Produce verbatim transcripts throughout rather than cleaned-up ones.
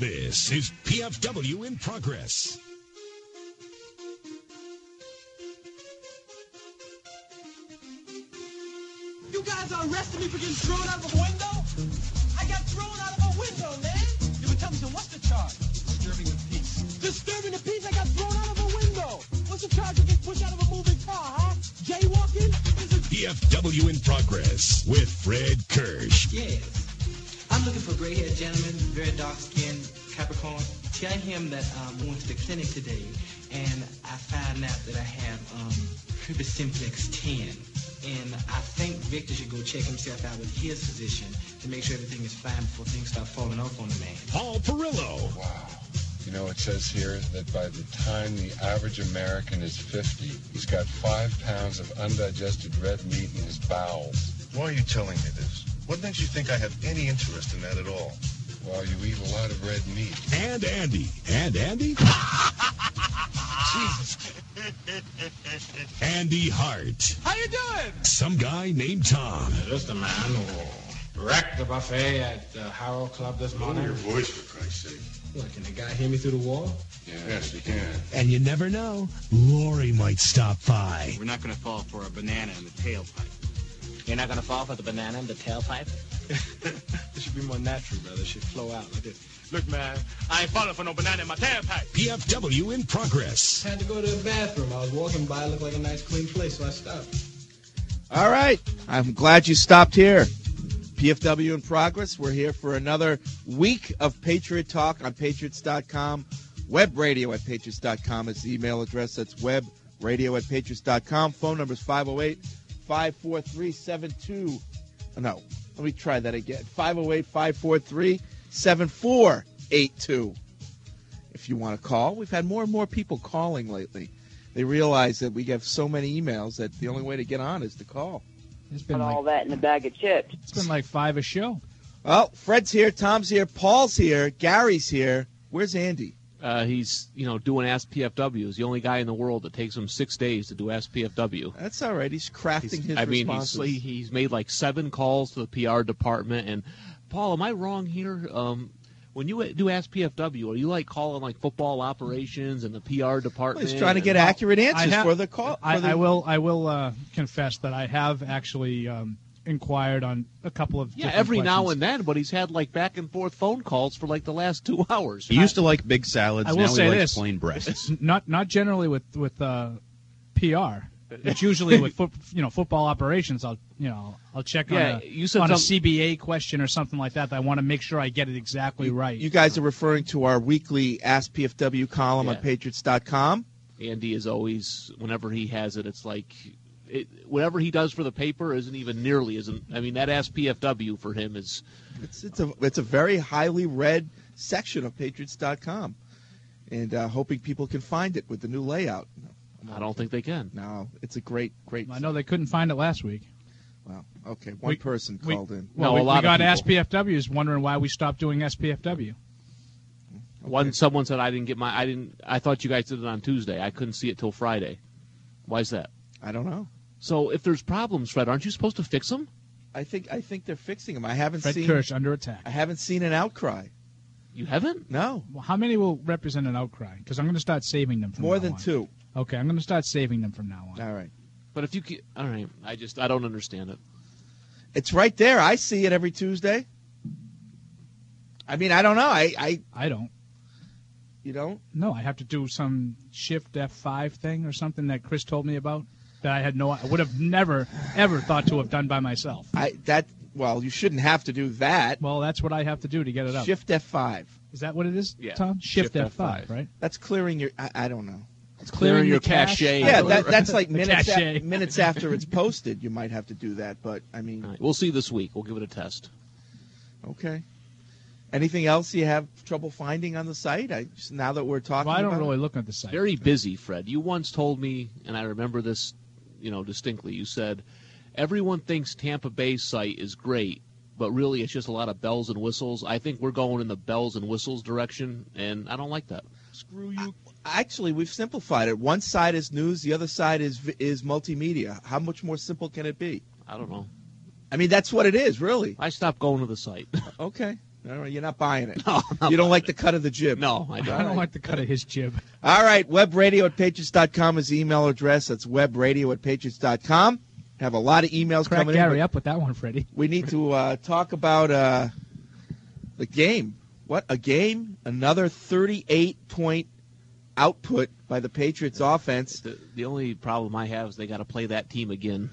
This is P F W in Progress. You guys are arresting me for getting thrown out of a window? I got thrown out of a window, man. You would tell me, so what's the charge? Disturbing the peace. Disturbing the peace? I got thrown out of a window. What's the charge of getting pushed out of a moving car, huh? Jaywalking? P F W in Progress with Fred Kirsch. Yes. I'm looking for a gray-haired gentleman, very dark-skinned, Capricorn. Tell him that um, I went to the clinic today, and I found out that I have um, herpes simplex ten. And I think Victor should go check himself out with his physician to make sure everything is fine before things start falling off on the man. Paul Perillo. Wow. You know, it says here that by the time the average American is fifty, he's got five pounds of undigested red meat in his bowels. Why are you telling me this? What makes you think I have any interest in that at all? Well, you eat a lot of red meat. And Andy. And Andy? Jesus. Andy Hart. How you doing? Some guy named Tom. Just a man who wrecked the buffet at the Harrow Club this morning. Lower your voice, for Christ's sake. What, can the guy hear me through the wall? Yeah, yes, you can. And you never know, Lori might stop by. We're not going to fall for a banana in the tailpipe. You're not going to fall for the banana in the tailpipe? It should be more natural, brother. It should flow out like this. Look, man, I ain't falling for no banana in my tailpipe. P F W in Progress. Had to go to the bathroom. I was walking by. It looked like a nice, clean place, so I stopped. All right. I'm glad you stopped here. P F W in Progress. We're here for another week of Patriot Talk on Patriots dot com. Web radio at Patriots dot com is the email address. That's web radio at Patriots dot com. Phone number is five oh eight, five four three, seven two. No, let me try that again. five oh eight, five four three, seven four eight two. If you want to call. We've had more and more people calling lately. They realize that we have so many emails that the only way to get on is to call. It's been Put like, all that in a bag of chips. It's been like five a show. Well, Fred's here, Tom's here, Paul's here, Gary's here. Where's Andy? Uh, he's, you know, doing Ask P F W. He's the only guy in the world that takes him six days to do Ask P F W. That's all right. He's crafting He's, his I mean, responses. he's, he's made like seven calls to the P R department. And, Paul, am I wrong here? Um, when you do Ask P F W, are you like calling like football operations and the P R department? Well, he's trying to get accurate answers have, for the call. I, for the, I will. I will uh, confess that I have actually um, inquired on a couple of Yeah, different every questions. now and then, but he's had like back and forth phone calls for like the last two hours. He used to like big salads. I will now say he likes this: plain breasts. Not not generally with with uh, P R. It's usually with foot, you know football operations. I'll you know I'll check Yeah, on, a, you said on a some- C B A question or something like that. That I want to make sure I get it exactly you, right. You guys are referring to our weekly Ask P F W column Yeah. on Patriots dot com. Andy is always, whenever he has it, it's like it, whatever he does for the paper isn't even nearly isn't. I mean, that Ask P F W for him is. It's it's a it's a very highly read section of Patriots dot com, and uh, hoping people can find it with the new layout. I don't think they can. No, it's a great great. I know they couldn't find it last week. Well, okay, one We- person we- called in. Well, No, we, a lot we of got people. S P F Ws wondering why we stopped doing S P F W. One someone said I didn't get my I didn't I thought you guys did it on Tuesday. I couldn't see it till Friday. Why is that? I don't know. So if there's problems, Fred, aren't you supposed to fix them? I think I think they're fixing them. I haven't Fred seen. Kirsch under attack. I haven't seen an outcry. You haven't? No, Well, how many will represent an outcry? Because I'm going to start saving them from more now than on. two. Okay, I'm going to start saving them from now on. All right, But if you ke- all right, I just I don't understand it. it's right there. I see it every Tuesday. I mean, I don't know. I, I I don't. you don't. No, I have to do some Shift F five thing or something that Chris told me about that I had no, I would have never, ever thought to have done by myself. I that well, you shouldn't have to do that. Well, that's what I have to do to get it up. Shift F five. Is that what it is, Yeah. Tom? Shift, Shift F F five, five. right? That's clearing your. I, I don't know. It's Clearing your the cache. cache. Yeah, that, that's like The minutes cachet. a, minutes after it's posted. You might have to do that, but I mean, All right, we'll see this week. We'll give it a test. okay. Anything else you have trouble finding on the site? I just, now that we're talking, Well, I don't about really it? look at the site. Very busy, Fred. You once told me, and I remember this, you know, distinctly. You said everyone thinks Tampa Bay's site is great, but really it's just a lot of bells and whistles. I think we're going in the bells and whistles direction, and I don't like that. Screw you. Actually, we've simplified it. One side is news, the other side is vi- is multimedia. How much more simple can it be? I don't know. I mean, that's what it is, really. I stopped going to the site. Okay. No, you're not buying it. No, you don't like the cut of the jib. No, I don't. I don't like the cut of his jib. All right, webradio at patriots dot com is the email address. That's webradio at patriots dot com. Have a lot of emails Crack coming Gary in. up with that one, Freddie. We need to uh, talk about uh, the game. What, a game? Another thirty-eight point output by the Patriots offense. The, the only problem I have is they got to play that team again.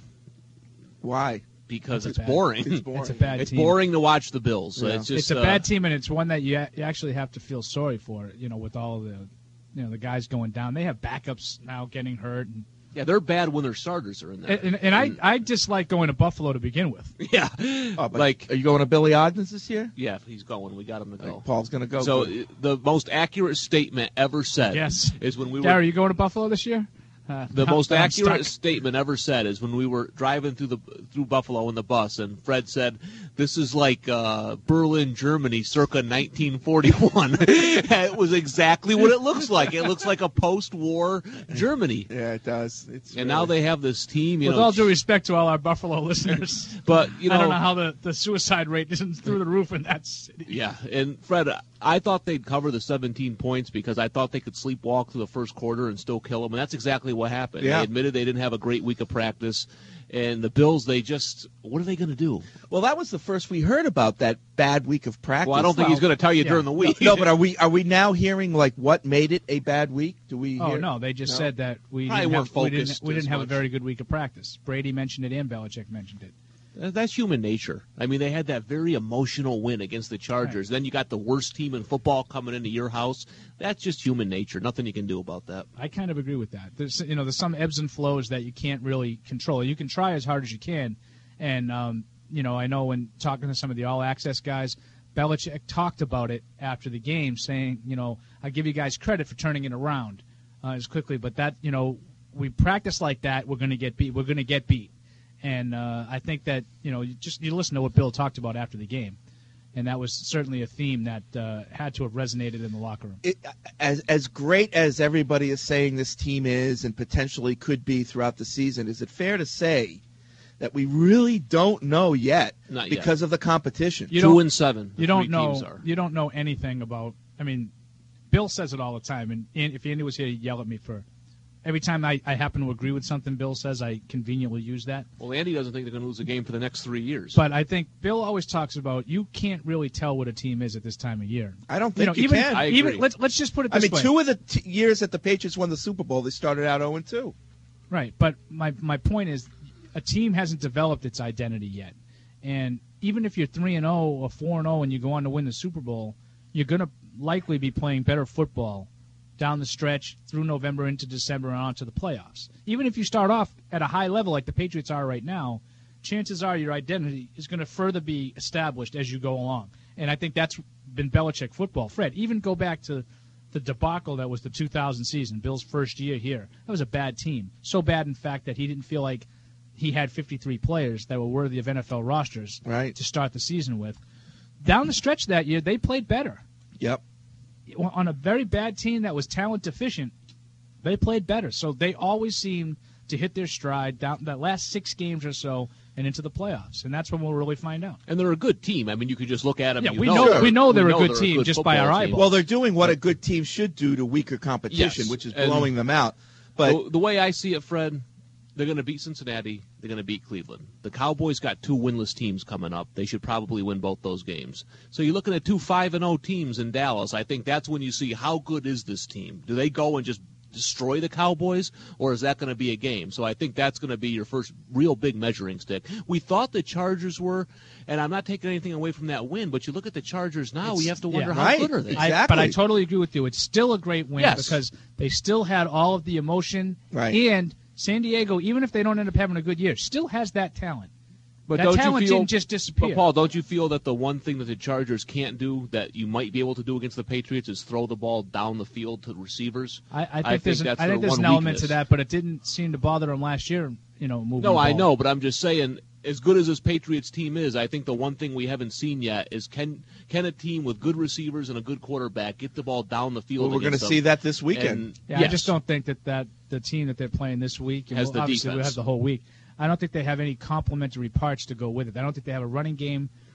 Why? Because That's it's bad. boring. It's boring. It's a bad It's team. boring to watch the Bills. Yeah. It's just It's a uh, bad team, and it's one that you, a- you actually have to feel sorry for. You know, with all the, you know, the guys going down. They have backups now getting hurt, and Yeah, they're bad when their starters are in there. and, and I I dislike going to Buffalo to begin with. Yeah, Oh, but like are you going to Billy Ogden's this year? yeah, he's going. We got him to go. Paul's going to go. So Good. uh, the most accurate statement ever said Yes. is when we were Gary, you going to Buffalo this year? Uh, The I'm- most I'm accurate stuck. statement ever said is when we were driving through the through Buffalo in the bus, and Fred said, "This is like uh, Berlin, Germany, circa nineteen forty-one." It was exactly what it looks like. It looks like a post-war Germany. Yeah, it does. It's And now they have this team. You With know, all due respect to all our Buffalo listeners, but you know, I don't know how the, the suicide rate isn't through the roof in that city. Yeah, and Fred, I thought they'd cover the seventeen points because I thought they could sleepwalk through the first quarter and still kill them, and that's exactly what happened. Yeah. They admitted they didn't have a great week of practice, and the Bills, they just, what are they going to do? Well, that was the first we heard about that bad week of practice. Well, I don't think he's going to tell you yeah. during the week. No, but are we are we now hearing like what made it a bad week? Do we? Oh hear? no, they just No? said that we Probably didn't weren't have, we didn't, focused we didn't as have a much. very good week of practice. Brady mentioned it and Belichick mentioned it. That's human nature. I mean, they had that very emotional win against the Chargers. Right. Then you got the worst team in football coming into your house. That's just human nature. Nothing you can do about that. I kind of agree with that. There's you know there's some ebbs and flows that you can't really control. You can try as hard as you can, and um, you know I know when talking to some of the All Access guys, Belichick talked about it after the game, saying you know I give you guys credit for turning it around uh, as quickly, but that you know we practice like that, we're going to get beat. We're going to get beat, and uh, I think that you know you just you listen to what Bill talked about after the game. And that was certainly a theme that uh, had to have resonated in the locker room. It, as as great as everybody is saying this team is and potentially could be throughout the season, is it fair to say that we really don't know yet Not yet. because of the competition? You Two don't- and seven. the You don't three know. Teams are. You don't know anything about. I mean, Bill says it all the time, and An- if Andy was here, he'd yell at me for every time I, I happen to agree with something Bill says. I conveniently use that. Well, Andy doesn't think they're going to lose a game for the next three years. But I think Bill always talks about you can't really tell what a team is at this time of year. I don't You think know, you, even can. I even agree. let's let's just put it I this mean, way. two of the t- years that the Patriots won the Super Bowl, they started out oh and two. Right, but my my point is, a team hasn't developed its identity yet, and even if you're three and zero or four and zero and you go on to win the Super Bowl, you're going to likely be playing better football down the stretch through November into December and on to the playoffs. Even if you start off at a high level like the Patriots are right now, chances are your identity is going to further be established as you go along, and I think that's been Belichick football. Fred, even go back to the debacle that was the two thousand season, Bill's first year here. That was a bad team. So bad, in fact, that he didn't feel like he had fifty-three players that were worthy of N F L rosters Right. to start the season with. Down the stretch that year, they played better. Yep. On a very bad team that was talent deficient, they played better. So they always seem to hit their stride down that last six games or so and into the playoffs. And that's when we'll really find out. and they're a good team. I mean, you could just look at them. Yeah, you we know, know- they're- we know they're a good they're team just by football our team. eyeballs. Well, they're doing what a good team should do to weaker competition, Yes, which is and- blowing them out. But the, the way I see it, Fred, they're going to beat Cincinnati. They're going to beat Cleveland. The Cowboys got two winless teams coming up. They should probably win both those games. So you're looking at two five and oh teams in Dallas. I think that's when you see how good is this team. Do they go and just destroy the Cowboys, or is that going to be a game? So I think that's going to be your first real big measuring stick. We thought the Chargers were, and I'm not taking anything away from that win, but you look at the Chargers now, It's- you have to wonder yeah. how Right. good are they? Exactly. I, but I totally agree with you. It's still a great win Yes. because they still had all of the emotion. Right. And San Diego, even if they don't end up having a good year, still has that talent. But that don't talent you feel, didn't just disappear. But Paul, don't you feel that the one thing that the Chargers can't do that you might be able to do against the Patriots is throw the ball down the field to receivers? I, I think, I think there's, an, that's I their think there's one an element weakness. to that, but it didn't seem to bother them last year. You know, moving. No, the I ball. know, but I'm just saying, as good as this Patriots team is, I think the one thing we haven't seen yet is can can a team with good receivers and a good quarterback get the ball down the field? well, we're going to against see them? that this weekend. And, Yeah, yes. I just don't think that, that the team that they're playing this week, and Has we'll- the obviously we defense. have the whole week. I don't think they have any complementary parts to go with it. I don't think they have a running game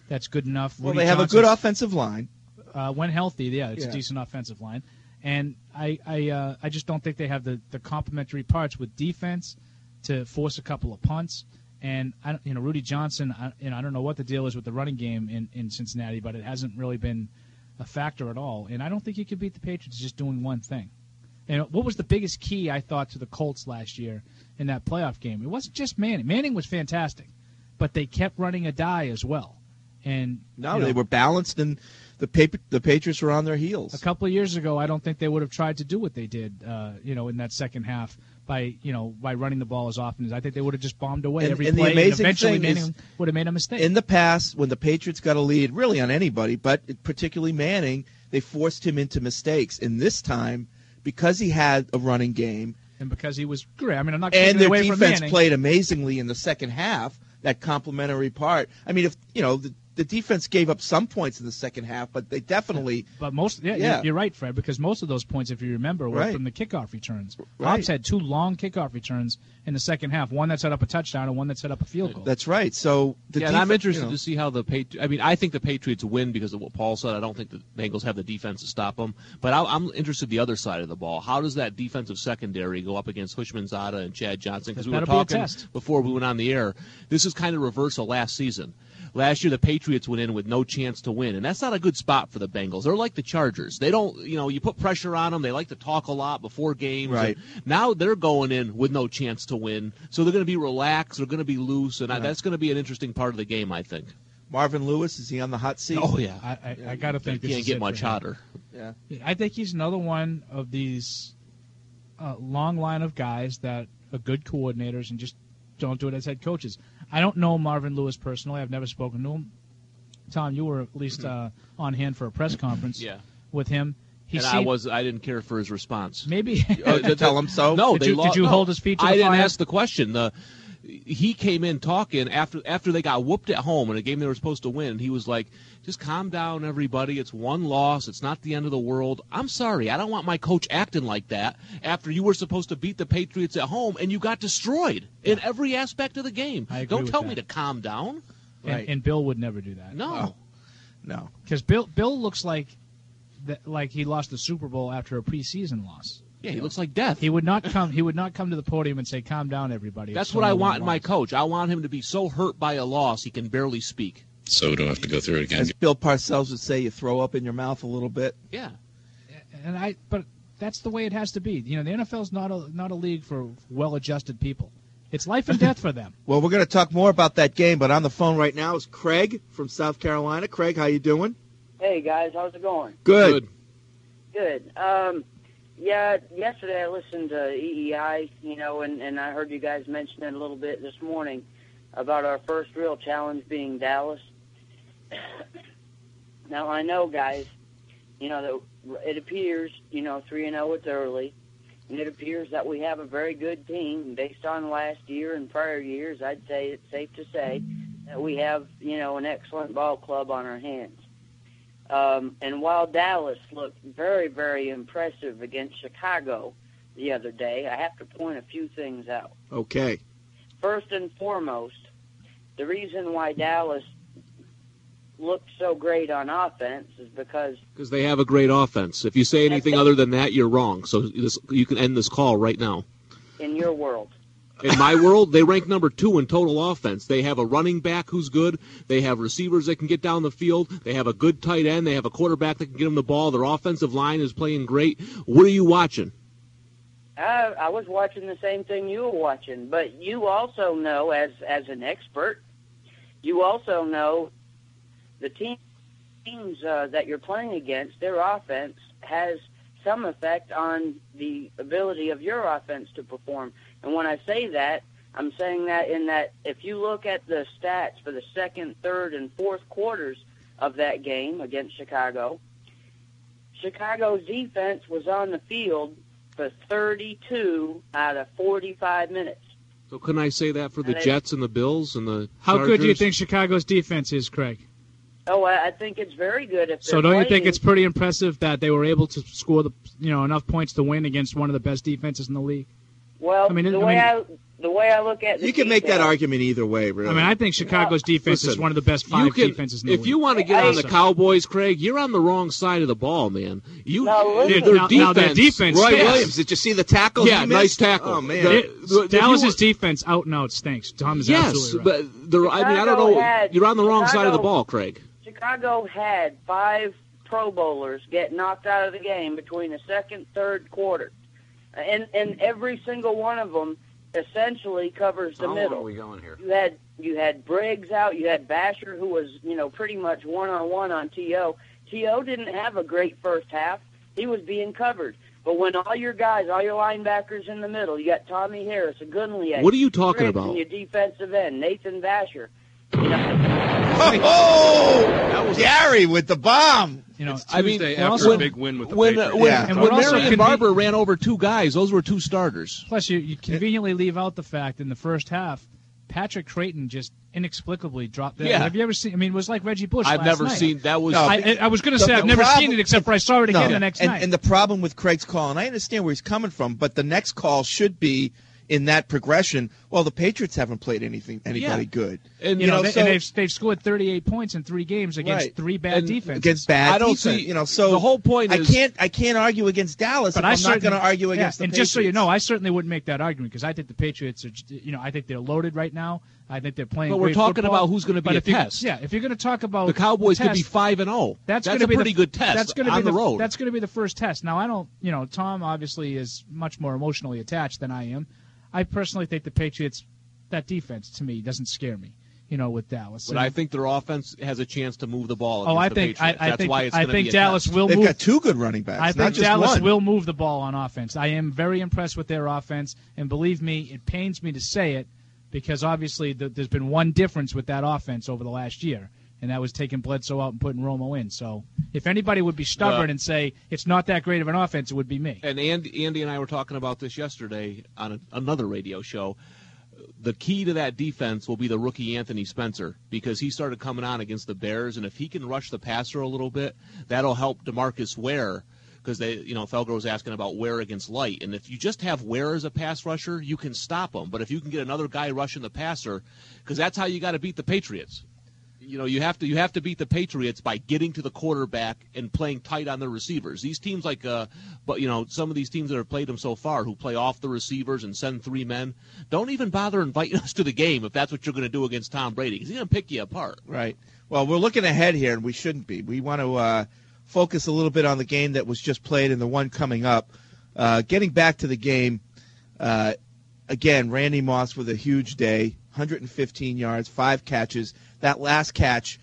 that's good enough. Well, Rudy they have Johnson's, a good offensive line. Uh, when healthy, yeah, it's Yeah. a decent offensive line. And I I, uh, I just don't think they have the, the complementary parts with defense to force a couple of punts. And I, don't- you know, Rudy Johnson, I, you know, I don't know what the deal is with the running game in, in Cincinnati, but it hasn't really been a factor at all. And I don't think you could beat the Patriots just doing one thing. And what was the biggest key, I thought, to the Colts last year in that playoff game? It wasn't just Manning. Manning was fantastic, but they kept running a die as well. And No, you know, they were balanced, and the paper, the Patriots were on their heels. a couple of years ago, I don't think they would have tried to do what they did, uh, you know, in that second half by, you know, by running the ball as often as I think they would have just bombed away And- every and the play. amazing and eventually, thing Manning is, would have made a mistake. In the past, when the Patriots got a lead, really on anybody, but particularly Manning, they forced him into mistakes. And this time, because he had a running game, and because he was great, I mean, I'm not taking and it their away from defense Manning. played amazingly in the second half, that complementary part. I mean, if you know the, the defense gave up some points in the second half, but they definitely. But most, yeah, Yeah. You're, you're right, Fred, because most of those points, if you remember, were Right. from the kickoff returns. Right. Hobbs had two long kickoff returns in the second half, one that set up a touchdown and one that set up a field goal. That's right. So the yeah, and I'm defen- interested you know, to see how the Patriots. I mean, I think the Patriots win because of what Paul said. I don't think the Bengals have the defense to stop them. But I, I'm interested in the other side of the ball. How does that defensive secondary go up against Hushmanzada and Chad Johnson? Because we were That'll be a talking test. before we went on the air. This is kind of reverse of last season. Last year, the Patriots went in with no chance to win, and that's not a good spot for the Bengals. They're like the Chargers. They don't, you know, you put pressure on them. They like to talk a lot before games. Right. And now they're going in with no chance to win, so they're going to be relaxed. They're going to be loose, and I, that's going to be an interesting part of the game, I think. Marvin Lewis, is he on the hot seat? Oh yeah, I, I, I got to think he this can't is get it much for him. hotter. Yeah. I think he's another one of these uh, long line of guys that are good coordinators and just don't do it as head coaches. I don't know Marvin Lewis personally. I've never spoken to him. Tom, you were at least uh, on hand for a press conference Yeah. with him. He and I seemed- was I didn't care for his response. Maybe. Oh, to tell him so? No, Did they you- lo- did you no, hold his feet to I the didn't fire? ask the question. The he came in talking after after they got whooped at home in a game they were supposed to win. He was like, "Just calm down, everybody. It's one loss. It's not the end of the world. I'm sorry. I don't want my coach acting like that after you were supposed to beat the Patriots at home and you got destroyed in every aspect of the game. I agree Don't with tell that. me to calm down. and, Right. and Bill would never do that. No." No. Because Bill Bill looks like that, like he lost the Super Bowl after a preseason loss. Yeah, he looks like death. He would not come. He would not come to the podium and say, "Calm down, everybody." That's It's what I only want one in my loss." coach. I want him to be so hurt by a loss he can barely speak. So we don't have to go through it again. As Bill Parcells would say, you throw up in your mouth a little bit. Yeah. And I, but that's the way it has to be. You know, the N F L is not a not a league for well-adjusted people. It's life and death for them. Well, we're going to talk more about that game, but on the phone right now is Craig from South Carolina. Craig, how you doing? Hey guys, how's it going? Good. Good. Um, yeah, yesterday I listened to E E I, you know, and, and I heard you guys mention it a little bit this morning about our first real challenge being Dallas. Now I know, guys, you know that it appears, you know, three and zero it's early, and it appears that we have a very good team based on last year and prior years. I'd say it's safe to say that we have, you know, an excellent ball club on our hands. Um, and while Dallas looked very, very impressive against Chicago the other day, I have to point a few things out. Okay. First and foremost, the reason why Dallas looked so great on offense is because Because they have a great offense. If you say anything other than that, you're wrong. So this, you can end this call right now. in your world, In my world, they rank number two in total offense. They have a running back who's good. They have receivers that can get down the field. They have a good tight end. They have a quarterback that can get them the ball. Their offensive line is playing great. What are you watching? I, I was watching the same thing you were watching, but you also know, as as an expert, you also know the team, teams uh, that you're playing against, their offense has some effect on the ability of your offense to perform. And when I say that, I'm saying that in that if you look at the stats for the second, third, and fourth quarters of that game against Chicago, Chicago's defense was on the field for thirty-two out of forty-five minutes. So couldn't I say that for the And they- Jets and the Bills and the How good do you Chargers? think Chicago's defense is, Craig? Oh, I I think it's very good. If So they're don't you think playing- it's pretty impressive that they were able to score the you know enough points to win against one of the best defenses in the league? Well, I mean, the I way mean- I the way I look at the You can make that detail- argument either way, really. I mean, I think Chicago's defense is Listen, one of the best you five can- defenses in the if league. you want to get on the So- Cowboys, Craig, you're on the wrong side of the ball, man. You, No, listen. their Now- defense, now their defense Roy stinks. Williams, did you see the tackle? Yeah, he nice missed? tackle. Oh, man. The- It- the- if you Dallas's want- defense out and out stinks. Tom is Yes, absolutely right. but the, I mean, I don't Chicago know. had- You're on the wrong side of the Chicago- ball, Craig. Chicago had five Pro Bowlers get knocked out of the game between the second, third quarter, and and every single one of them essentially covers the How middle. long are we going here? You had you had Briggs out. You had Basher, who was you know pretty much one on one on T O. T O didn't have a great first half. He was being covered. But when all your guys, all your linebackers in the middle, you got Tommy Harris, a Goodley. What are you talking Briggs about? in your defensive end, Nathan Basher. You know, Oh, that was Gary with the bomb. You know, I mean, Tuesday we're after also- a big win with the When, Patriots. when, Yeah. And when we're also Marion conven- Barber ran over two guys, those were two starters. Plus, you, you conveniently leave out the fact in the first half, Patrick Creighton just inexplicably dropped that. Yeah. Have you ever seen? I mean, it was like Reggie Bush. I've last never night. seen that. Was No, I, I was going to The- say the I've never problem- seen it except for I saw it again the next and, night. and the problem with Craig's call, and I understand where he's coming from, but the next call should be in that progression. Well, the Patriots haven't played anything anybody Yeah. good, and you know, they, so- and they've they've scored thirty-eight points in three games against Right. three bad And defenses. against bad I don't defense. see- You know, so the whole point I is- can't I can't argue against Dallas But if I I'm not certainly- going to argue yeah, against the and Patriots. just so you know, I certainly wouldn't make that argument because I think the Patriots are, you know, I think they're loaded right now. I think they're playing. But we're great talking football. about who's gonna be But a if you- test. Yeah, if you're going to talk about the Cowboys the could be test, five and zero. That's, That's gonna a be pretty the, good test That's going to on be the, the road. That's going to be the first test. Now I don't, you know, Tom obviously is much more emotionally attached than I am. I personally think the Patriots, that defense to me doesn't scare me. You know, with Dallas. But And- I think their offense has a chance to move the ball. Oh, against I the think I, Patriots. I That's think why it's I gonna think be a Dallas test. will They've move. got two good running backs, I not think just Dallas one. will move the ball on offense. I am very impressed with their offense, and believe me, it pains me to say it because obviously the, there's been one difference with that offense over the last year, and that was taking Bledsoe out and putting Romo in. So if anybody would be stubborn Uh, and say it's not that great of an offense, it would be me. And Andy, Andy and I were talking about this yesterday on a, another radio show. The key to that defense will be the rookie Anthony Spencer because he started coming on against the Bears, and if he can rush the passer a little bit, that'll help DeMarcus Ware because they, you know, Felger was asking about Ware against Light, and if you just have Ware as a pass rusher, you can stop him. But if you can get another guy rushing the passer, because that's how you got to beat the Patriots. You know, you have to you have to beat the Patriots by getting to the quarterback and playing tight on the receivers. These teams like, uh, but you know, some of these teams that have played them so far, who play off the receivers and send three men, don't even bother inviting us to the game if that's what you're going to do against Tom Brady, because he's going to pick you apart. Right. Well, we're looking ahead here, and we shouldn't be. We want to uh, focus a little bit on the game that was just played and the one coming up. Uh, getting back to the game, uh, again, Randy Moss with a huge day, one hundred fifteen yards, five catches. That last catch,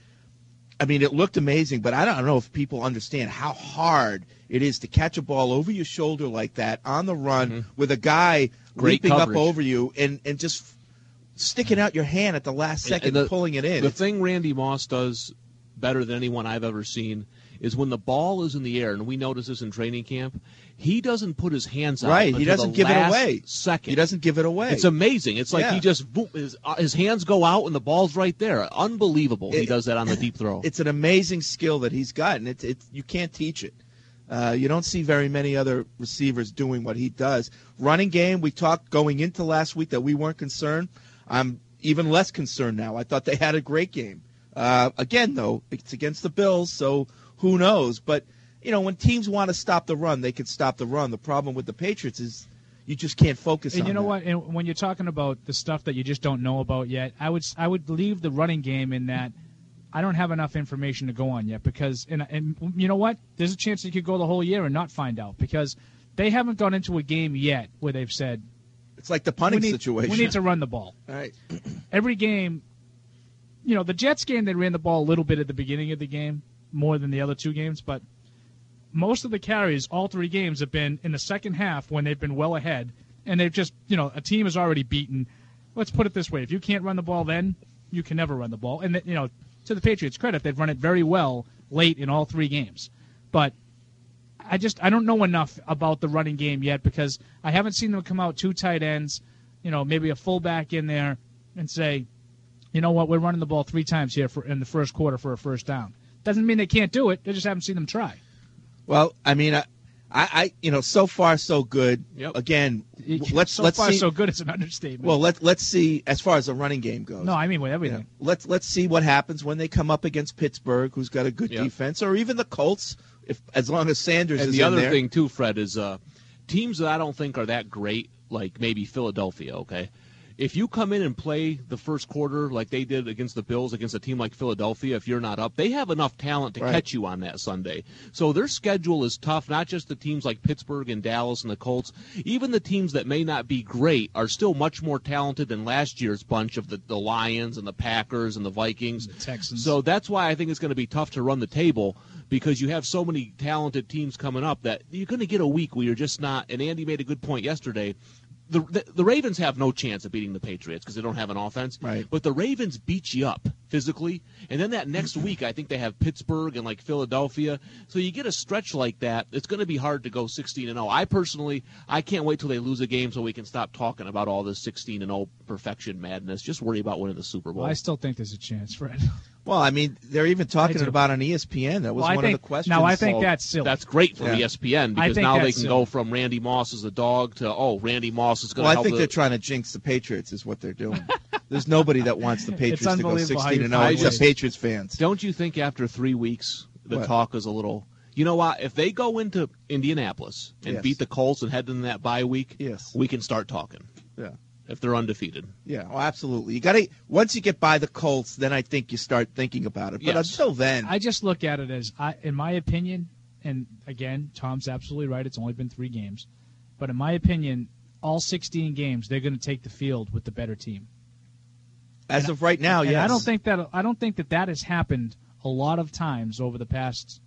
I mean, it looked amazing, but I don't know if people understand how hard it is to catch a ball over your shoulder like that on the run Mm-hmm. with a guy Great leaping coverage. up over you and, and just sticking out your hand at the last second And and, the- pulling it in. The thing Randy Moss does better than anyone I've ever seen is when the ball is in the air, and we notice this in training camp, he doesn't put his hands out Right, he until doesn't the give it last away. second. He doesn't give it away. It's amazing. It's like Yeah. he just boom, his, uh, his hands go out and the ball's right there. Unbelievable. he It- does that on the deep throw. It's an amazing skill that he's got, and it's it's you can't teach it. Uh, you don't see very many other receivers doing what he does. Running game, we talked going into last week that we weren't concerned. I'm even less concerned now. I thought they had a great game. Uh, again, though, it's against the Bills, so who knows? But, you know, when teams want to stop the run, they can stop the run. The problem with the Patriots is you just can't focus And on you know that. what? And when you're talking about the stuff that you just don't know about yet, I would I would leave the running game in that I don't have enough information to go on yet because and and you know what? There's a chance you could go the whole year and not find out because they haven't gone into a game yet where they've said It's like the punting we need, situation. We need to run the ball. All right. Every game, you know, the Jets game they ran the ball a little bit at the beginning of the game, more than the other two games, but most of the carries, all three games, have been in the second half when they've been well ahead, and they've just, you know, a team is already beaten. Let's put it this way: if you can't run the ball, then you can never run the ball. And you know, to the Patriots' credit, they've run it very well late in all three games. But I just I don't know enough about the running game yet because I haven't seen them come out two tight ends, you know, maybe a fullback in there and say, you know what, we're running the ball three times here for, in the first quarter for a first down. Doesn't mean they can't do it. They just haven't seen them try. Well, I mean, I, I, I, you know, so far so good. Yep. Again, let's so let's far see. so good. It's an understatement. Well, let's let's see as far as the running game goes. no, I mean with everything. You know, let's let's see what happens when they come up against Pittsburgh, who's got a good Yep. defense, or even the Colts. If as long as Sanders And is the in other there. thing too, Fred, is uh, teams that I don't think are that great, like maybe Philadelphia. Okay, if you come in and play the first quarter like they did against the Bills, against a team like Philadelphia, if you're not up, they have enough talent to Right. catch you on that Sunday. So their schedule is tough. Not just the teams like Pittsburgh and Dallas and the Colts. Even the teams that may not be great are still much more talented than last year's bunch of the, the Lions and the Packers and the Vikings. The Texans. So that's why I think it's going to be tough to run the table, because you have so many talented teams coming up that you're going to get a week where you're just not. And Andy made a good point yesterday. The, the, the Ravens have no chance of beating the Patriots because they don't have an offense. Right. But the Ravens beat you up physically. And then that next week, I think they have Pittsburgh and like Philadelphia. So you get a stretch like that, it's going to be hard to go sixteen and oh. I personally, I can't wait till they lose a game so we can stop talking about all this sixteen and oh perfection madness. Just worry about winning the Super Bowl. Well, I still think there's a chance, Fred. Well, I mean, they're even talking do. about on E S P N. That was Well, I one think- of the questions. now, I think Well, that's silly. That's great for Yeah. E S P N I because think now they that's can silly. go from Randy Moss as a dog to, oh, Randy Moss is going to Well, I help think the, they're trying to jinx the Patriots is what they're doing. There's nobody that wants the Patriots to go unbelievable how sixteen you and oh find except ways. Patriots fans. Don't you think after three weeks the What? talk is a little? You know what? If they go into Indianapolis and Yes. beat the Colts and head into that bye week, Yes. we can start talking. Yeah. If they're undefeated, Yeah, oh, absolutely. You got to once you get by the Colts, then I think you start thinking about it. But Yes. until then, I just look at it as, I, in my opinion, and again, Tom's absolutely right. It's only been three games, but in my opinion, all sixteen games they're going to take the field with the better team. as And- of right now, and yes. I don't think that I don't think that that has happened a lot of times over the past.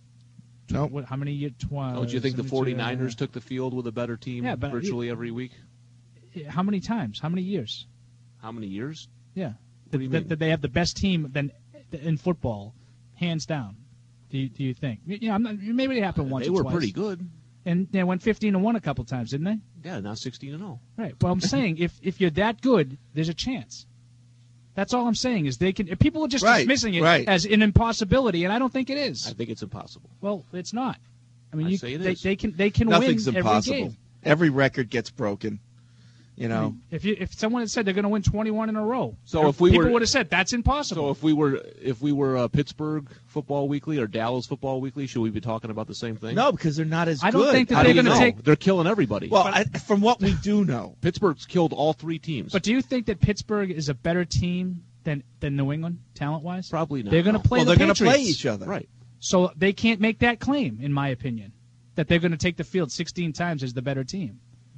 No. What, how many years? Tw- don't you think the seventy-two, 49ers took the field with a better team Yeah, but- virtually every week? How many times? How many years? How many years? Yeah, What do you that, mean? that they have the best team than in football, hands down. Do you, do you think? Yeah, I'm not, maybe it happened once. They or were twice. pretty good. and they went fifteen and one a couple times, didn't they? Yeah, now sixteen and oh. Right. But I'm saying if if you're that good, there's a chance. That's all I'm saying is they can. If people are just Right, dismissing it right. as an impossibility, and I don't think it is. I think it's impossible. Well, it's not. I mean, I you, say it they, is. they can they can Nothing's win impossible. every game. Every record gets broken. You I know. mean, if you if someone had said they're going to win twenty-one in a row, So if we people were- would have said that's impossible. So if we were if we were uh, Pittsburgh Football Weekly or Dallas Football Weekly, should we be talking about the same thing? No, because they're not as I good. don't think that How they're do you going to know? take. They're killing everybody. Well, I, from what we do know, Pittsburgh's killed all three teams. But do you think that Pittsburgh is a better team than than New England talent wise? Probably not. They're going to no. play. well, the they're going to Patriots. play each other. Right. So they can't make that claim, in my opinion, that they're going to take the field sixteen times as the better team.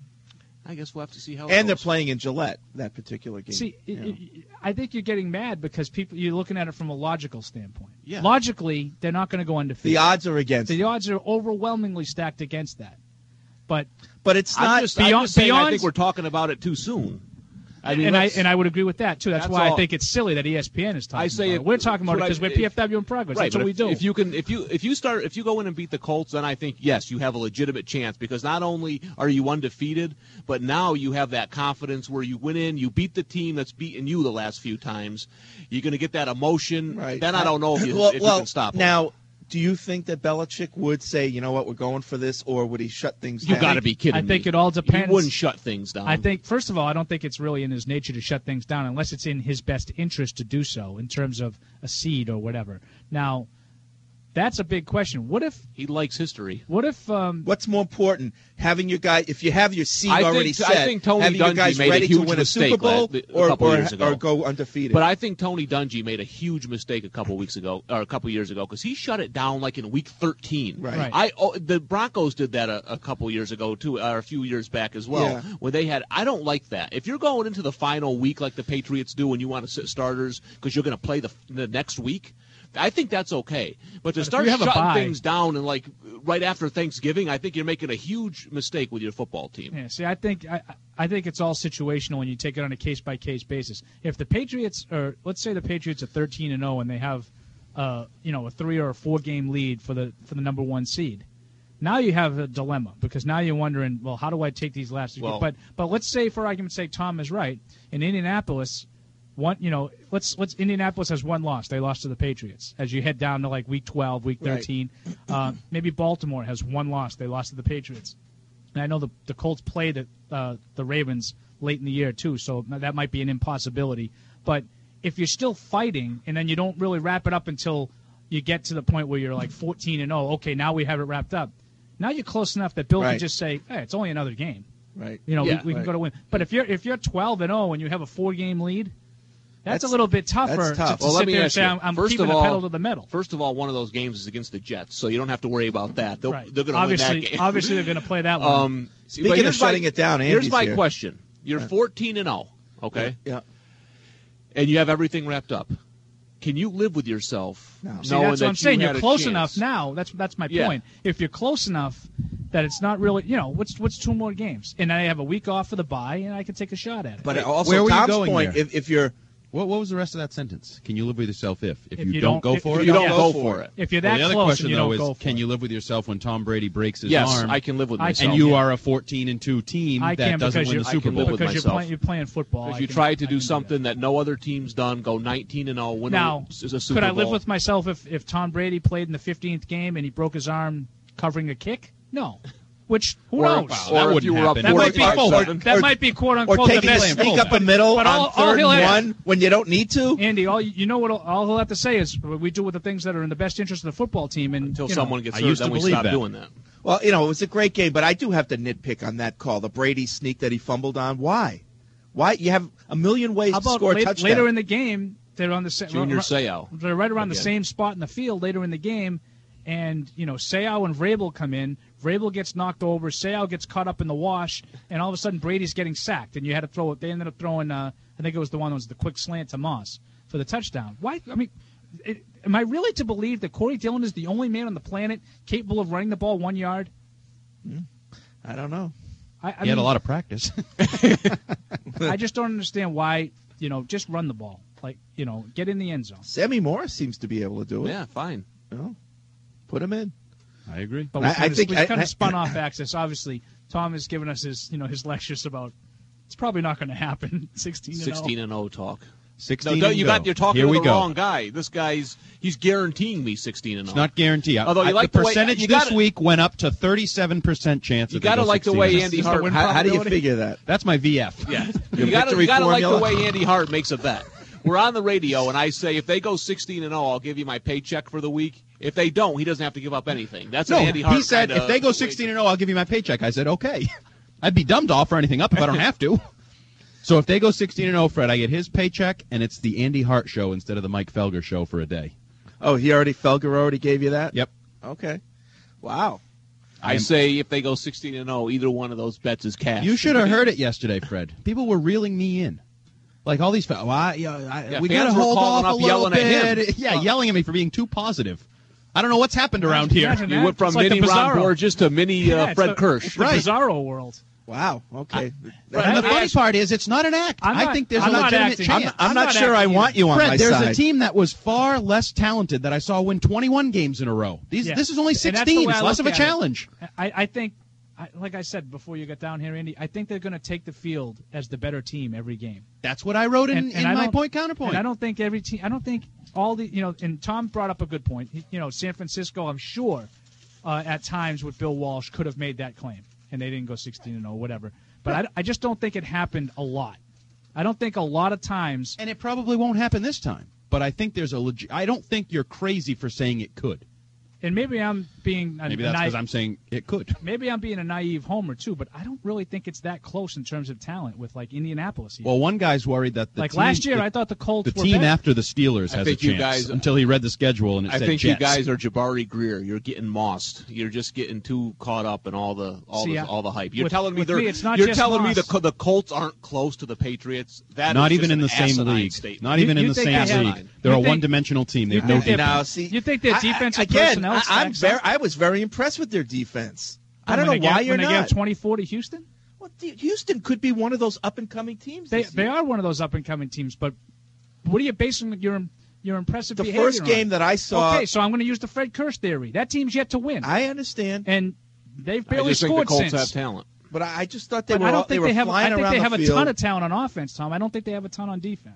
I guess we'll have to see how. it And they're goes. playing in Gillette that particular game. See, you it- know. it- I think you're getting mad because people you're looking at it from a logical standpoint. Yeah. Logically, they're not going to go undefeated. the odds are against. The them. odds are overwhelmingly stacked against that. But But it's I'm not. just, I'm beyond- just saying I beyond- think we're talking about it too soon. I mean, and I let's- and I would agree with that too. That's, That's why all- I think it's silly that E S P N is talking I say about it- it. We're talking about it but I- because we're P F W in progress. Right, That's but what we if, do. if you can, if you if you start, if you go in and beat the Colts, then I think yes, you have a legitimate chance because not only are you undefeated, but now you have that confidence where you went in, you beat the team that's beaten you the last few times. You're going to get that emotion. Right. Then I don't know if you, well, if well, you can stop them. now. Do you think that Belichick would say, you know what, we're going for this, or would he shut things You down? got to be kidding I me. think it all depends. He wouldn't shut things down. I think, first of all, I don't think it's really in his nature to shut things down unless it's in his best interest to do so in terms of a seed or whatever. Now, that's a big question. What if? he likes history. What if? Um, What's more important, having your guy, if you have your seed I think- already I set, think Tony having your Dungy guys made a ready to huge win a mistake Super Bowl, last- a or, couple or, years ago. or go undefeated? But I think Tony Dungy made a huge mistake a couple weeks ago, or a couple years ago, because he shut it down like in week thirteen. Right. Right. I oh, the Broncos did that a, a couple years ago too, or a few years back as well, Yeah. when they had. I don't like that. If you're going into the final week like the Patriots do, and you want to sit starters because you're going to play the the next week. I think that's okay, but to if start you have a shutting bye- things down and like right after Thanksgiving, I think you're making a huge mistake with your football team. Yeah, see, I think I, I think it's all situational when you take it on a case by case basis. If the Patriots, or let's say the Patriots are thirteen and zero and they have, uh, you know, a three or a four game lead for the for the number one seed, now you have a dilemma because now you're wondering, well, how do I take these last? Well- but but let's say, for argument's sake, Tom is right. In Indianapolis, one, you know, let's let's Indianapolis has one loss. They lost to the Patriots. As you head down to like week twelve, week thirteen, right. uh, maybe Baltimore has one loss. They lost to the Patriots. And I know the the Colts play the uh, the Ravens late in the year too, so that might be an impossibility. But if you're still fighting and then you don't really wrap it up until you get to the point where you're like fourteen and oh, okay, now we have it wrapped up. Now you're close enough that Bill right. can just say, hey, it's only another game. Right. You know, yeah, we, we right. can go to win. But if you're if you're twelve and oh and you have a four game lead, that's, that's a little bit tougher that's tough. to, to well, sit let me there and ask say you, I'm, I'm first keeping of the all, pedal to the metal. First of all, one of those games is against the Jets, so you don't have to worry about that. They'll, right. They're going to win that game. Obviously, they're going to play that one. Um, Speaking of shutting my, it down, Andy's here's my here. question: You're yeah. fourteen and oh, okay? Yeah. And you have everything wrapped up. Can you live with yourself? No. See, knowing that's that what I'm saying. You You're had a close chance? enough now. That's that's my Yeah. point. If you're close enough that it's not really, you know, what's what's two more games, and I have a week off for the bye, and I can take a shot at it. But also, Where were you Tom's going point, there? if, if you're What, what was the rest of that sentence? Can you live with yourself if? If, If you, you don't, don't- go if- for if it? You don't Yeah. go for it. If you're Well, that the other close question, and you though, don't is go for can it. you live with yourself when Tom Brady breaks his Yes, arm? I can live with I myself. and you Yeah. are a fourteen and two team I that can doesn't because win you the I Super can Bowl. live with because you're myself. playing, you're playing football. Because I you can- tried I to can do that. something that no other team's done, go nineteen and oh, win Now, a, a Super could I Bowl. live with myself if, if Tom Brady played in the fifteenth game and he broke his arm covering a kick? No. Which, who Or- knows? or that if wouldn't you were up happen. That might be forty-five or, seven. that might be quote unquote or the taking a best. sneak up the middle But all- on all third he'll and have- one when you don't need to. Andy, all you know what all he'll have to say is we do with the things that are in the best interest of the football team, and Until you know, someone gets I hurt, used then to we believe stop that. doing that. Well, you know, it was a great game, but I do have to nitpick on that call, the Brady sneak that he fumbled on. Why? Why? You have a million ways How to about score a late, touchdown. later in the game? They're on the sa- Junior r- Seau. They're right around the Again. same spot in the field later in the game, and you know Seau and Vrabel come in. Vrabel gets knocked over. Seau gets caught up in the wash, and all of a sudden Brady's getting sacked. And you had to throw it. They ended up throwing. Uh, I think it was the one that was the quick slant to Moss for the touchdown. Why? I mean, it, am I really to believe that Corey Dillon is the only man on the planet capable of running the ball one yard? I don't know. I, I He mean, had a lot of practice. I just don't understand why. You know, just run the ball. Like you know, get in the end zone. Sammy Morris seems to be able to do it. Yeah, fine. You know, put him in. I agree. But we I- kind I of, think we I- kind I- of spun off access. Obviously, Tom has given us his, you know, his lectures about it's probably not going to happen. Sixteen and sixteen and oh talk. sixteen No, don't, and you go. got you're talking Here to we the go. wrong guy. This guy's he's guaranteeing me sixteen and oh. It's not guaranteed. Although you I, like the the way- percentage you this gotta- week went up to thirty-seven percent chance. You that they gotta go like the sixteen way and oh. Andy Just the Hart. win How, how do you probability? figure that? That's my V F. Yeah, Your you gotta victory you gotta like the formula? way Andy Hart makes a bet. We're on the radio, and I say if they go sixteen and oh, I'll give you my paycheck for the week. If they don't, he doesn't have to give up anything. That's No, an Andy Hart he said kinda if they go sixteen and oh, I'll give you my paycheck. I said okay. I'd be dumb to offer anything up if I don't have to. So if they go sixteen and oh, Fred, I get his paycheck, and it's the Andy Hart show instead of the Mike Felger show for a day. Oh, he already Felger already gave you that? Yep. Okay. Wow. I say if they go sixteen and oh, either one of those bets is cash. You should have heard it yesterday, Fred. People were reeling me in. Like all these, well, I, yeah, I, Yeah, we got to fans were hold calling off a up, little yelling at bit. him. Yeah, Well- yelling at me for being too positive. I don't know what's happened around here. Imagine You that. went from It's like mini the Ron Bizarro. Borges to mini Yeah, uh, it's Fred the, Kirsch. it's the Right. Bizarro world. Wow. Okay. And the I funny asked- part is, it's not an act. I'm I not- think there's I'm a not legitimate acting. chance. I'm, I'm I'm not, not sure I acting want you on Fred, my there's side. a team that was far less talented that I saw win twenty-one games in a row. These, Yeah. This is only And that's the sixteen. way It's I less of look a at it. challenge. I, I think, I, like I said before you got down here, Andy, I think they're going to take the field as the better team every game. That's what I wrote in, And- and in I my don't- point counterpoint. And I don't think every team. I don't think all the you know. And Tom brought up a good point. He, you know, San Francisco, I'm sure, uh, at times with Bill Walsh could have made that claim, and they didn't go sixteen and oh, whatever. But I, I just don't think it happened a lot. I don't think a lot of times. And it probably won't happen this time. But I think there's a legit. I don't think you're crazy for saying it could. And maybe I'm being a Maybe that's because naive, I'm saying it could. maybe I'm being a naive homer too. But I don't really think it's that close in terms of talent with like Indianapolis. Even. Well, one guy's worried that the like team, last year, the, I thought the Colts the were team better. after the Steelers I has a think you chance guys- until he read the schedule and it I said think Jets. you guys are Jabari Greer. You're getting mossed. You're just getting too caught up in all the all See, the I- all the hype. You're with- telling me with they're me, it's not you're just telling me the Moss. Co- the Colts aren't close to the Patriots. That Not is even just in the an same asinine league. statement. Not You- even in you the think same they have- league. They're you a think- one-dimensional team. They have you no think they're- defense. Now, see, You think their I- I- defensive again, personnel I, I'm stacks very. up? I was very impressed with their defense. I When don't know they why gave- you're when they not. gave twenty-four to Houston. Well, dude, Houston could be one of those up and coming teams. They this they year. are one of those up and coming teams, but what are you basing your your impressive The behavior first on? game that I saw. Okay, so I'm going to use the Fred Kirsch theory. That team's yet to win, I understand, and they've I barely just think the scored Colts since. have talent. but I, I just thought they But were. I all, don't think they were they have. I flying think around they the have a field. ton of talent on offense, Tom. I don't think they have a ton on defense.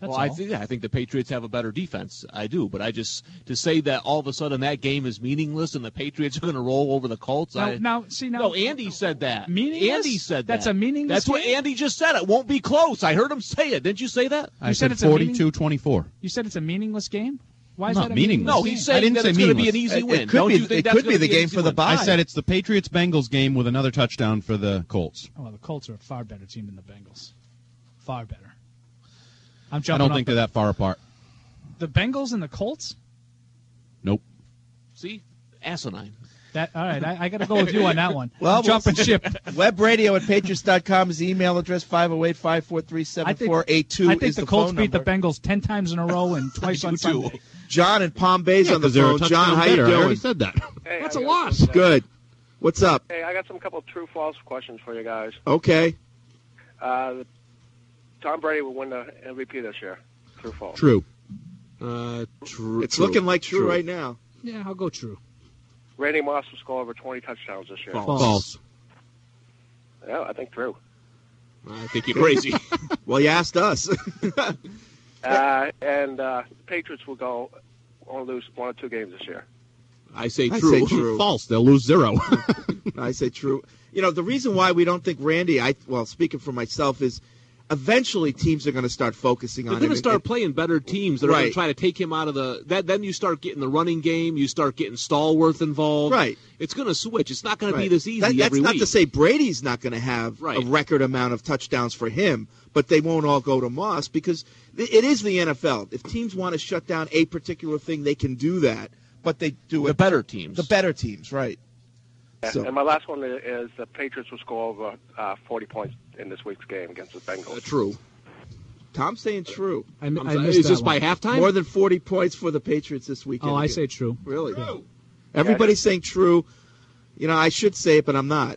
That's well, I all. think yeah, I think the Patriots have a better defense. I do, but I just to say that all of a sudden that game is meaningless and the Patriots are going to roll over the Colts. Now, I, now, see now. no, Andy said that. Meaningless? Andy said that. That's a meaningless That's what game? Andy just said. It won't be close. I heard him say it. Didn't you say that? I You said said it's a meaning- forty-two twenty-four. You said it's a meaningless game. Why is Not that a meaningless. No, game? he's I saying didn't that say it's going to be an meaningless. easy It- win. it could Don't be- you think it that's could be gonna the an game easy for the win? bye. I said it's the Patriots-Bengals game with another touchdown for the Colts. Oh, well, the Colts are a far better team than the Bengals. Far better. I'm I jumping. don't think they're that far apart. the Bengals and the Colts. Nope. See, asinine. That all right? I, I got to go with you on that one. Well, I'm jumping we'll- ship. Web radio at patriots dot com is the email address. five oh eight, five four three, seven four eight two I think is the the Colts phone beat number. the Bengals ten times in a row and twice on Sunday. John in Palm Bay's Yeah, on the 'cause they're a phone. touchdown John, how you better. I doing? already said that. Hey, That's I a got loss. some, uh, Good. What's up? Hey, I got some couple of true-false questions for you guys. Okay. Uh, Tom Brady will win the M V P this year. True-false. True. Uh, true. It's true. looking like true, True. right now. Yeah, I'll go true. Randy Moss will score over twenty touchdowns this year. False. False. Yeah, I think true. I think you're crazy. Well, you asked us. Uh, and uh, the Patriots will go only lose one or two games this year. I say I true. say true. False. They'll lose zero. I say true. You know, the reason why we don't think Randy, I well, speaking for myself, is eventually teams are going to start focusing They're on going him. to start And- playing better teams that are going Right. to try to take him out of the. That then you start getting the running game. You start getting Stallworth involved. Right. It's going to switch. It's not going to Right. be this easy That- that's every not week. to say Brady's not going to have Right. a record amount of touchdowns for him, but they won't all go to Moss because th- it is the N F L. If teams want to shut down a particular thing, they can do that, but they do The it. better teams. The better teams, right. Yeah. So- And my last one is the Patriots will score over uh, forty points in this week's game against the Bengals. Uh, true. Tom's saying true. I, I'm I sorry, missed is that this one. by halftime? More than forty points for the Patriots this weekend. Oh, I again. say true. Really? Everybody's saying true. You know, I should say it, but I'm not.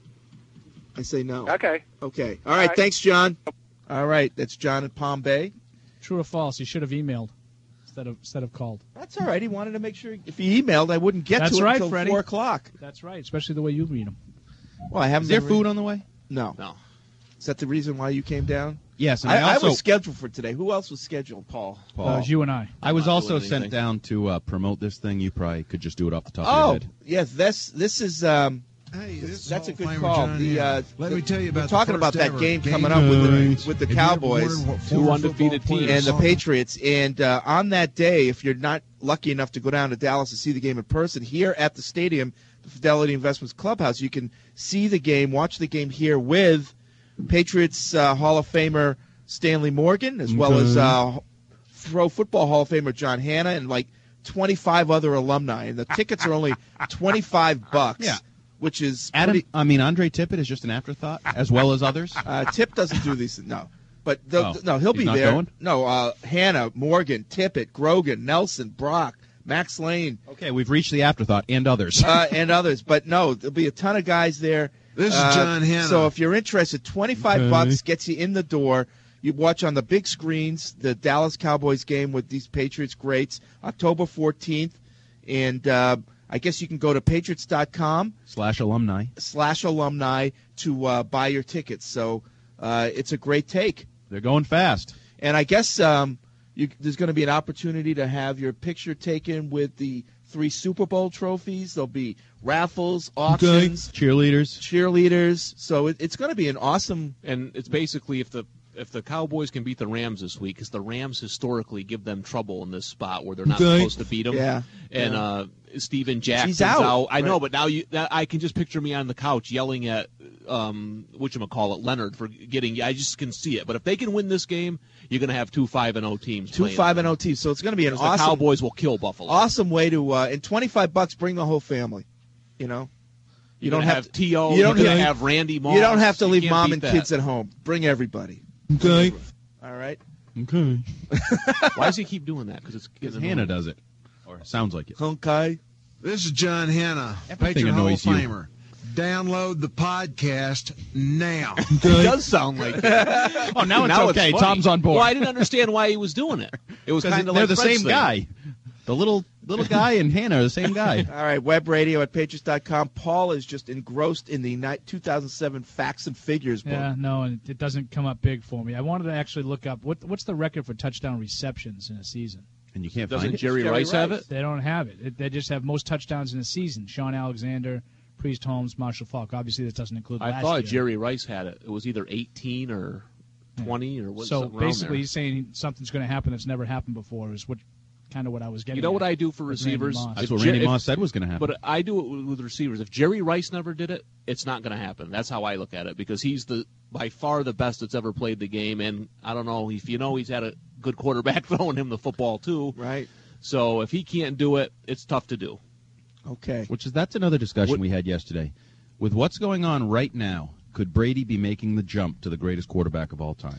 I say no. Okay. Okay. All right. All right. Thanks, John. All right. That's John in Palm Bay. True or false? You should have emailed instead of instead of called. That's all right. He wanted to make sure if he emailed, I wouldn't get That's to it right, until Freddie. four o'clock. That's right, especially the way you read them. Well, I haven't. Is there been food re- on the way? No. No. Is that the reason why you came down? Yes, and I, I, I also was scheduled for today. Who else was scheduled, Paul? Paul. Uh, it was you and I. I was not also doing sent anything. down to uh, promote this thing. You probably could just do it off the top of Oh, your head. yes. This this is. Um, Hey, this is that's a Hall of good Famer call. John The, Hamm. uh, Let the- me tell you we're about talking the about first that ever game game coming up with the night. with the Have you ever Cowboys. wondered what Two former undefeated football teams. players and the saw? Patriots. And uh, on that day, if you're not lucky enough to go down to Dallas to see the game in person, here at the stadium, the Fidelity Investments Clubhouse, you can see the game, watch the game here with Patriots uh, Hall of Famer Stanley Morgan, as well as uh, Pro Football Hall of Famer John Hanna, and like twenty-five other alumni. And the tickets are only twenty-five bucks. Yeah. Which is Adam, pretty, I mean, Andre Tippett is just an afterthought, as well as others. uh, Tip doesn't do these. No, but the, Oh, no, he'll he's be not there. going? No, uh, Hannah, Morgan, Tippett, Grogan, Nelson, Brock, Max Lane, Okay, we've reached the afterthought and others. uh, and others. But no, there'll be a ton of guys there. This is Uh, John Hanna. So if you're interested, twenty-five Okay. bucks gets you in the door. You watch on the big screens the Dallas Cowboys game with these Patriots greats, October fourteenth, and uh, I guess you can go to patriots dot com Slash alumni. slash alumni to uh, buy your tickets. So uh, it's a great take. They're going fast. And I guess um, you, there's going to be an opportunity to have your picture taken with the three Super Bowl trophies. There'll be raffles, auctions, Cheerleaders. cheerleaders. So it, it's going to be an awesome. And it's basically if the if the Cowboys can beat the Rams this week, because the Rams historically give them trouble in this spot where they're not Okay. supposed to beat them. Yeah. And Yeah. uh, Steven Jackson's He's out. I know, Right. but now you, that, I can just picture me on the couch yelling at um, whatchamacallit, Leonard, for getting. I just can see it. But if they can win this game, you're going to have two five and zero teams. Two playing. five and O teams. So it's going to be an 'Cause awesome, The Cowboys will kill Buffalo. awesome way to. Uh, and twenty-five bucks, bring the whole family. You know, You don't don't have have T O. you don't You're going have- to have Randy Moss. you don't have to You leave can't mom beat and that. kids at home. Bring everybody. Okay. All right. Okay. Why does he keep doing that? Because it's Because getting Hannah annoying. does it. Or sounds like it. Okay. This is John Hanna, Everything Patriot Hall of annoys you. Famer. Download the podcast now. It does sound like it. Oh, now it's okay. funny. Tom's on board. Well, I didn't understand why he was doing it. It was Because kind of they're like the Fred's same thing. guy. The little Little guy and Hannah are the same guy. All right, web radio at patriots dot com. Paul is just engrossed in the ni- two thousand seven facts and figures book. Yeah, no, and it doesn't come up big for me. I wanted to actually look up what what's the record for touchdown receptions in a season. And you can't Doesn't find it. Jerry, Jerry Rice, Rice have it? They don't have it. it. They just have most touchdowns in a season. Sean Alexander, Priest Holmes, Marshall Falk. Obviously, that doesn't include I last thought year. Jerry Rice had it. It was either eighteen or twenty or what. So basically, he's saying something's going to happen that's never happened before. Is what kind of what I was getting. You know at what I do for with Randy receivers? Moss. That's what Randy Jer- Moss said was going to happen. But I do it with, with receivers. If Jerry Rice never did it, it's not going to happen. That's how I look at it because he's the by far the best that's ever played the game. And I don't know if you know he's had a good quarterback throwing him the football too. Right. So if he can't do it, it's tough to do. Okay. Which is that's another discussion What- we had yesterday. With what's going on right now, could Brady be making the jump to the greatest quarterback of all time?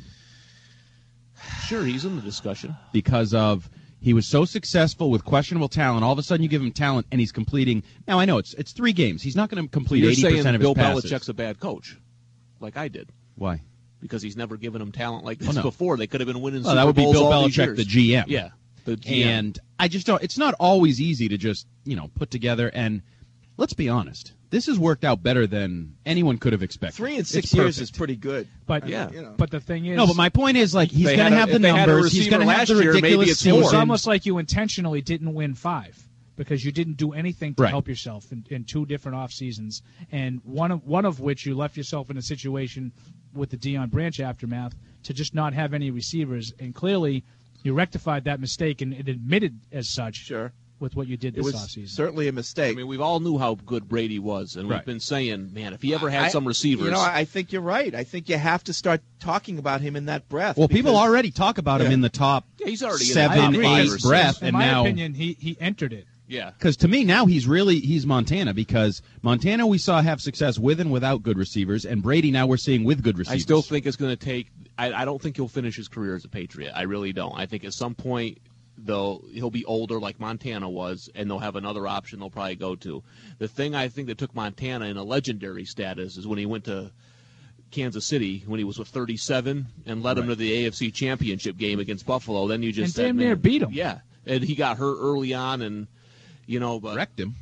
Sure, he's in the discussion. Because of he was so successful with questionable talent. All of a sudden, you give him talent, and he's completing. Now I know it's it's three games. He's not going to complete You're eighty saying percent of Bill his passes. Belichick's a bad coach, like I did. Why? Because he's never given him talent like this Well, no. before. They could have been winning Well, Super that would be Bowls Bill all these Belichick, years. the G M. Yeah, the G M. And I just don't. It's not always easy to just you know put together. And let's be honest, this has worked out better than anyone could have expected. Three and six It's years perfect. is pretty good. But I mean, you know. but the thing is, No, but my point is like he's They going had to a- have the if they had a numbers. He's receiver going to have the last year, maybe ridiculous it's it was season. almost like you intentionally didn't win five because you didn't do anything to Right. help yourself in, in two different off seasons, and one of one of which you left yourself in a situation with the Deion Branch aftermath to just not have any receivers, and clearly you rectified that mistake and it admitted as such. Sure. With what you did It this was offseason. certainly a mistake. I mean, we've all knew how good Brady was, and Right. we've been saying, man, if he ever had I- some receivers. You know, I think you're right. I think you have to start talking about him in that breath. Well, people because- already talk about him Yeah. in the top Yeah, he's already in the seven, top five eight or breath, six. in and my now opinion, he, he entered it. Yeah. because to me now he's really he's Montana because Montana we saw have success with and without good receivers, and Brady now we're seeing with good receivers. I still think it's going to take. I, I don't think he'll finish his career as a Patriot. I really don't. I think at some point, though, he'll be older like Montana was, and they'll have another option they'll probably go to. The thing I think that took Montana in a legendary status is when he went to Kansas City when he was with thirty-seven and led him to the A F C Championship game against Buffalo. Then you just And said, damn near man, beat him. Yeah, and he got hurt early on, and you know, but wrecked him.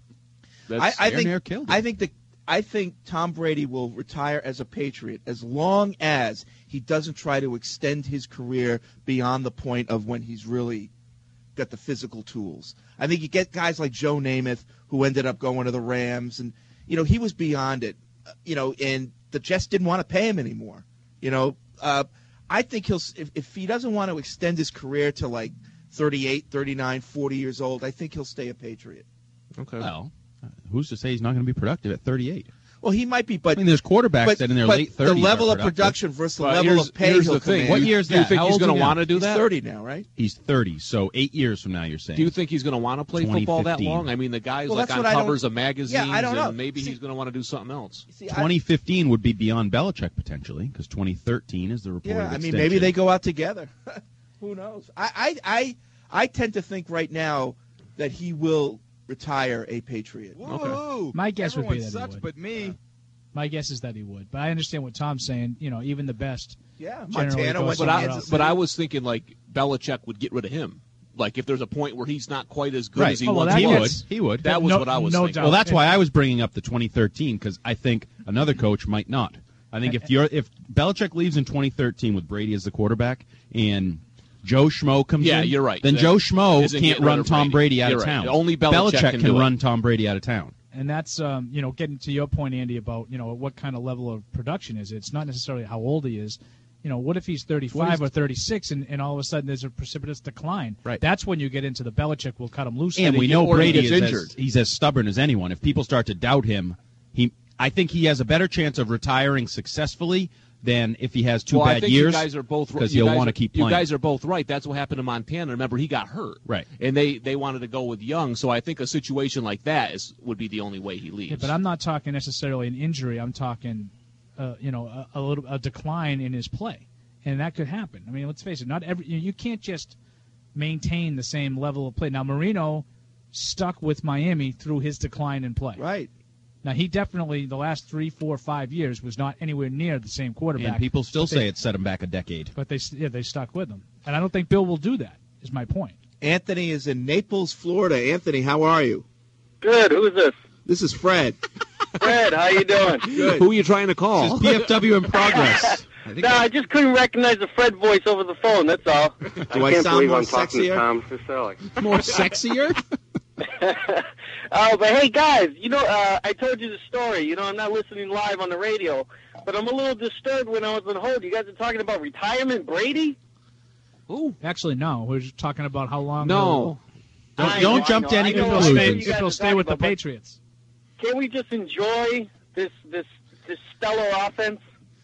I, that's, I Air Nair think killed him. I think the I think Tom Brady will retire as a Patriot as long as he doesn't try to extend his career beyond the point of when he's really got the physical tools. I think you get guys like Joe Namath who ended up going to the Rams, and you know he was beyond it. Uh, you know, and the Jets didn't want to pay him anymore. You know, uh, I think he'll if, if he doesn't want to extend his career to like thirty-eight, thirty-nine, forty years old, I think he'll stay a Patriot. okay. Well, who's to say he's not going to be productive at thirty-eight? Well, he might be, but I mean, there's quarterbacks but, that in their but late thirties the level are of productive. production versus the But level here's- of pay here's he'll the thing. command. What year is Do you that? think How he's old is going he to now? want to do He's that? thirty now, right? He's thirty, so eight years from now, you're saying. Do you think he's going to want to play football that twenty fifteen. long? I mean, the guy's Well, like that's on what I don't- covers of magazines, Yeah, I don't know. and maybe See- he's going to want to do something else. See, I- twenty fifteen would be beyond Belichick potentially because twenty thirteen is the reported yeah, I mean, extension. maybe they go out together. Who knows? I, I, I, I tend to think right now that he will retire a Patriot. Okay. My guess would be that sucks he would. but me. My guess is that he would. But I understand what Tom's saying. You know, even the best. Yeah, generally Montana goes went But to I, somewhere Kansas else. but I was thinking like Belichick would get rid of him. Like if there's a point where he's not quite as good Right. as he Oh, well, once that he was. would. He would. That was No- what I was no thinking. doubt. Well, that's why I was bringing up the twenty thirteen because I think another coach might not. I think if you're if Belichick leaves in twenty thirteen with Brady as the quarterback and Joe Schmo comes Yeah, in, you're right. then That Joe Schmo isn't can't getting rid run of Tom Brady. Brady out You're of right. town. Only Belichick can can do it. run Tom Brady out of town. And that's, um, you know, getting to your point, Andy, about, you know, what kind of level of production is it? It's not necessarily how old he is. You know, what if he's thirty-five or thirty-six and, and all of a sudden there's a precipitous decline? Right. That's when you get into the Belichick will cut him loose. And he we get- know or he Brady gets is injured. as, he's as stubborn as anyone. If people start to doubt him, he I think he has a better chance of retiring successfully than if he has two well, bad I think years. you guys are both because you he'll guys want are- to keep You playing. guys are both right. That's what happened to Montana. Remember, he got hurt, Right. And they, they wanted to go with Young. So I think a situation like that is would be the only way he leaves. Yeah, but I'm not talking necessarily an injury. I'm talking, uh, you know, a, a little a decline in his play, and that could happen. I mean, let's face it. Not every you, you can't just maintain the same level of play. Now, Marino stuck with Miami through his decline in play. Right. Now, he definitely the last three, four, five years was not anywhere near the same quarterback. and people still But they- say it set him back a decade. but they yeah they stuck with him, and I don't think Bill will do that. Is my point. Anthony is in Naples, Florida. Anthony, how are you? Good. Who is this? This is Fred. Fred, how you doing? Good. Who are you trying to call? This is P F W in progress. I think no, I just couldn't recognize the Fred voice over the phone, that's all. Do I, can't sound believe more I'm talking sexier? to Tom Siselli. More sexier? Oh, but hey, guys, you know, uh, I told you the story. You know, I'm not listening live on the radio, but I'm a little disturbed when I was on hold. You guys are talking about retirement Brady? Ooh. Actually, no. We're just talking about how long. No. Don't, I don't know, jump I to know, any I know. If they'll I know stay, you conclusions. if guys they'll are stay talking with the about, but Patriots. Can't we just enjoy this this this stellar offense?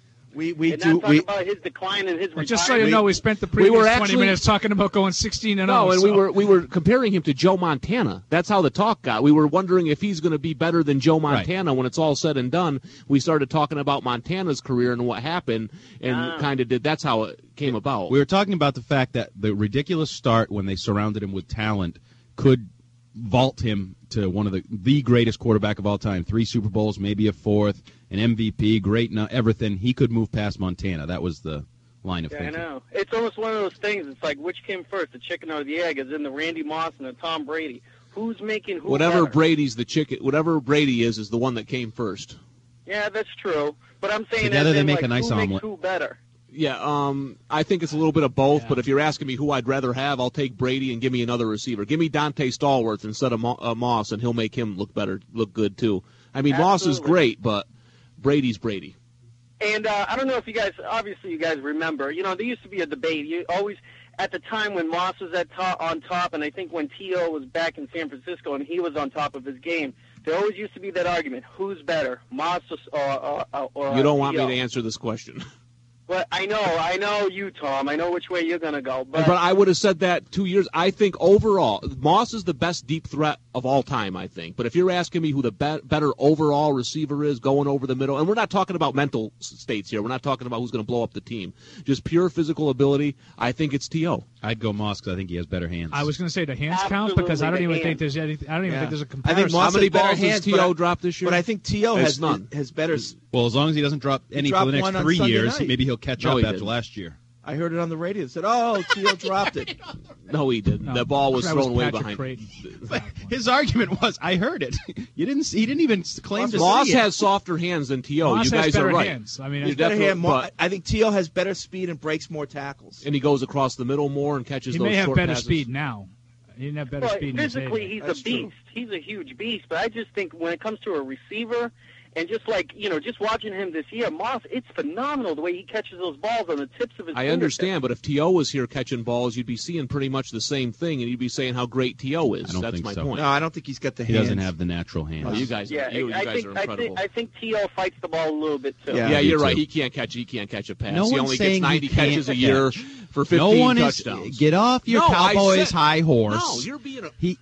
We we and do not talk we about his decline and his Well, retirement? just so you know, we spent the We previous were twenty actually- minutes talking about going sixteen and oh. No, and we so- were we were comparing him to Joe Montana. That's how the talk got. We were wondering if he's going to be better than Joe Montana when it's all said and done. We started talking about Montana's career and what happened, and Ah. kind of did. That's how it came about. We were talking about the fact that the ridiculous start when they surrounded him with talent could vault him to one of the the greatest quarterback of all time. Three Super Bowls, maybe a fourth, an M V P, great, no, everything. He could move past Montana. That was the line of Yeah, thinking. I know. It's almost one of those things. It's like, which came first, the chicken or the egg? Is in the Randy Moss and the Tom Brady. Who's making who Whatever better? Brady's the chicken. Whatever Brady is, is the one that came first. Yeah, that's true. But I'm saying Together as they in, make like, a nice who omelet. makes who better? Yeah, um, I think it's a little bit of both. Yeah. But if you're asking me who I'd rather have, I'll take Brady and give me another receiver. Give me Dante Stallworth instead of Mo- uh, Moss, and he'll make him look better, look good too. I mean, Moss is Absolutely. great, but Brady's Brady. And uh, I don't know if you guys, obviously you guys remember, you know, there used to be a debate. You always, at the time when Moss was at top, on top, and I think when T O was back in San Francisco and he was on top of his game, there always used to be that argument: who's better, Moss or or, or, or You don't want T O? me to answer this question. But I know, I know you, Tom. I know which way you're going to go. But, But I would have said that two years. I think overall, Moss is the best deep threat of all time, I think. But if you're asking me who the be- better overall receiver is going over the middle, and we're not talking about mental s- states here. We're not talking about who's going to blow up the team. Just pure physical ability, I think it's T O I'd go Moss because I think he has better hands. I was going to say the hands count Absolutely, because I don't the even hands. think there's any. I don't even Yeah. think there's a I comparison. think Moss How many has better balls hands, does T but O I- drop this year? But I think T O It's has none. has better. Well, as long as he doesn't drop any for dropped the next one on three Sunday years, night. maybe he'll catch No, up he after didn't. last year. I heard it on the radio. It said, "Oh, T O dropped it." No, he didn't. No, the ball was that thrown way Patrick behind. Creighton. But his argument was, I heard it. You didn't. See, he didn't even claim to Moss see it. has softer hands than T O. Moss You has guys better are right. hands. I mean, You're I- Better definitely- hand, more, but- I think T O has better speed and breaks more tackles. and he goes across the middle more and catches he those may have short better passes. speed now. He didn't have better well, speed in his physically, heyday. he's That's a true. beast. He's a huge beast. But I just think when it comes to a receiver, and just like, you know, just watching him this year, Moss, it's phenomenal the way he catches those balls on the tips of his I fingertips. understand, but if T O was here catching balls, you'd be seeing pretty much the same thing, and you'd be saying how great T O is. I don't That's think my so. point. No, I don't think he's got the He hands. doesn't have the natural hands. Oh, you guys, Yeah, are, you, you I guys think are I incredible. think I think T O fights the ball a little bit too. Yeah, yeah, me you're too. right. He can't catch. He can't catch a pass. No he one's only saying gets ninety he can't catches a catch. year for fifteen No one touchdowns. is. Get off your No, I Cowboys said- high horse. No, you're being a. He.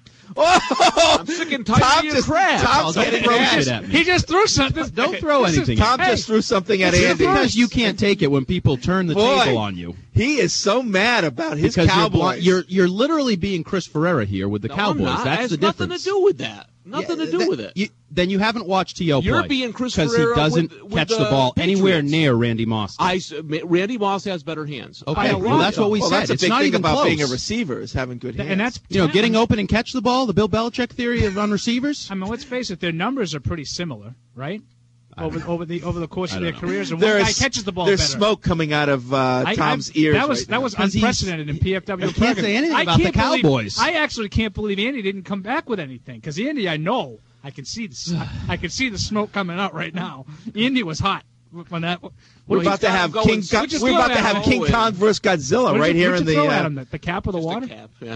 I'm sick and tired Tom of your just- crap. Tom's Don't getting throw mad. shit at me. He just threw something. Don't throw This is- anything. Tom Hey, just threw something at It's Andy. because you can't take it when people turn the Boy. table on you. He is so mad about his Because you're, Cowboys. bl- you're you're literally being Chris Ferreira here with the No, I'm Cowboys. not. That's it has the nothing difference. to do with that. Nothing Yeah, to do that- with it. You, then you haven't watched T O You're play being Chris because he Ferreira doesn't with- with catch the the ball anywhere Patriots. near Randy Moss. I s- Randy Moss has better hands. Okay, I agree well with that's you. what we well, said. that's a It's big not thing even about close. being a receiver is having good hands. And that's You know, getting talent. open and catch the ball. The Bill Belichick theory of on receivers. I mean, let's face it; their numbers are pretty similar, right? Over over the over the course I of don't their know. careers, and There one guy is- catches the ball There's better. smoke coming out of uh, I- Tom's I- ears. That was right that now. was Because he's- unprecedented in P F W. I can't say anything I about the can't believe- Cowboys. I actually can't believe Andy didn't come back with anything because Andy, I know, I can see the I, I can see the smoke coming out right now. Andy was hot when that. What We're did about you- to have go King. and- Go- what'd you we're throw about to at have him? King Oh, yeah. Kong versus Godzilla What right did you, here what'd in you the. throw at Uh, him? The, the cap of the Just a water. cap, yeah.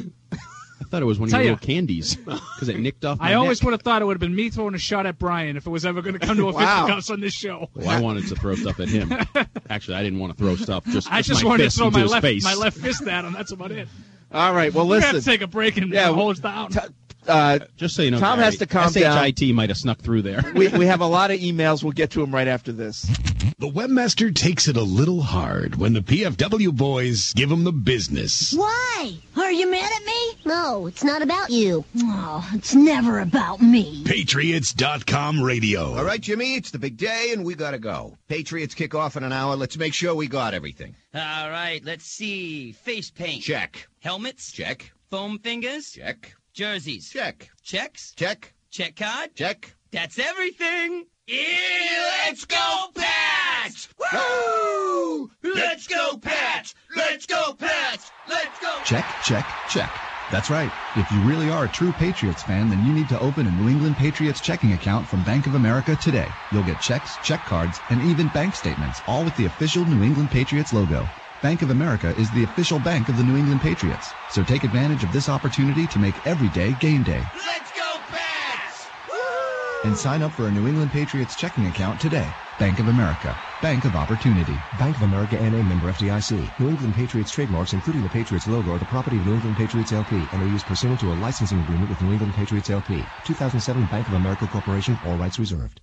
I thought it was one of Tell your ya. little candies because it nicked off. My I always neck. would have thought it would have been me throwing a shot at Brian if it was ever going to come to a Wow. fisticuffs on this show. Well, I wanted to throw stuff at him. Actually, I didn't want to throw stuff. Just, I just my wanted to fist throw into my his left face. my left fist at him. That's about it. all right. Well, We're gonna listen. have to take a break and Yeah, uh, hold us down. uh, Just so you know, Tom Gary, has to calm S H I T might have snuck through there. we we have a lot of emails. We'll get to them right after this. The webmaster takes it a little hard when the P F W boys give him the business. Why? Are you mad at me? No, it's not about you. Oh, it's never about me. Patriots dot com radio. All right, Jimmy, it's the big day, and we gotta go. Patriots kick off in an hour. Let's make sure we got everything. All right, let's see. Face paint. Check. Helmets? Check. Foam fingers? Check. Jerseys? Check. Checks? Check. Check card? Check. That's everything. Yeah, let's go, Pats! Woo! Let's go, Pats! Let's go, Pats! Let's go! Check, check, check. That's right. If you really are a true Patriots fan, then you need to open a New England Patriots checking account from Bank of America today. You'll get checks, check cards, and even bank statements, all with the official New England Patriots logo. Bank of America is the official bank of the New England Patriots. So take advantage of this opportunity to make every day game day. Let's go, Pats! And sign up for a New England Patriots checking account today. Bank of America. Bank of Opportunity. Bank of America N A member F D I C. New England Patriots trademarks, including the Patriots logo, are the property of New England Patriots L P and are used pursuant to a licensing agreement with New England Patriots L P. two thousand seven Bank of America Corporation. All rights reserved.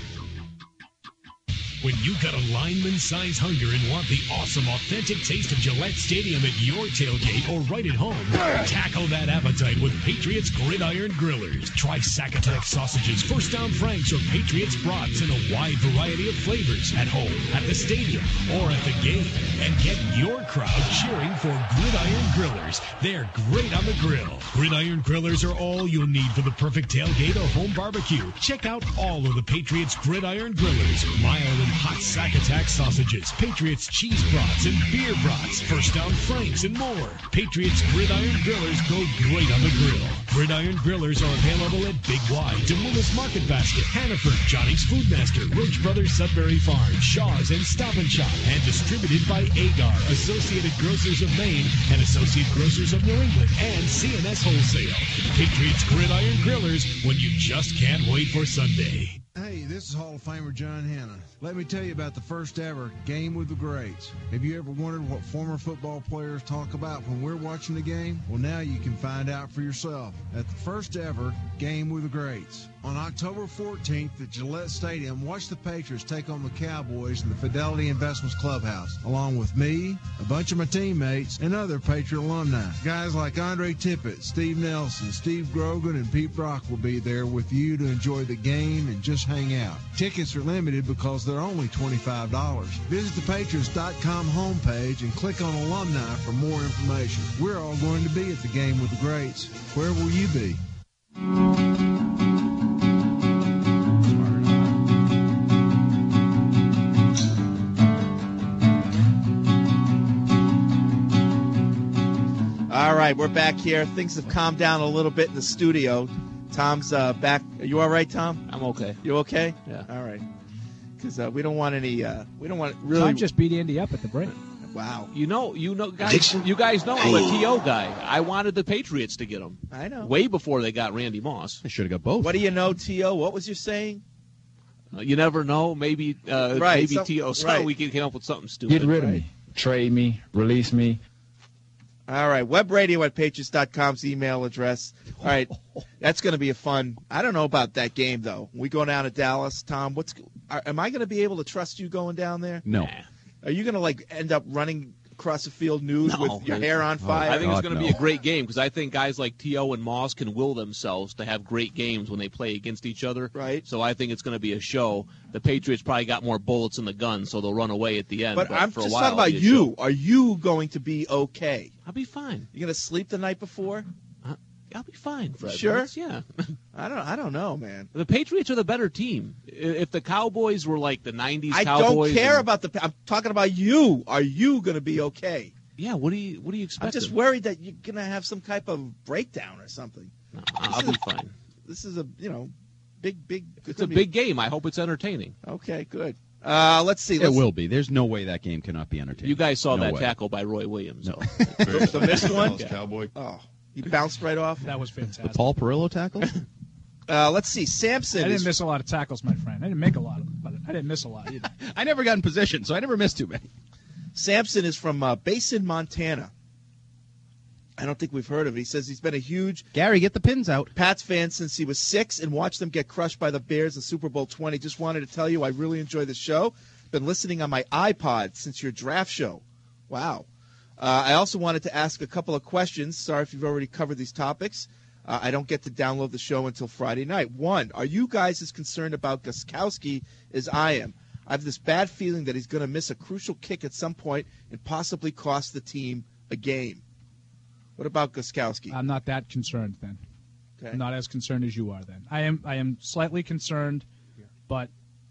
When you've got a lineman-sized hunger and want the awesome, authentic taste of Gillette Stadium at your tailgate or right at home, tackle that appetite with Patriots Gridiron Grillers. Try Sackatock sausages, First Down Franks, or Patriots brats in a wide variety of flavors at home, at the stadium, or at the game. And get your crowd cheering for Gridiron Grillers. They're great on the grill. Gridiron Grillers are all you'll need for the perfect tailgate or home barbecue. Check out all of the Patriots Gridiron Grillers. Mild and hot Sackatock sausages, Patriots cheese brats and beer brats, First Down Franks, and more. Patriots Gridiron Grillers go great on the grill. Gridiron Grillers are available at Big Y, Demoulas Market Basket, Hannaford, Johnny's Food Master, Roach Brothers Sudbury Farm, Shaw's, and Stop and Shop, and distributed by Agar, Associated Grocers of Maine, and Associate Grocers of New England, and C N S Wholesale. Patriots Gridiron Grillers, when you just can't wait for Sunday. Hey, this is Hall of Famer John Hanna. Let me tell you about the first ever Game with the Greats. Have you ever wondered what former football players talk about when we're watching the game? Well, now you can find out for yourself at the first ever Game with the Greats. On October fourteenth at Gillette Stadium, watch the Patriots take on the Cowboys in the Fidelity Investments Clubhouse, along with me, a bunch of my teammates, and other Patriot alumni. Guys like Andre Tippett, Steve Nelson, Steve Grogan, and Pete Brock will be there with you to enjoy the game and just hang out. Tickets are limited because they're only twenty-five dollars. Visit the Patriots dot com homepage and click on Alumni for more information. We're all going to be at the Game with the Greats. Where will you be? All right, we're back here. Things have calmed down a little bit in the studio. Tom's uh, back. Are you all right, Tom? I'm okay. You okay? Yeah. All right. Because uh, we don't want any. Uh, we don't want really. Tom just beat Andy up at the break. Wow. You know, you know, guys. You guys know I'm a T O guy. I wanted the Patriots to get him. I know. Way before they got Randy Moss. They should have got both. What do you know, T O? What was you saying? Uh, you never know. Maybe, uh, Right, maybe some- T O. So right. we can come up with something stupid. Get rid of me. Trade me. Release me. All right, webradio at patriots dot com's email address. All right, that's going to be a fun. I don't know about that game though. We go down to Dallas, Tom. What's? Are, am I going to be able to trust you going down there? No. Are you going to like end up running across the field news No. with your hair on fire? I think it's going to no. be a great game because I think guys like T O and Moss can will themselves to have great games when they play against each other. Right. So I think it's going to be a show. The Patriots probably got more bullets in the gun, so they'll run away at the end. But, But, I'm for just a while, talking about it'll be a you. show. Are you going to be okay? I'll be fine. You going to sleep the night before? I'll be fine, Fred. Sure? That's- Yeah. I don't. I don't know, man. The Patriots are the better team. I- If the Cowboys were like the nineties I Cowboys. don't care and- about the. I'm talking about you. Are you going to be okay? Yeah. What do you What do you expect? I'm just worried that you're going to have some type of breakdown or something. No, I'll be fine. This is a you know, big big. It's a big game. I hope it's entertaining. Okay, good. Uh, let's see. It Let's, will be. There's no way that game cannot be entertaining. You guys saw No that way. tackle by Roy Williams. No. the, the missed one. Yeah. Cowboy. Oh, he bounced right off. That was The fantastic. Paul Perillo tackle? Uh, let's see. Samson. I didn't is, miss a lot of tackles, my friend. I didn't make a lot of them, but I didn't miss a lot either. I never got in position, so I never missed too many. Samson is from uh, Basin, Montana. I don't think we've heard of it. He says he's been a huge Gary, get the pins out. Pats fan since he was six and watched them get crushed by the Bears in Super Bowl twenty. Just wanted to tell you I really enjoy the show. Been listening on my iPod since your draft show. Wow. Uh, I also wanted to ask a couple of questions. Sorry if you've already covered these topics. Uh, I don't get to download the show until Friday night. One, are you guys as concerned about Gostkowski as I am? I have this bad feeling that he's going to miss a crucial kick at some point and possibly cost the team a game. What about Gostkowski? I'm not that concerned then. Okay. I'm not as concerned as you are then. I am I am slightly concerned, but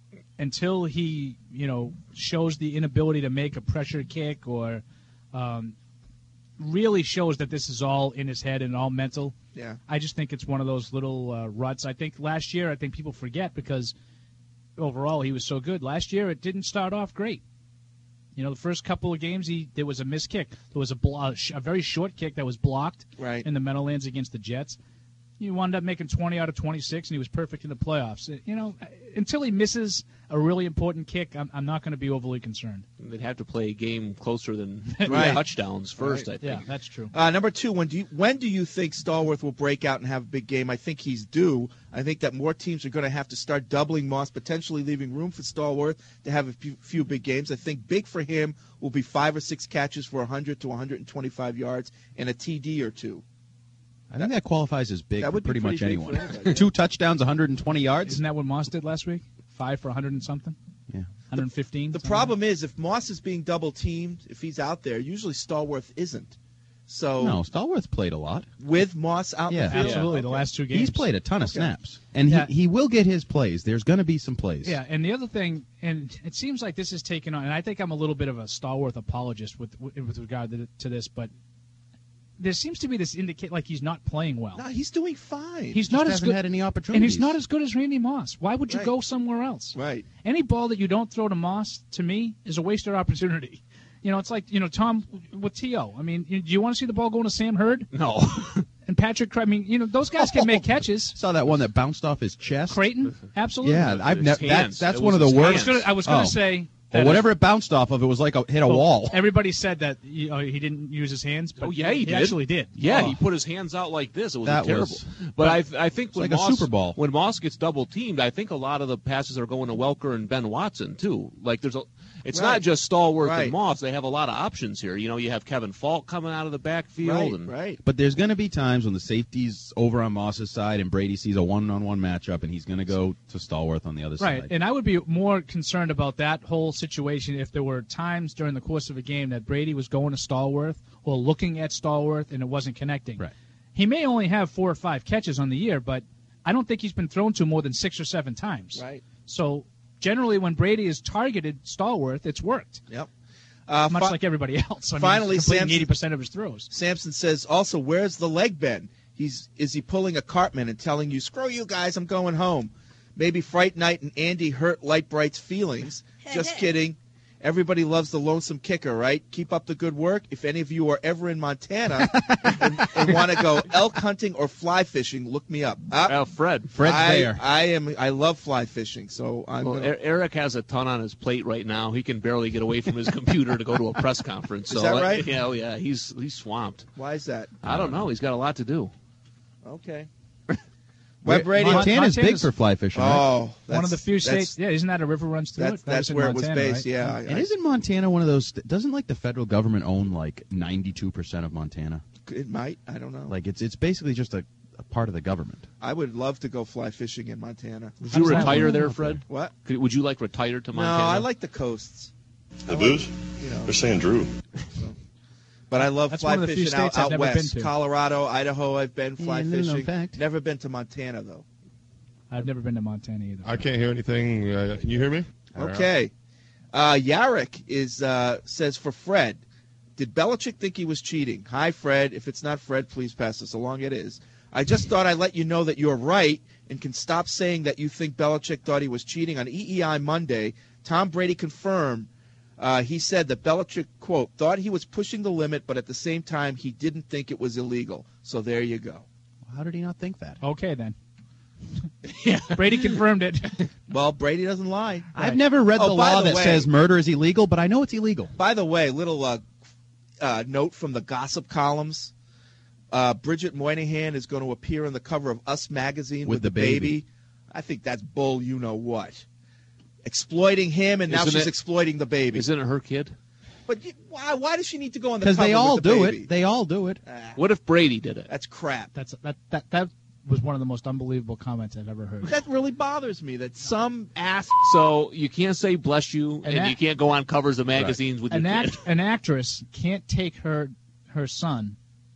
until he, you know, shows the inability to make a pressure kick or um, really shows that this is all in his head and all mental, Yeah. I just think it's one of those little uh, ruts. I think last year, I think people forget because overall he was so good. Last year it didn't start off great. You know, the first couple of games, he there was a missed kick. There was a, blo- a very short kick that was blocked right. in the Meadowlands against the Jets. He wound up making twenty out of twenty-six, and he was perfect in the playoffs. You know, until he misses a really important kick, I'm, I'm not going to be overly concerned. They'd have to play a game closer than Right. touchdowns first, Right. I think. Yeah, that's true. Uh, number two, when do you when do you think Stallworth will break out and have a big game? I think he's due. I think that more teams are going to have to start doubling Moss, potentially leaving room for Stallworth to have a few, few big games. I think big for him will be five or six catches for one hundred to one hundred twenty-five yards and a T D or two. I think that qualifies as big That for would be pretty much pretty big anyone. for anybody, yeah. Two touchdowns, one hundred twenty yards. Isn't that what Moss did last week? Five for one hundred and something? Yeah. one hundred fifteen? The problem is if Moss is being double teamed, if he's out there, usually Stallworth isn't. So No, Stallworth played a lot. with Moss out Yeah. in the field, Absolutely, the Okay. last two games. He's played a ton of Okay. snaps, and Yeah. he, he will get his plays. There's going to be some plays. Yeah, and the other thing, and it seems like this is taken on, and I think I'm a little bit of a Stallworth apologist with with, with regard to, to this, but there seems to be this indicate like he's not playing well. No, he's doing fine. He's Just not as hasn't good, had any and opportunities. he's not as good as Randy Moss. Why would you Right. go somewhere else? Right. Any ball that you don't throw to Moss, to me, is a wasted opportunity. You know, it's like, you know, Tom with T O. I mean, do you want to see the ball going to Sam Hurd? No. And Patrick, Cra- I mean, you know, those guys can make catches. Saw that one that bounced off his chest. Creighton, absolutely. Yeah, I've His never. That, hands. that's It one of was the his I worst. was gonna, I was gonna Oh. say. Well, that whatever it bounced off of, it was like a, hit a Well, wall. Everybody said that you know, he didn't use his hands, but Oh, yeah, he, he did. actually did. Yeah, Oh. he put his hands out like this. It was That terrible. was- but I, I think It's when like a Moss, Super Bowl. when Moss gets double teamed, I think a lot of the passes are going to Welker and Ben Watson too. Like there's a, it's Right. not just Stallworth Right. and Moss. They have a lot of options here. You know, you have Kevin Falk coming out of the backfield, Right, and right. But there's going to be times when the safety's over on Moss's side and Brady sees a one-on-one matchup, and he's going to go to Stallworth on the other Right, side. and I would be more concerned about that whole situation if there were times during the course of a game that Brady was going to Stallworth or looking at Stallworth and it wasn't connecting. Right. He may only have four or five catches on the year, but I don't think he's been thrown to more than six or seven times. Right. So generally, when Brady has targeted Stallworth, it's worked. Yep. Uh, Much fi- like everybody else. I mean, finally, he's completing Samson- eighty percent of his throws. Sampson says also, where's the leg bend? He's is he pulling a Cartman and telling you, screw you guys, I'm going home. Maybe Fright Night and Andy hurt Light Bright's feelings. Just kidding. Everybody loves the lonesome kicker, right? Keep up the good work. If any of you are ever in Montana and, and want to go elk hunting or fly fishing, look me up. Uh, uh, Fred. Fred's I, there. I am. I love fly fishing, so I'm. Well, gonna, Er- Eric has a ton on his plate right now. He can barely get away from his computer to go to a press conference. So, Is that uh, right? Yeah, oh, yeah. He's he's swamped. why is that? I don't know. He's got a lot to do. Okay. Where- Web radio. Montana's big Montana's- for fly fishing, right? Oh, One of the that's- few that's- states. Yeah, isn't that a river runs through That's, it? That that's was in where Montana, it was based. right? Yeah. I- And isn't Montana one of those? Doesn't like the federal government own like ninety-two percent of Montana? It might. I don't know. Like it's it's basically just a, a part of the government. I would love to go fly fishing in Montana. Would How you does that retire work? there, Fred? What? Could, would you like retire to Montana? No, I like the coasts. The booze? You know, They're saying Drew. but I love That's fly one of the few fishing out, states I've out never west. been to. Colorado, Idaho, I've been fly Yeah, no, no, fishing. fact. Never been to Montana though. I've never been to Montana either. I can't hear anything. Uh, can you hear me? Okay. Uh, Yarrick is uh, says for Fred, did Belichick think he was cheating? Hi, Fred. If it's not Fred, please pass this along. It is. I just thought I'd let you know that you're right and can stop saying that you think Belichick thought he was cheating. On E E I Monday, Tom Brady confirmed. Uh, he said that Belichick, quote, thought he was pushing the limit, but at the same time, he didn't think it was illegal. So there you go. How did he not think that? Okay, then. Brady confirmed it. Well, Brady doesn't lie. I've never read Oh, the by law the that way- says murder is illegal, but I know it's illegal. By the way, little uh, uh, note from the gossip columns. Uh, Bridget Moynihan is going to appear on the cover of Us magazine with, With the baby. I think that's bull. You know what? Exploiting him, and now Isn't she's it- exploiting the baby. Isn't it her kid? But you, why? Why does she need to go on the Because cover they all with the do baby? it. They all do it. Ah, What if Brady did it? that's crap. That's that that that was one of the most unbelievable comments I've ever heard. That really bothers me. That some ass. So you can't say bless you, and, that- you can't go on covers of magazines with An your act, kid. an actress can't take her her son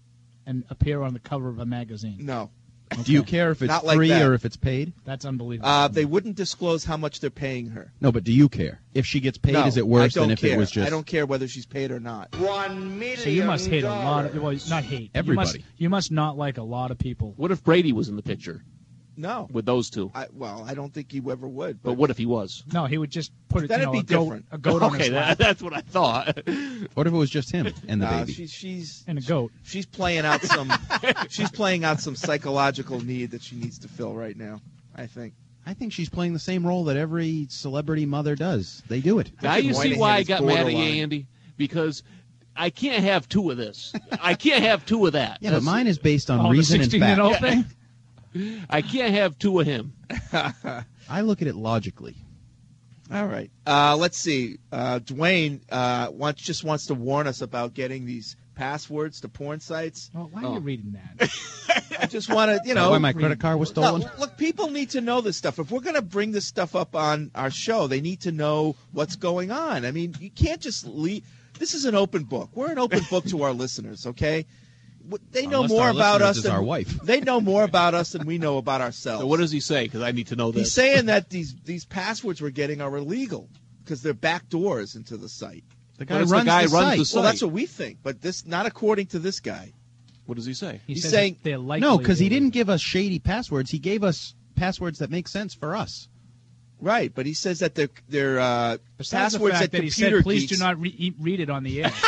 and appear on the cover of a magazine. No. Do you care if it's Not like free that. or if it's paid? That's unbelievable. Uh, they wouldn't disclose how much they're paying her. No, but do you care? If she gets paid, No, is it worse I don't than if care. it was just... I don't care whether she's paid or not. One million. So you must hate a lot of, well, not hate. Everybody. You must, you must not like a lot of people. What if Brady was in the picture No. with those two? I, well, I don't think he ever would. But what if he was? No, he would just put it, That'd you know, be a goat, different. a goat on Okay, his that, lap. that's what I thought. What if it was just him and the No, baby? she's she's and a goat. She's playing out some. she's playing out some psychological need that she needs to fill right now. I think. I think she's playing the same role that every celebrity mother does. They do it. Now you see why I got mad at you, Andy? Because I can't have two of this. I can't have two of that. Yeah, but mine is based on Oh, the reason and sixteen fact. and oh thing? I can't have two of him. I look at it logically. All right. Uh, let's see. Uh, Dwayne uh, wants, just wants to warn us about getting these passwords to porn sites. Oh, why are you reading that? I just want to, you know. Why my credit card was stolen? No, look, people need to know this stuff. If we're going to bring this stuff up on our show, they need to know what's going on. I mean, you can't just leave. This is an open book. We're an open book to our listeners, okay? They know Unless more our about listeners us is than our wife. They know more about us than we know about ourselves. So what does he say? Because I need to know this. He's saying that these these passwords we're getting are illegal because they're back doors into the site. The guy runs the guy the runs site. the site. Well, that's what we think, but this not according to this guy. What does he say? He He's says saying they're likely No, because he illegal. didn't give us shady passwords. He gave us passwords that make sense for us. Right, but he says that they're they're uh, Besides passwords the fact that that he computer said, please geeks. do not re- e- read it on the air.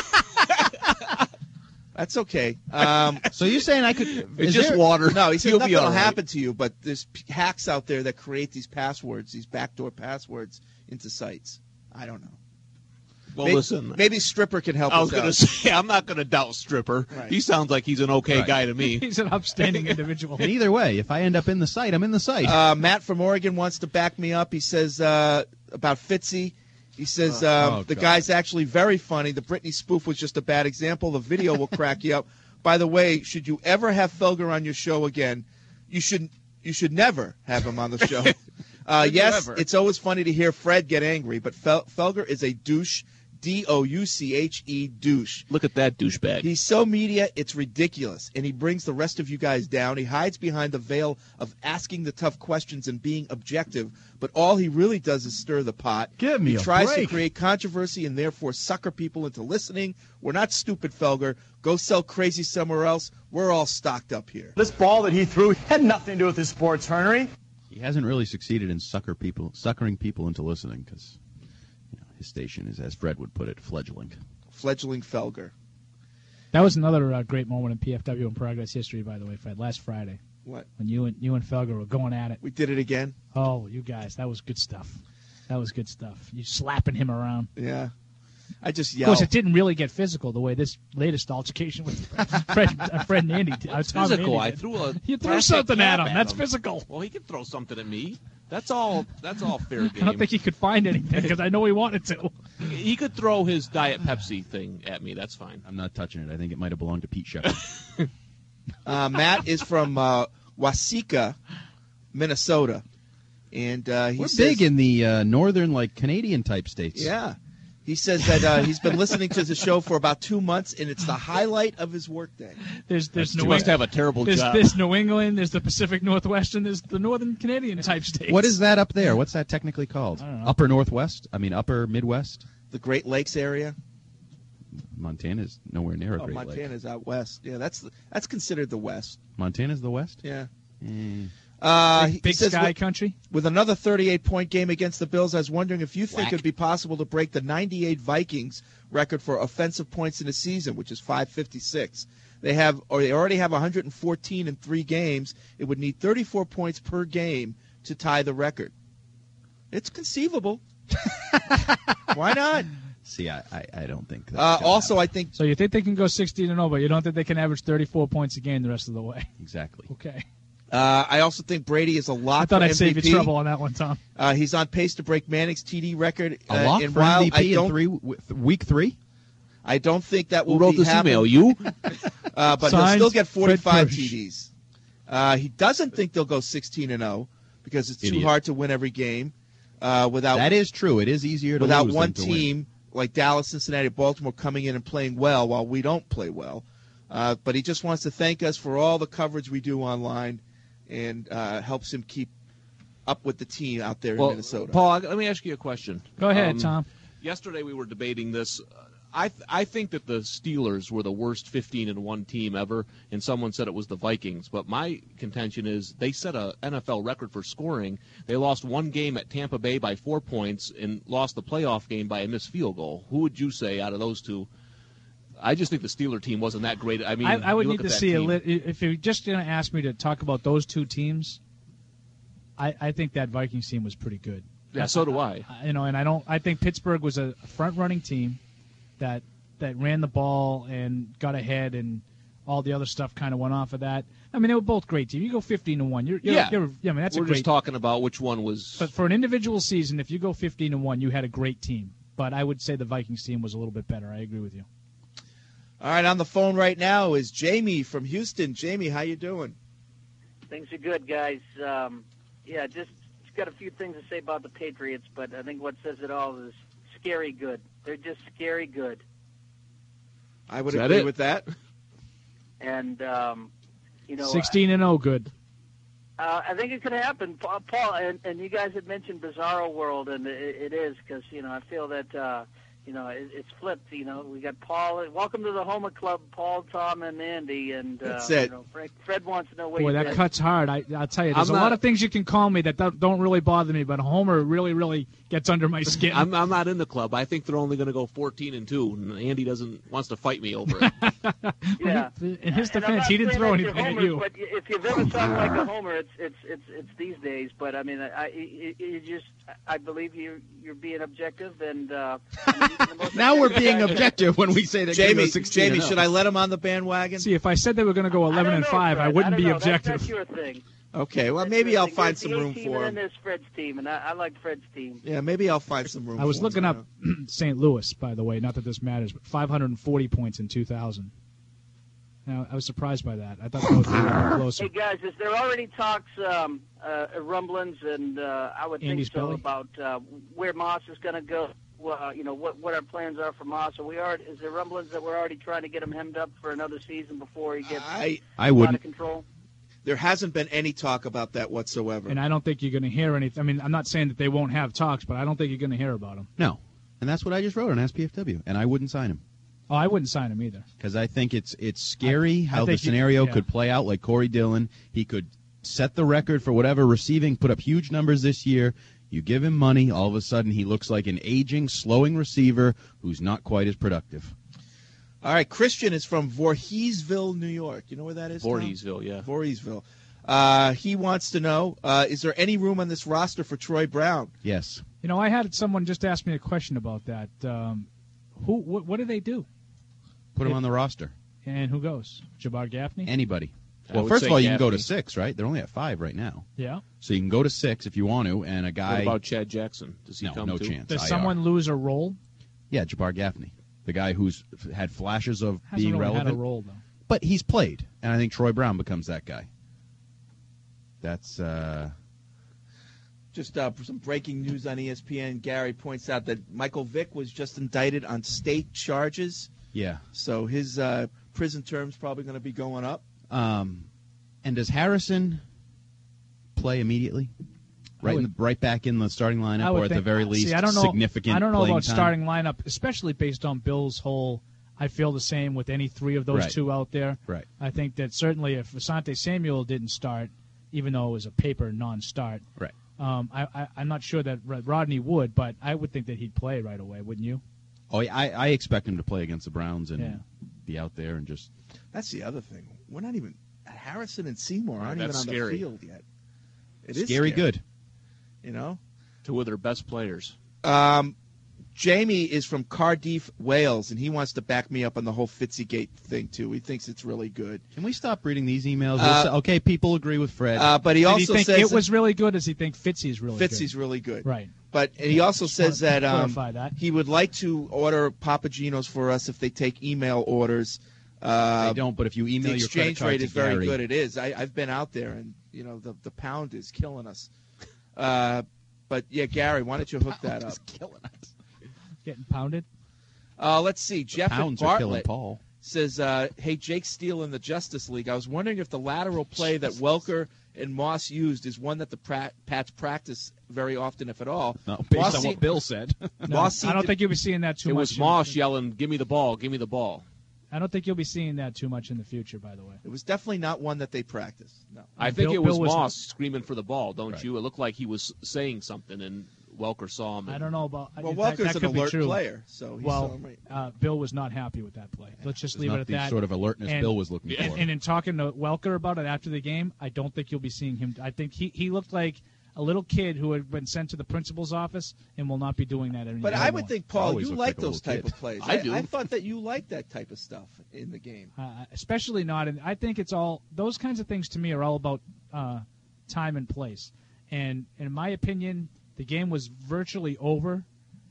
That's okay. Um, So you're saying I could? It's is just there- water. no, he says You'll nothing be will all right. happen to you, but there's p- hacks out there that create these passwords, these backdoor passwords into sites. I don't know. Well, maybe, listen. maybe Stripper can help I us was going to out. say, I'm not going to doubt Stripper. Right. He sounds like he's an okay Right. guy to me. He's an upstanding individual. And either way, if I end up in the site, I'm in the site. Uh, Matt from Oregon wants to back me up. He says uh, about Fitzy. He says um, oh, the God. guy's actually very funny. The Britney spoof was just a bad example. The video will crack you up. By the way, should you ever have Felger on your show again, you should you should never have him on the show. Uh, Should you yes, ever? it's always funny to hear Fred get angry, but Fel- Felger is a douche, D O U C H E, douche. Look at that douchebag. He's so media, it's ridiculous, and he brings the rest of you guys down. He hides behind the veil of asking the tough questions and being objective, but all he really does is stir the pot. Give me he a tries break. to create controversy and therefore sucker people into listening. We're not stupid, Felger. Go sell crazy somewhere else. We're all stocked up here. This ball that he threw had nothing to do with his sports, Henry. He hasn't really succeeded in sucker people, suckering people into listening because you know, his station is, as Fred would put it, fledgling. Fledgling Felger. That was another uh, great moment in P F W and Progress history, by the way, Fred. Last Friday, What? when you and you and Felger were going at it. We did it again? Oh, you guys, that was good stuff. That was good stuff. You slapping him around. Yeah. I just Of yelled. course, it didn't really get physical the way this latest altercation with Fred, uh, Fred and Andy. did. Uh, Tom and Physical. Andy I did. threw a You threw plastic something at cap him. That's physical. Well, he can throw something at me. That's all. That's all fair I game. don't think he could find anything because I know he wanted to. He could throw his Diet Pepsi thing at me. That's fine. I'm not touching it. I think it might have belonged to Pete Shepard. Uh, Matt is from uh, Waseca, Minnesota, and uh, he We're says, big in the uh, northern, like Canadian type states. Yeah, he says that uh, he's been listening to the show for about two months, and it's the highlight of his workday. There's there's You New must Eng- have a terrible there's, job. There's New England. There's the Pacific Northwest, and there's the Northern Canadian type states. What is that up there? What's that technically called? I don't know. Upper Northwest? I mean, Upper Midwest? The Great Lakes area. Montana's nowhere near a Oh, Great Lake. Montana's out west. Yeah, that's the, that's considered the West. Montana's the West? Yeah. Mm. Uh, Big, he big says sky with, country. with another thirty-eight point game against the Bills, I was wondering if you think Whack. it would be possible to break the ninety-eight Vikings record for offensive points in a season, which is five fifty-six. They have, or they already have one hundred fourteen in three games. It would need thirty-four points per game to tie the record. It's conceivable. Why not? See, I, I, I don't think that's Uh, gonna also, happen. I think So you think they can go sixteen and oh, but you don't think they can average thirty-four points a game the rest of the way? Exactly. Okay. uh, I also think Brady is a lock I thought for I'd M V save you P. trouble on that one, Tom. Uh, he's on pace to break Manning's T D record. A uh, lock and for while M V P I in don't, three, w- week three? I don't think that will Who wrote be this happening. email? You? Uh, but Signed, he'll still get forty-five Fred Push. T Ds. Uh, he doesn't think they'll go sixteen and oh because it's too Idiot. hard to win every game uh, without That is true. It is easier to without lose one than to win. team like Dallas, Cincinnati, Baltimore coming in and playing well while we don't play well. Uh, but he just wants to thank us for all the coverage we do online, and uh, helps him keep up with the team out there well, in Minnesota. Paul, let me ask you a question. Go ahead, Um, Tom. Yesterday we were debating this. I th- I think that the Steelers were the worst fifteen and one team ever, and someone said it was the Vikings. But my contention is they set a N F L record for scoring. They lost one game at Tampa Bay by four points and lost the playoff game by a missed field goal. Who would you say out of those two? I just think the Steeler team wasn't that great. I mean, I, I would you need look to at that see a team. lit. If you're just going to ask me to talk about those two teams, I, I think that Vikings team was pretty good. Yeah, so do I. I. You know, and I don't. I think Pittsburgh was a front-running team that that ran the ball and got ahead, and all the other stuff kind of went off of that. I mean, they were both great teams. You go fifteen to one. You're, you're, Yeah. You're, yeah, I mean that's We're a great. just talking about which one was. But for an individual season, if you go fifteen to one, you had a great team. But I would say the Vikings team was a little bit better. I agree with you. All right, on the phone right now is Jamie from Houston. Jamie, how you doing? Things are good, guys. Um, yeah, just, just got a few things to say about the Patriots, but I think what says it all is scary good. They're just scary good. I would Is that agree it? with that. And, um, you know, Sixteen and zero, good. Uh, I think it could happen, Pa- Paul. And, and you guys had mentioned Bizarro World, and it, it is because you know I feel that uh, you know it, it's flipped. You know, we got Paul. Welcome to the Homer Club, Paul, Tom, and Andy. And uh, That's it. You know, Fred, Fred wants to know where Boy, you that been. cuts hard. I, I'll tell you, there's I'm a not- lot of things you can call me that don't, don't really bother me, but Homer really, really gets under my skin. I'm, I'm not in the club. I think they're only going to go fourteen and two, and Andy doesn't wants to fight me over it. Yeah. In his And I'm defense, not he didn't saying throw that you're anything at Homer, you. But if you've ever sounded like a Homer, it's it's it's it's these days. But I mean, I, I you you just I believe you you're being objective, and uh, I mean, you're the most Now we're being guy that- objective when we say that Jamie, sixteen Jamie, and oh. should I let him on the bandwagon? See, if I said they were going to go eleven I don't and know, five, I Fred. wouldn't I be don't know. That's- objective. That's your thing. Okay, well, That's maybe your I'll thing. find It's some the room A-team, for and him. then there's Fred's team, and I, I like Fred's team. Yeah, maybe I'll find some room I was for looking him. up Saint Louis, by the way. Not that this matters, but five hundred forty points in two thousand. Now, I was surprised by that. I thought that was a little closer. Hey guys, is there already talks, um, uh, rumblings, and uh, I would Andy think so Spelly? about uh, where Moss is going to go? Uh, you know what what our plans are for Moss. Are we already, is there rumblings that we're already trying to get him hemmed up for another season before he gets I I out wouldn't. of control? There hasn't been any talk about that whatsoever. And I don't think you're going to hear anything. I mean, I'm not saying that they won't have talks, but I don't think you're going to hear about them. No, and that's what I just wrote on S P F W, and I wouldn't sign him. Oh, I wouldn't sign him either. Because I think it's it's scary I- I how the think you- scenario yeah. could play out like Corey Dillon. He could set the record for whatever receiving, put up huge numbers this year. You give him money, all of a sudden he looks like an aging, slowing receiver who's not quite as productive. All right, Christian is from Voorheesville, New York. You know where that is? Tom? Voorheesville, yeah. Voorheesville. Uh, he wants to know, uh, is there any room on this roster for Troy Brown? Yes. You know, I had someone just ask me a question about that. Um, who? What, what do they do? Put him If- on the roster. And who goes? Jabbar Gaffney? Anybody. I Well, would first say of all, you can go to Gaffney. six, right? They're only at five right now. Yeah. So you can go to six if you want to, and a guy. What about Chad Jackson? Does he No, come no too? chance. Does I R. someone lose a role? Yeah, Jabbar Gaffney, the guy who's f- had flashes of Hasn't being really relevant, had a role though. but he's played, and I think Troy Brown becomes that guy. That's uh, Just uh, some breaking news on E S P N. Gary points out that Michael Vick was just indicted on state charges, yeah. so his uh, prison term's probably going to be going up. Um, and does Harrison play immediately? Right, in would- the, right back in the starting lineup, I or would at the think- very least, see, I don't know, significant. I don't know playing about time? starting lineup, especially based on Bill's whole. I feel the same with any three of those Right. two out there. Right. I think that certainly if Asante Samuel didn't start, even though it was a paper non-start, Right. um, I, I, I'm not sure that Rod- Rodney would, but I would think that he'd play right away, wouldn't you? Oh, yeah, I, I expect him to play against the Browns and Yeah. be out there and just. That's the other thing. We're not even Harrison and Seymour aren't That's even on scary. the field yet. It is Scary good. You know. Two of their best players. Um, Jamie is from Cardiff, Wales, and he wants to back me up on the whole Fitzygate thing too. He thinks it's really good. Can we stop reading these emails? Uh, We'll say, okay, people agree with Fred. Uh, but he Did also he think says it was really good? Or does he think Fitzy's really Fitzy's good? really good. Right. But he also Just says wanna that, um, clarify that. he would like to order Papagenos for us if they take email orders. Uh, They don't, but if you email the your credit exchange card rate to is very Gary- good. It is. I, I've been out there, and you know the the pound is killing us. Uh, but yeah, Gary, why don't you hook that up? killing us. Getting pounded? Uh, let's see. Jeff and Pounds are killing Bartlett. Paul. says, uh, hey, Jake Steele in the Justice League, I was wondering if the lateral play that Welker and Moss used is one that the pra- Pats practice very often, if at all. No, based Moss on seemed- what Bill said. No, Moss I don't seemed think you'll be seeing that too It much. was Moss yelling, "Give me the ball, give me the ball." I don't think you'll be seeing that too much in the future, by the way. It was definitely not one that they practice. No. I And think Bill- it was Bill was- Moss screaming for the ball, don't Right. you? It looked like he was saying something, and Welker saw him. I and- don't know about. Well, that, Welker's that an could be alert true. player, so he well, saw him right. uh, Bill was not happy with that play. Let's just It's leave not it at the that. sort of alertness and, Bill was looking and, for. And in talking to Welker about it after the game, I don't think you'll be seeing him. I think he, he looked like a little kid who had been sent to the principal's office and will not be doing that anymore. But I would think, Paul, Always you looked like like a those little type kid. of plays. I do. I thought that you liked that type of stuff in the game. Uh, especially not in. I think it's all those kinds of things to me are all about uh, time and place. And in my opinion, the game was virtually over,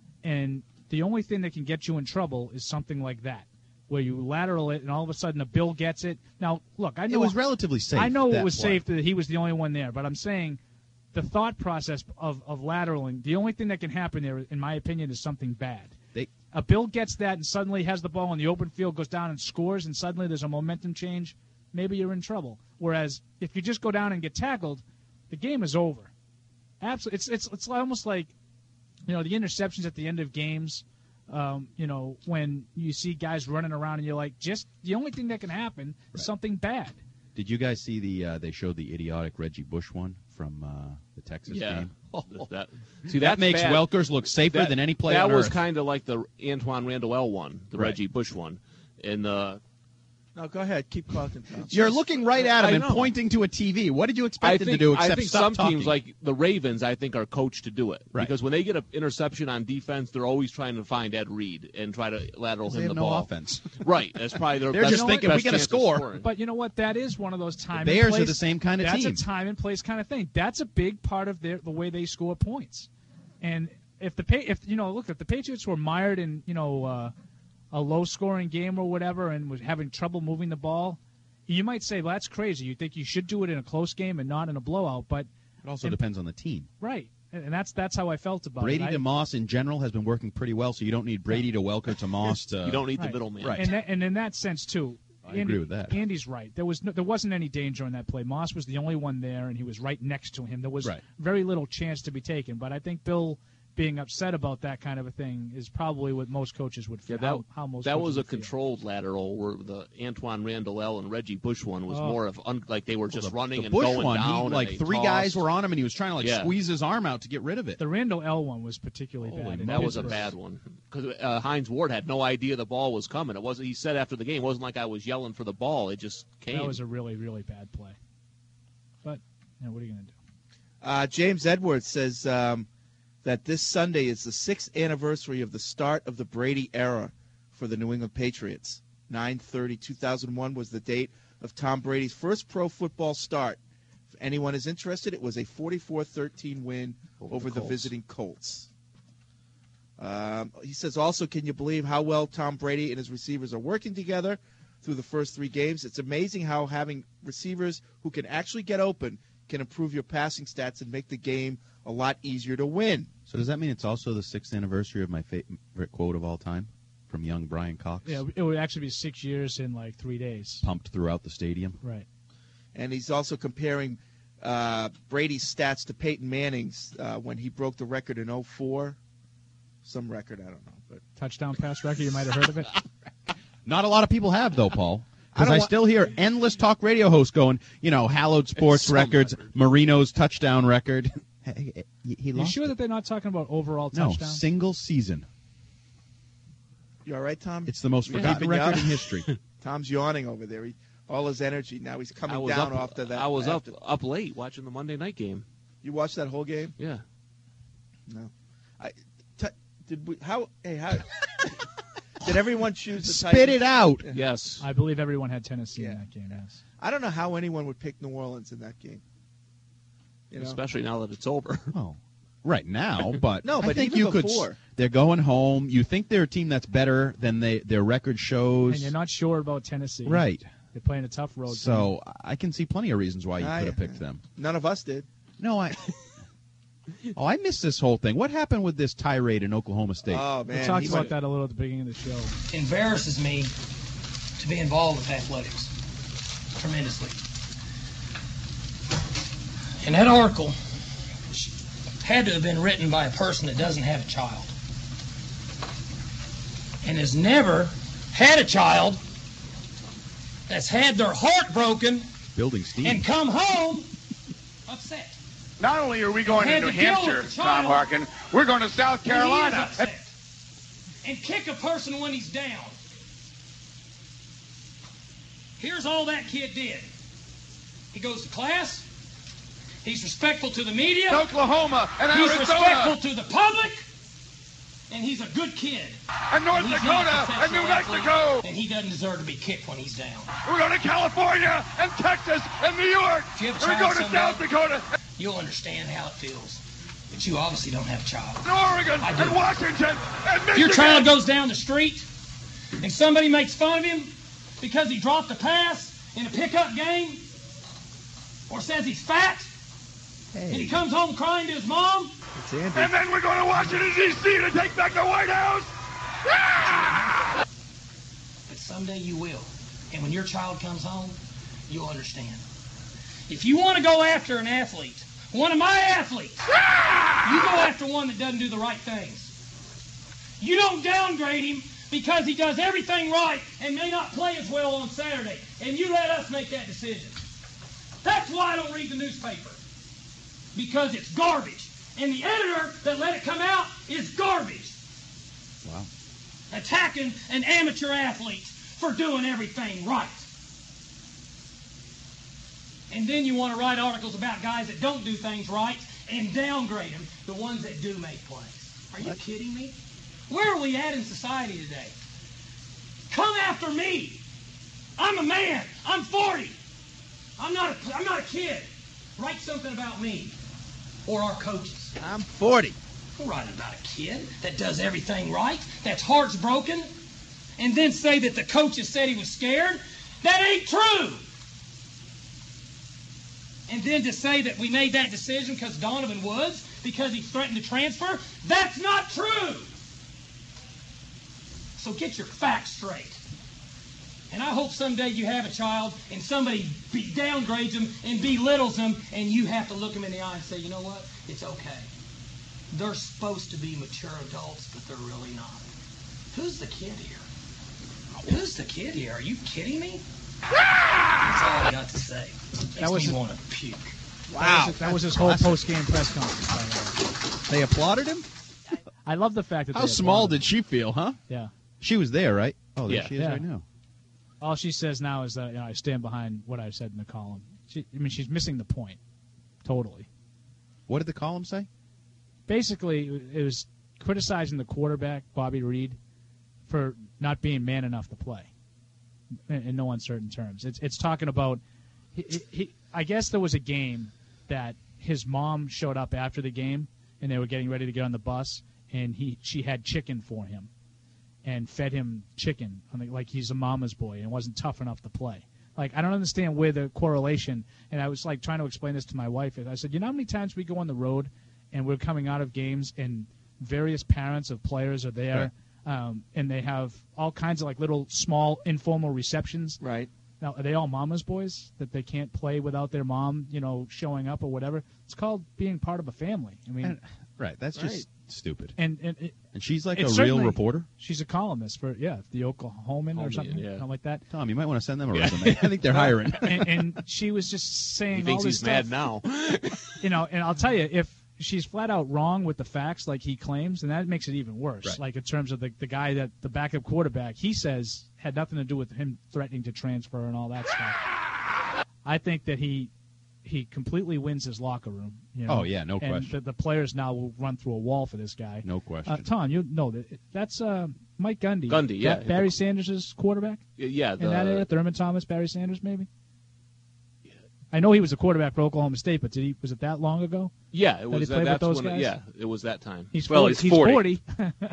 and the only thing that can get you in trouble is something like that, where you lateral it and all of a sudden a Bill gets it. Now, look, I know It was relatively safe. I know it that was play. safe that he was the only one there, but I'm saying the thought process of, of lateraling, the only thing that can happen there, in my opinion, is something bad. They- A Bill gets that and suddenly has the ball in the open field, goes down and scores, and suddenly there's a momentum change. Maybe you're in trouble. Whereas if you just go down and get tackled, the game is over. Absolutely, it's it's it's almost like, you know, the interceptions at the end of games. Um, you know, when you see guys running around and you're like, just the only thing that can happen is something bad. Did you guys see the? Uh, they showed the idiotic Reggie Bush one from uh, the Texas Yeah. game. That, see, That that's makes bad. Welkers look safer That- than any play That on was earth. kind of like the Antoine Randall L one, the Right. Reggie Bush one, and uh, No, go ahead. Keep talking, Tom. You're looking right at him I and know. pointing to a T V. What did you expect I him think, to do I except think stop some talking? teams, like the Ravens, I think are coached to do it. Right. Because when they get an interception on defense, they're always trying to find Ed Reed and try to lateral They him have the no ball. offense. Right. That's probably their They're best, just thinking, best we gotta chance of score. scoring. But you know what? That is one of those time The and Bears are place. the same kind of That's team. a time and place kind of thing. That's a big part of their the way they score points. And if the Pa- if you know, look, if the Patriots were mired in you know uh, a low scoring game or whatever and was having trouble moving the ball, you might say, well, that's crazy. You think you should do it in a close game and not in a blowout. But It also and- depends on the team. right, and and that's that's how I felt about Brady it. I- to Moss in general has been working pretty well, so you don't need Brady to Welker to Moss to. You don't need the Right. middleman. Right. And, that, and in that sense too, I agree with that. Andy's right. There was no, there wasn't any danger in that play. Moss was the only one there, and he was right next to him. There was Right. very little chance to be taken. But I think Bill being upset about that kind of a thing is probably what most coaches would feel. Yeah, that, how, how most that coaches was a would feel. controlled lateral, where the Antoine Randall L and Reggie Bush one was Oh. more of un, like they were just the, running the and Bush going one, down. he, and like they three tossed. guys were on him, and he was trying to like Yeah. squeeze his arm out to get rid of it. The Randall L one was particularly Holy bad. in That was a Pittsburgh. bad one because uh, Hines Ward had no idea the ball was coming. It wasn't. He said after the game, it wasn't like I was yelling for the ball. It just came. That was a really really bad play. But you know, what are you going to do? Uh, James Edwards says um, that this Sunday is the sixth anniversary of the start of the Brady era for the New England Patriots. nine thirty two thousand one was the date of Tom Brady's first pro football start. If anyone is interested, it was a forty-four thirteen win over, Over the the, Colts. visiting Colts. Um, he says also, can you believe how well Tom Brady and his receivers are working together through the first three games? It's amazing how having receivers who can actually get open can improve your passing stats and make the game a lot easier to win. So does that mean it's also the sixth anniversary of my favorite quote of all time from young Brian Cox? Yeah, it would actually be six years in like three days. Pumped throughout the stadium. Right. And he's also comparing uh, Brady's stats to Peyton Manning's uh, when he broke the record in oh four. Some record, I don't know. But Touchdown pass record. You might have heard of it. Not a lot of people have, though, Paul. Because I I, don't wa- still hear endless talk radio hosts going, you know, hallowed sports some records, record. Marino's touchdown record. Hey, he he You lost sure it. that they're not talking about overall No, touchdowns? single season. you all right, Tom? It's the most Yeah. forgotten Keeping you record up? in history. Tom's yawning over there. He, all his energy. Now he's I coming was down up, after that. I was up after- up late watching the Monday night game. You watched that whole game? Yeah. No. I t- did we? How? Hey, how? Did everyone choose the Spit Titans? it out. Yes. I believe everyone had Tennessee Yeah. in that game. Yes. I don't know how anyone would pick New Orleans in that game. You know? Especially now that it's over. Oh, right now, but No, I but think even you could. s- before. They're going home. You think they're a team that's better than they their record shows, And you're not sure about Tennessee. right? They're playing a tough road. So I can see plenty of reasons why you I- could have picked them. None of us did. No, I. Oh, I missed this whole thing. What happened with this tirade in Oklahoma State? Oh we man, talked he about went- that a little at the beginning of the show. Embarrasses me. to be involved with athletics tremendously. And that article had to have been written by a person that doesn't have a child and has never had a child that's had their heart broken Building steam. and come home upset. Not only are we going to Had New to deal Hampshire, with the Tom child Harkin, we're going to South when he is Carolina. upset. And kick a person when he's down. Here's all that kid did. He goes to class. He's respectful to the media. Oklahoma and He's Arizona. respectful to the public. And he's a good kid. And North he's not a Dakota and professional New athlete, Mexico. And he doesn't deserve to be kicked when he's down. We're going to California and Texas and New York. If you have a We're child going to someday, South Dakota you'll understand how it feels. But you obviously don't have a child. and Oregon I do. and Washington and Michigan. If your child goes down the street and somebody makes fun of him because he dropped a pass in a pickup game or says he's fat and he comes home crying to his mom, It's Andy. And then we're going to Washington, D C to take back the White House. Ah! but someday you will. And when your child comes home, you'll understand. If you want to go after an athlete, one of my athletes, you go after one that doesn't do the right things. You don't downgrade him because he does everything right and may not play as well on Saturday. And you let us make that decision. That's why I don't read the newspaper. Because it's garbage. And the editor that let it come out is garbage. Wow. Attacking an amateur athlete for doing everything right. And then you want to write articles about guys that don't do things right and downgrade them, the ones that do make plays. Are you kidding me? Where are we at in society today? Come after me. I'm a man. I'm forty. I'm not a, I'm not a kid. Write something about me or our coaches. I'm forty. Don't write about a kid that does everything right, that's heart's broken, and then say that the coaches said he was scared. That ain't true. And then to say that we made that decision because Donovan Woods, because he threatened to transfer, that's not true. So get your facts straight. And I hope someday you have a child and somebody be, downgrades them and belittles them, and you have to look them in the eye and say, you know what? It's okay. They're supposed to be mature adults, but they're really not. Who's the kid here? Who's the kid here? Are you kidding me? That's all I got to say. Makes That was me a- want to puke. That was, that was his whole post-game press conference, by the way. They applauded him? I love the fact that How they small applauded did she feel, huh? Yeah. She was there, right? Oh, there Yeah. she is Yeah. right now. All she says now is that you know, I stand behind what I said in the column. She, I mean, she's missing the point, totally. What did the column say? Basically, it was criticizing the quarterback, Bobby Reed, for not being man enough to play, in, in no uncertain terms. It's it's talking about, he, he, he, I guess there was a game that his mom showed up after the game, and they were getting ready to get on the bus, and he she had chicken for him. And fed him chicken, on the, like he's a mama's boy, and wasn't tough enough to play. Like, I don't understand where the correlation, and I was, like, trying to explain this to my wife. I said, you know how many times we go on the road, and we're coming out of games, and various parents of players are there, um, and they have all kinds of, like, little, small, informal receptions. Right. Now, are they all mama's boys, that they can't play without their mom, you know, showing up or whatever? It's called being part of a family. I mean, And- right, that's Right. just stupid. And and, it, And she's like it's a real certainly- reporter? She's a columnist for, yeah, the Oklahoman or Homian, something, yeah. something like that. Tom, you might want to send them a resume. I think they're hiring. and, and she was just saying He thinks all this he's mad stuff. now. You know, and I'll tell you, if she's flat out wrong with the facts like he claims, then that makes it even worse. Right. Like in terms of the, the guy that the backup quarterback, he says had nothing to do with him threatening to transfer and all that stuff. I think that he he completely wins his locker room. You know? Oh, yeah, no and question. The, the players now will run through a wall for this guy. No question. Uh, Tom, you know that that's uh, Mike Gundy. Gundy, yeah. Ba- Barry Sanders' quarterback. Yeah, In that the- area, Thurman Thomas, Barry Sanders, maybe. I know he was a quarterback for Oklahoma State, but did he? Was it that long ago? Yeah, it that was he that, played that's with those when guys? it, yeah, it was that time. He's well, forty. he's forty. forty.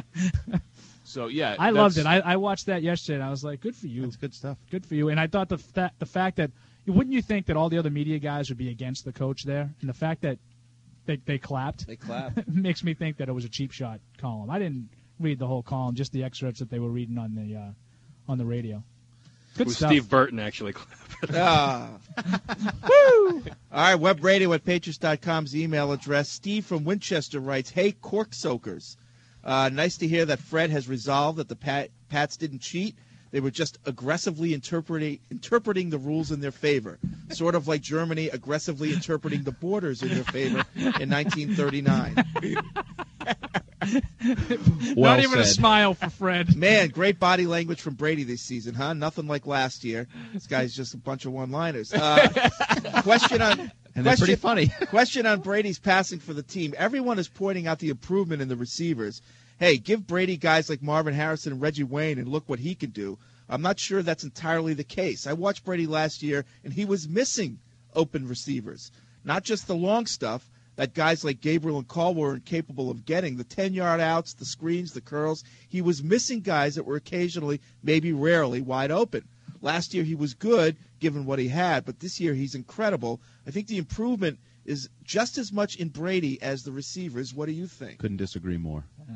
So yeah, I loved that's- it. I, I watched that yesterday, and I was like, "Good for you." That's good stuff. Good for you. And I thought the that, the fact that wouldn't you think that all the other media guys would be against the coach there, and the fact that they they clapped, they clapped, makes me think that it was a cheap shot column. I didn't read the whole column, just the excerpts that they were reading on the uh, on the radio. Good Who stuff. Steve Burton actually. Ah. Woo! All right, web radio at patriots dot com's email address. Steve from Winchester writes, "Hey, cork soakers. Uh, nice to hear that Fred has resolved that the Pat, Pats didn't cheat. They were just aggressively interpreting interpreting the rules in their favor, sort of like Germany aggressively interpreting the borders in their favor in nineteen thirty-nine. Well Not even said. A smile for Fred. Man, great body language from Brady this season, huh? Nothing like last year. This guy's just a bunch of one-liners. Uh, question on and they're question, pretty funny. Question on Brady's passing for the team. Everyone is pointing out the improvement in the receivers. Hey, give Brady guys like Marvin Harrison and Reggie Wayne and look what he can do. I'm not sure that's entirely the case. I watched Brady last year, and he was missing open receivers. Not just the long stuff that guys like Gabriel and Caldwell were incapable of getting, the ten-yard outs, the screens, the curls. He was missing guys that were occasionally, maybe rarely, wide open. Last year he was good, given what he had, but this year he's incredible. I think the improvement is just as much in Brady as the receivers. What do you think? Couldn't disagree more. Yeah.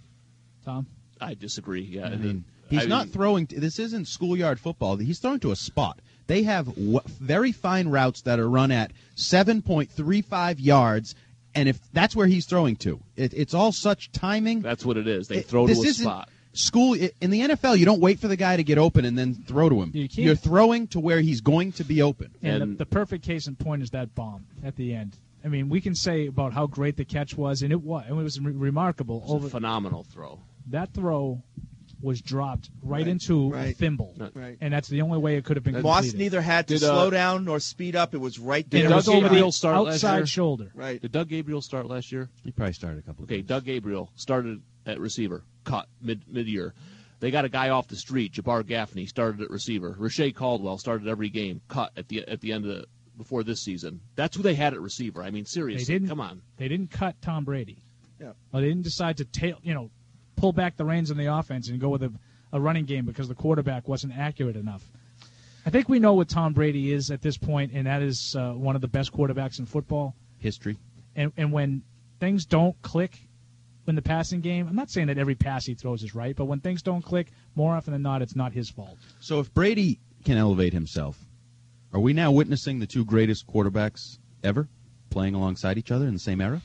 Tom? I disagree. Yeah, I I mean, he's I not mean, throwing. This isn't schoolyard football. He's throwing to a spot. They have w- very fine routes that are run at seven point three five yards, and if that's where he's throwing to, it, it's all such timing. That's what it is. They it, throw to this a isn't spot. School in the N F L, you don't wait for the guy to get open and then throw to him. You can't. You're throwing to where he's going to be open. And, and the, the perfect case in point is that bomb at the end. I mean, we can say about how great the catch was, and it was. It was re- remarkable. It was a phenomenal throw. That throw was dropped right, right into right. a thimble, right. and that's the only way it could have been Moss completed. neither had to Did, uh, slow down nor speed up. It was right Did there. Doug Gabriel start outside last year? shoulder. Right. Did Doug Gabriel start last year? He probably started a couple of Okay, times. Doug Gabriel started at receiver, caught mid mid-year. They got a guy off the street, Jabbar Gaffney, started at receiver. Rashay Caldwell started every game, cut at the at the end of the, before this season. That's who they had at receiver. I mean, seriously, they didn't, come on. They didn't cut Tom Brady. Yeah. Well, they didn't decide to tail, you know, pull back the reins on the offense and go with a, a running game because the quarterback wasn't accurate enough. I think we know what Tom Brady is at this point, and that is uh, one of the best quarterbacks in football. History. And and when things don't click in the passing game, I'm not saying that every pass he throws is right, but when things don't click, more often than not, it's not his fault. So if Brady can elevate himself, are we now witnessing the two greatest quarterbacks ever playing alongside each other in the same era?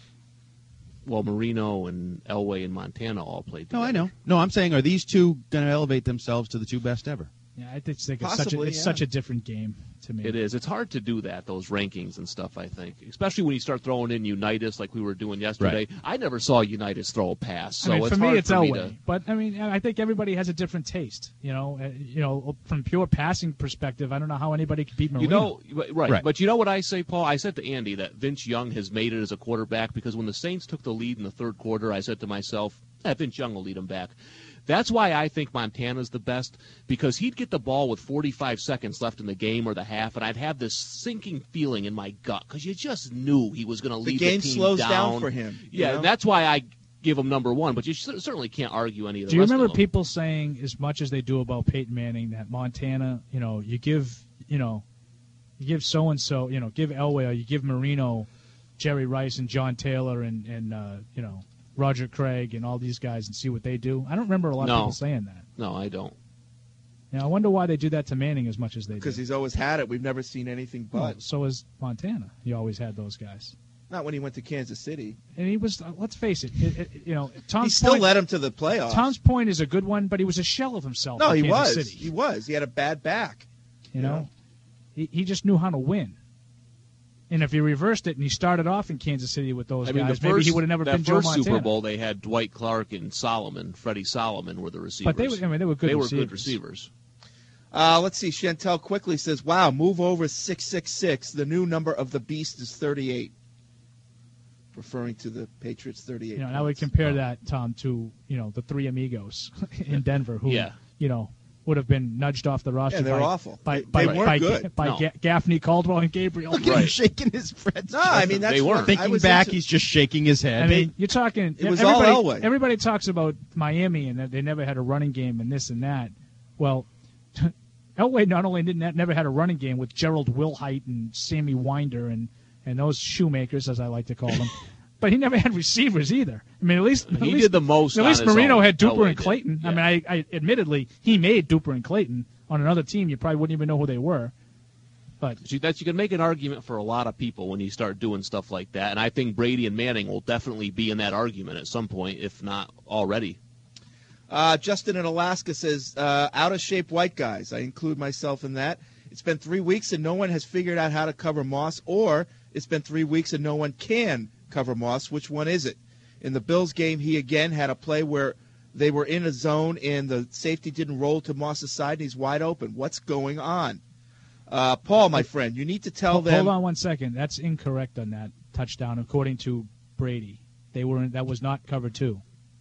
Well, Marino and Elway and Montana all played together. No, I know. No, I'm saying, are these two going to elevate themselves to the two best ever? Yeah, I think it's, like it's, Possibly, such, a, it's yeah. such a different game to me. It is. It's hard to do that, those rankings and stuff, I think. Especially when you start throwing in Unitas like we were doing yesterday. Right. I never saw Unitas throw a pass, so I mean, it's for hard me, it's for Elway. me to... But, I mean, I think everybody has a different taste. You know, uh, you know, from pure passing perspective, I don't know how anybody could beat Marino. You know, right. Right. But you know what I say, Paul? I said to Andy that Vince Young has made it as a quarterback because when the Saints took the lead in the third quarter, I said to myself, eh, Vince Young will lead them back. That's why I think Montana's the best, because he'd get the ball with forty-five seconds left in the game or the half, and I'd have this sinking feeling in my gut because you just knew he was going to lead the, game the team slows down. down for him. you Yeah, know? and that's why I give him number one, but you certainly can't argue any of the Do you rest remember of them. people saying, as much as they do about Peyton Manning, that Montana, you know, you give, you know, you give so-and-so, you know, give Elway, or you give Marino, Jerry Rice and John Taylor and, and uh, you know, Roger Craig and all these guys and see what they do? I don't remember a lot No. of people saying that. No, I don't. Now, I wonder why they do that to Manning as much as they do. Because he's always had it. We've never seen anything but. Well, so is Montana. He always had those guys. Not when he went to Kansas City. And he was, uh, let's face it, it, it you know, Tom's He still point, led him to the playoffs. Tom's point is a good one, but he was a shell of himself no, in he Kansas was. City. He was. He had a bad back. You you know, know? He, he just knew how to win. And if he reversed it and he started off in Kansas City with those I mean, guys, the first, maybe he would have never that been Joe first Montana. Super Bowl, they had Dwight Clark and Solomon, Freddie Solomon were the receivers. But they were, I mean, they were good They were receivers. good receivers. Uh, let's see. Chantel quickly says, wow, move over six six six. The new number of the beast is thirty-eight. Referring to the Patriots thirty-eight. You know, and I would compare that, Tom, to, you know, the three amigos in Denver who, Yeah. you know, would have been nudged off the roster Yeah, they're by, awful. by, They- by, they weren't by, good. by No. Ga- Gaffney, Caldwell, and Gabriel. Look at him shaking his friends. No, I mean, that's They what weren't. I Thinking was back, into- he's just shaking his head. I mean, you're talking. It was all everybody, Elway. Everybody talks about Miami and that they never had a running game and this and that. Well, Elway not only didn't never had a running game with Gerald Wilhite and Sammy Winder and, and those shoemakers, as I like to call them, but he never had receivers either. I mean, at least at He least, did the most At on least his Marino own. had Duper Elway and did. Clayton. I Yeah. mean, I, I admittedly he made Duper and Clayton On another team, you probably wouldn't even know who they were. But See, that's, you can make an argument for a lot of people when you start doing stuff like that, and I think Brady and Manning will definitely be in that argument at some point, if not already. Uh, Justin in Alaska says, uh, out-of-shape white guys. I include myself in that. It's been three weeks and no one has figured out how to cover Moss, or it's been three weeks and no one can cover Moss. Which one is it? In the Bills game, he again had a play where they were in a zone and the safety didn't roll to Moss's side and he's wide open. What's going on? Uh, Paul, my friend, you need to tell hold, them. Hold on one second. That's incorrect on that touchdown, according to Brady. They were that was not cover two,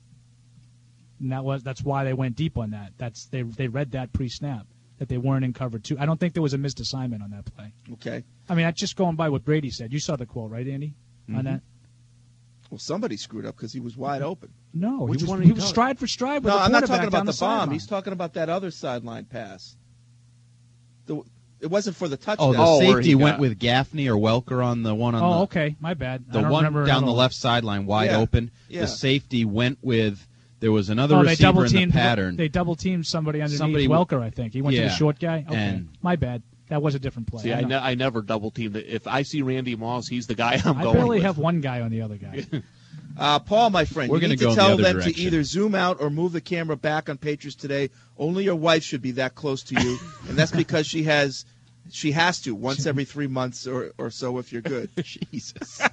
and that was that's why they went deep on that. That's they they read that pre-snap that they weren't in cover two. I don't think there was a missed assignment on that play. Okay. I mean, that's just going by what Brady said. You saw the quote, right, Andy? Mm-hmm. On that. Well, somebody screwed up because he was wide open. No, Which he was, one he was stride for stride with No, the I'm not quarterback talking about down the, the bomb. sideline. He's talking about that other sideline pass. The, it wasn't for the touchdown. Oh, the safety went with Gaffney or Welker on the one on Oh, the okay, my bad. I the don't one remember down at the all. left sideline wide Yeah. open. Yeah. The safety went with there was another Oh, they receiver double in the teamed. pattern. They double teamed somebody underneath Somebody- Welker. I think he went to Yeah. the short guy. Okay, And- my bad. That was a different play. See, I, I, know. ne- I never double team. If I see Randy Moss, he's the guy I'm I going barely with. have one guy on the other guy. Uh, Paul, my friend, We're you gonna need go to in the tell other them direction. to either zoom out or move the camera back on Patriots Today. Only your wife should be that close to you, and that's because she has, she has to once every three months or, or so if you're good. Jesus.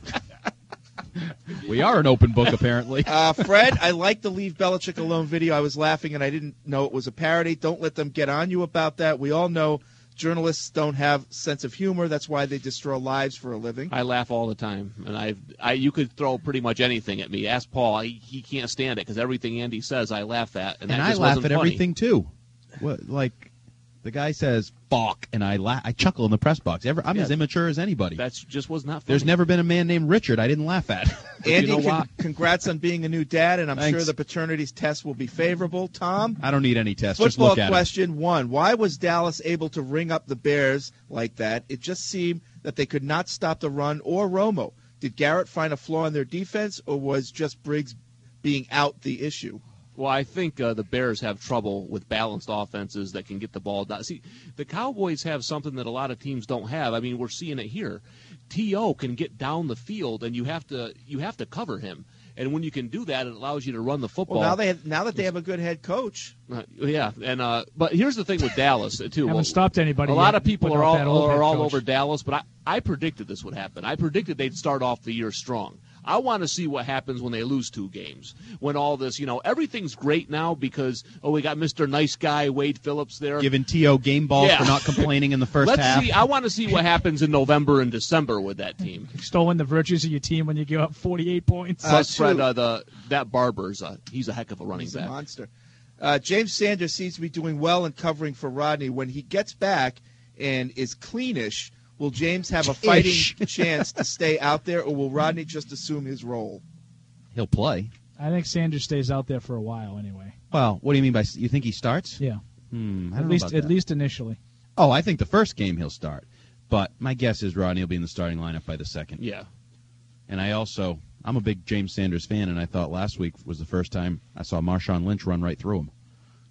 We are an open book, apparently. Uh, Fred, I like the Leave Belichick Alone video. I was laughing, and I didn't know it was a parody. Don't let them get on you about that. We all know journalists don't have sense of humor. That's why they destroy lives for a living. I laugh all the time, and I, I, you could throw pretty much anything at me. Ask Paul; I, he can't stand it because everything Andy says, I laugh at, and, And that I just laugh wasn't at funny. everything too. What, like the guy says "balk," and I laugh. I chuckle in the press box. Ever, I'm Yeah. as immature as anybody. That just was not funny. There's never been a man named Richard I didn't laugh at. Andy, you know con- why? congrats on being a new dad, and I'm Thanks. sure the paternity test will be favorable. Tom? I don't need any tests. Just Football look at it. question one. Why was Dallas able to ring up the Bears like that? It just seemed that they could not stop the run or Romo. Did Garrett find a flaw in their defense, or was just Briggs being out the issue? Well, I think uh, the Bears have trouble with balanced offenses that can get the ball down. See, the Cowboys have something that a lot of teams don't have. I mean, we're seeing it here. T O can get down the field, and you have to you have to cover him. And when you can do that, it allows you to run the football. Well, now they have, now that they have a good head coach. Uh, yeah, and uh, but here's the thing with Dallas too. Haven't Well, stopped anybody A lot yet of people without are all that old are head all coach. over Dallas, but I, I predicted this would happen. I predicted they'd start off the year strong. I want to see what happens when they lose two games. When all this, you know, everything's great now because oh, we got Mister Nice Guy Wade Phillips there. Giving T O game balls Yeah. for not complaining in the first Let's half. see. I want to see what happens in November and December with that team. Stolen the virtues of your team when you give up forty-eight points. Plus, Fred, uh, the that Barber's uh, he's a heck of a running He's back. a monster. Uh, James Sanders seems to be doing well in covering for Rodney. When he gets back and is cleanish, will James have a fighting Ish. chance to stay out there, or will Rodney just assume his role? He'll play. I think Sanders stays out there for a while anyway. Well, what do you mean by you think he starts? Yeah. Hmm, I don't At know least, about at that. least initially. Oh, I think the first game he'll start. But my guess is Rodney will be in the starting lineup by the second. Yeah. And I also, I'm a big James Sanders fan, and I thought last week was the first time I saw Marshawn Lynch run right through him.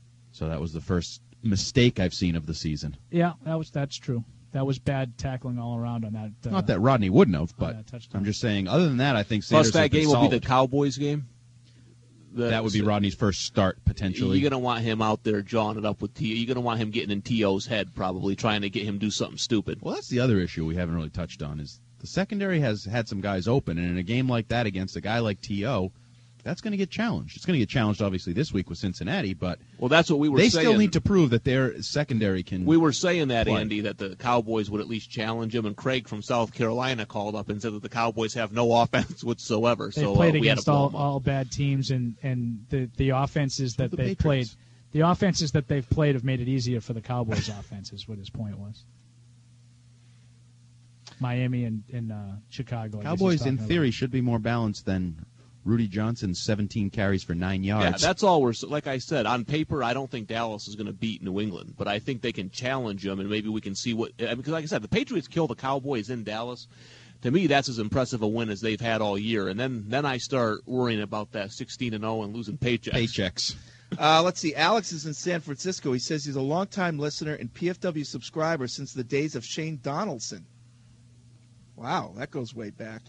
So that was the first mistake I've seen of the season. Yeah, that was that's true. That was bad tackling all around on that. Uh, Not that Rodney wouldn't have, but that touchdown. I'm just saying, other than that, I think Sanders Plus, that has been game will solid. be the Cowboys game. The- That would be Rodney's first start, potentially. You're going to want him out there jawing it up with T O. You're going to want him getting in T O's head, probably, trying to get him to do something stupid. Well, that's the other issue we haven't really touched on is the secondary has had some guys open, and in a game like that against a guy like T O, that's going to get challenged. It's going to get challenged, obviously, this week with Cincinnati, but Well, that's what we were they saying. still need to prove that their secondary can We were saying that, play. Andy, that the Cowboys would at least challenge him, and Craig from South Carolina called up and said that the Cowboys have no offense whatsoever. They so played uh, we had to against blow all, them up. all bad teams, and, and the, the offenses that The they've Patriots. played, the offenses that they've played have made it easier for the Cowboys' offense. Is what his point was. Miami and, and uh, Chicago. I guess he's Cowboys, in talking theory, should be more balanced than Rudy Johnson's seventeen carries for nine Yeah, yards. that's all we're. Like I said, on paper, I don't think Dallas is going to beat New England, but I think they can challenge them, and maybe we can see what. Because, like I said, the Patriots kill the Cowboys in Dallas. To me, that's as impressive a win as they've had all year. And then, then I start worrying about that sixteen and zero and losing paychecks. Paychecks. Uh, let's see. Alex is in San Francisco. He says he's a longtime listener and P F W subscriber since the days of Shane Donaldson. Wow, that goes way back.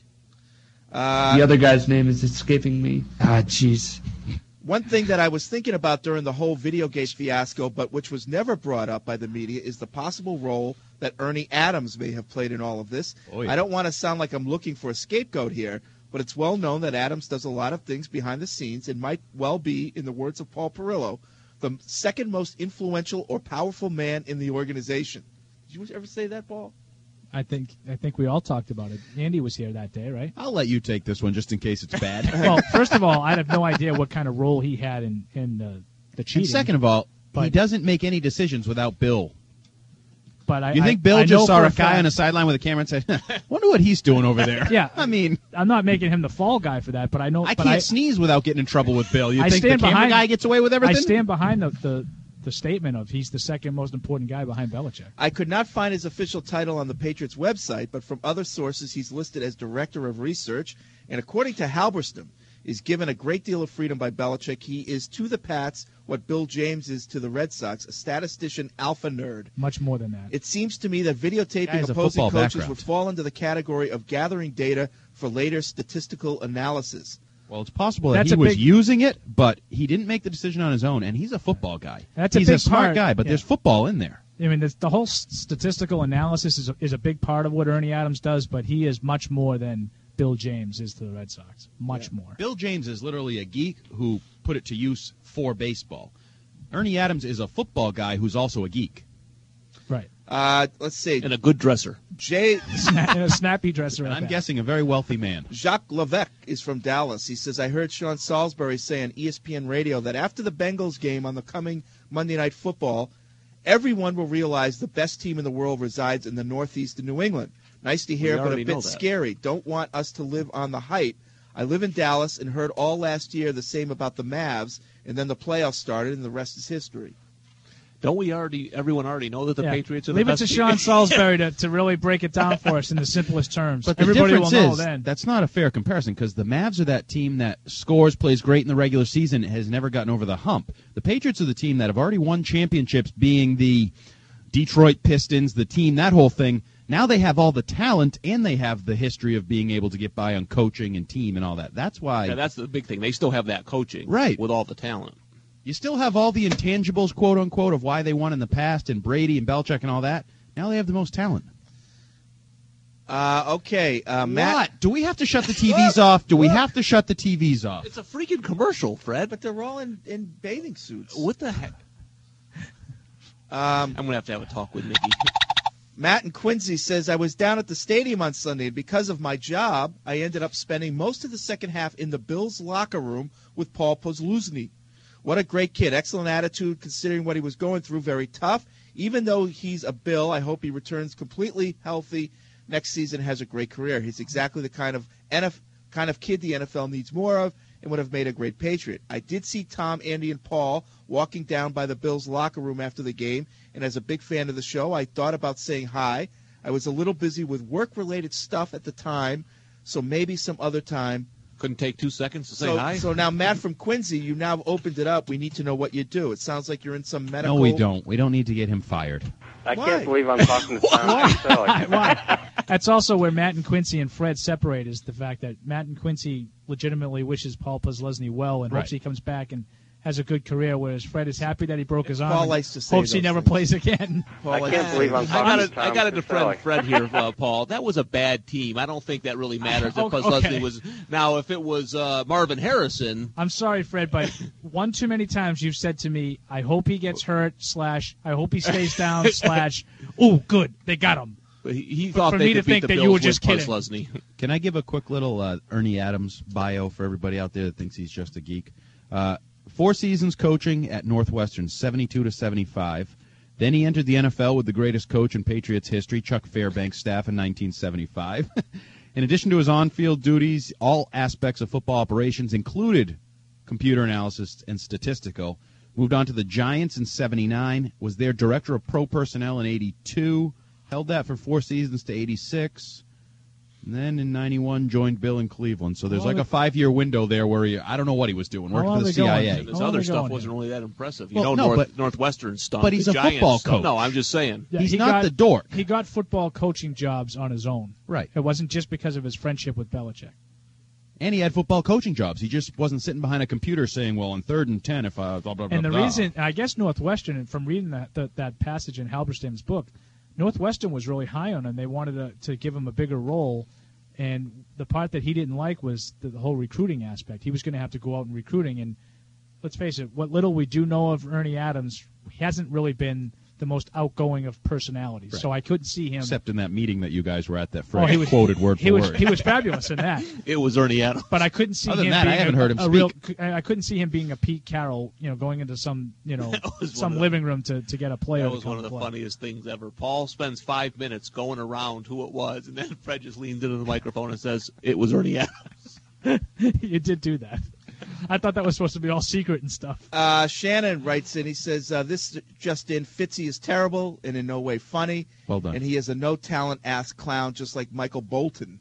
Uh, the other guy's name is escaping me. Ah, jeez. One thing that I was thinking about during the whole Videogate fiasco, but which was never brought up by the media, is the possible role that Ernie Adams may have played in all of this. Oh, yeah. I don't want to sound like I'm looking for a scapegoat here, but it's well known that Adams does a lot of things behind the scenes and might well be, in the words of Paul Perillo, the second most influential or powerful man in the organization. Did you ever say that, Paul? I think I think we all talked about it. Andy was here that day, right? I'll let you take this one just in case it's bad. Well, first of all, I have no idea what kind of role he had in, in uh, the cheating. And second of all, But- he doesn't make any decisions without Bill. But I, You think I- Bill I know just saw for a guy fact- on the sideline with a camera and said, wonder what he's doing over there? Yeah, I mean, I'm not making him the fall guy for that, but I know I but can't I, sneeze without getting in trouble with Bill. You I think the stand camera behind, guy gets away with everything? I stand behind the, the the statement of he's the second most important guy behind Belichick. I could not find his official title on the Patriots website, but from other sources he's listed as Director of Research, and according to Halberstam, is given a great deal of freedom by Belichick. He is to the Pats what Bill James is to the Red Sox, a statistician alpha nerd. Much more than that. It seems to me that Guy videotaping has a opposing football coaches background. would fall into the category of gathering data for later statistical analysis. Well, it's possible that That's he a was big- using it, but he didn't make the decision on his own, and he's a football guy. That's a he's big a smart part, guy, but yeah. there's football in there. I mean, the, the whole s- statistical analysis is a, is a big part of what Ernie Adams does, but he is much more than Bill James is to the Red Sox. Much more. Bill James is literally a geek who put it to use for baseball. Ernie Adams is a football guy who's also a geek. Right. Uh, let's see. And a good dresser. Jay, and a snappy dresser. And at I'm that. guessing a very wealthy man. Jacques Levesque is from Dallas. He says, I heard Sean Salisbury say on E S P N radio that after the Bengals game on the coming Monday Night Football, everyone will realize the best team in the world resides in the Northeast of New England. Nice to hear, We but a already know bit that. scary. Don't want us to live on the hype. I live in Dallas and heard all last year the same about the Mavs, and then the playoffs started, and the rest is history. Don't we already? Everyone already know that the Yeah. Patriots are Leave the it best to team? Sean Salisbury to, to really break it down for us in the simplest terms. But the Everybody will difference know is then. that's not a fair comparison because the Mavs are that team that scores, plays great in the regular season, has never gotten over the hump. The Patriots are the team that have already won championships, being the Detroit Pistons, the team, that whole thing. Now they have all the talent and they have the history of being able to get by on coaching and team and all that. That's why Yeah, that's the big thing. They still have that coaching, Right. with all the talent. you still have all the intangibles, quote unquote, of why they won in the past and Brady and Belichick and all that. Now they have the most talent. Uh, okay, uh, Matt. What? Do we have to shut the T Vs off? Do we have to shut the T Vs off? It's a freaking commercial, Fred. But they're all in, in bathing suits. What the heck? Um, I'm gonna have to have a talk with Mickey. Matt in Quincy says, I was down at the stadium on Sunday, and because of my job, I ended up spending most of the second half in the Bills' locker room with Paul Posluszny. What a great kid. Excellent attitude considering what he was going through. Very tough. Even though he's a Bill, I hope he returns completely healthy next season, has a great career. He's exactly the kind of N F kind of kid the N F L needs more of and would have made a great Patriot. I did see Tom, Andy, and Paul walking down by the Bills' locker room after the game, and as a big fan of the show, I thought about saying hi. I was a little busy with work-related stuff at the time, so maybe some other time. Couldn't take two seconds to say So, hi. so now, Matt from Quincy, you now opened it up. We need to know what you do. It sounds like you're in some medical. No, we don't. We don't need to get him fired. I Why? can't believe I'm talking to Tom Selleck. Why? That's also where Matt and Quincy and Fred separate, is the fact that Matt and Quincy legitimately wishes Paul Posluszny well and Right. hopes he comes back and has a good career, whereas Fred is happy that he broke his arm Paul and likes to say hopes he those never things. plays again. Paul I likes can't to believe say I'm those I talking gotta, to Tom I gotta defend Selleck. Fred here, uh, Paul. That was a bad team. I don't think that really matters if Oh, Posluszny okay. was. Now, if it was uh, Marvin Harrison, I'm sorry, Fred, but one too many times you've said to me, I hope he gets hurt, slash, I hope he stays down, slash, oh, good, they got him. he, he For- thought for they me could to beat think the that Bills you were with just kidding. Posluszny. Can I give a quick little uh, Ernie Adams bio for everybody out there that thinks he's just a geek? Uh, four seasons coaching at Northwestern, seventy-two to seventy-five. Then he entered the N F L with the greatest coach in Patriots history, Chuck Fairbanks' staff in nineteen seventy-five. In addition to his on-field duties, all aspects of football operations included computer analysis and statistical. Moved on to the Giants in seventy-nine, was their director of pro personnel in eighty-two, held that for four seasons to eighty-six. And then in ninety-one, joined Bill in Cleveland. So there's How like long a five-year window there where he, I don't know what he was doing, How working long for the they going? C I A. And his How long other they stuff going wasn't here? really that impressive. You Well, know, no, North, but- Northwestern stunk. but he's the a Giants football stunk. coach. No, I'm just saying. Yeah, He's he not got- the dork. He got football coaching jobs on his own. Right. It wasn't just because of his friendship with Belichick. And he had football coaching jobs. He just wasn't sitting behind a computer saying, well, on third and ten, if I blah, blah, blah, And the blah. reason, I guess Northwestern, and from reading that, that that passage in Halberstam's book, Northwestern was really high on him. They wanted to, to give him a bigger role, and the part that he didn't like was the, the whole recruiting aspect. He was going to have to go out and recruiting, and let's face it, what little we do know of Ernie Adams, he hasn't really been the most outgoing of personalities. Right. So I couldn't see him. Except in that meeting that you guys were at that Oh, Fred he was, quoted word he for was, word. He was fabulous in that. It was Ernie Adams. But I couldn't see Other him than that, being I haven't a, heard him a speak. real. I couldn't see him being a Pete Carroll, you know, going into some, you know, was some one of the- living room to, to get a player. That to was come one of the play. funniest things ever. Paul spends five minutes going around who it was, and then Fred just leans into the microphone and says, it was Ernie Adams. You did do that. I thought that was supposed to be all secret and stuff. Uh, Shannon writes in. He says, uh, this just in, Fitzy is terrible and in no way funny. Well done. And he is a no-talent ass clown just like Michael Bolton.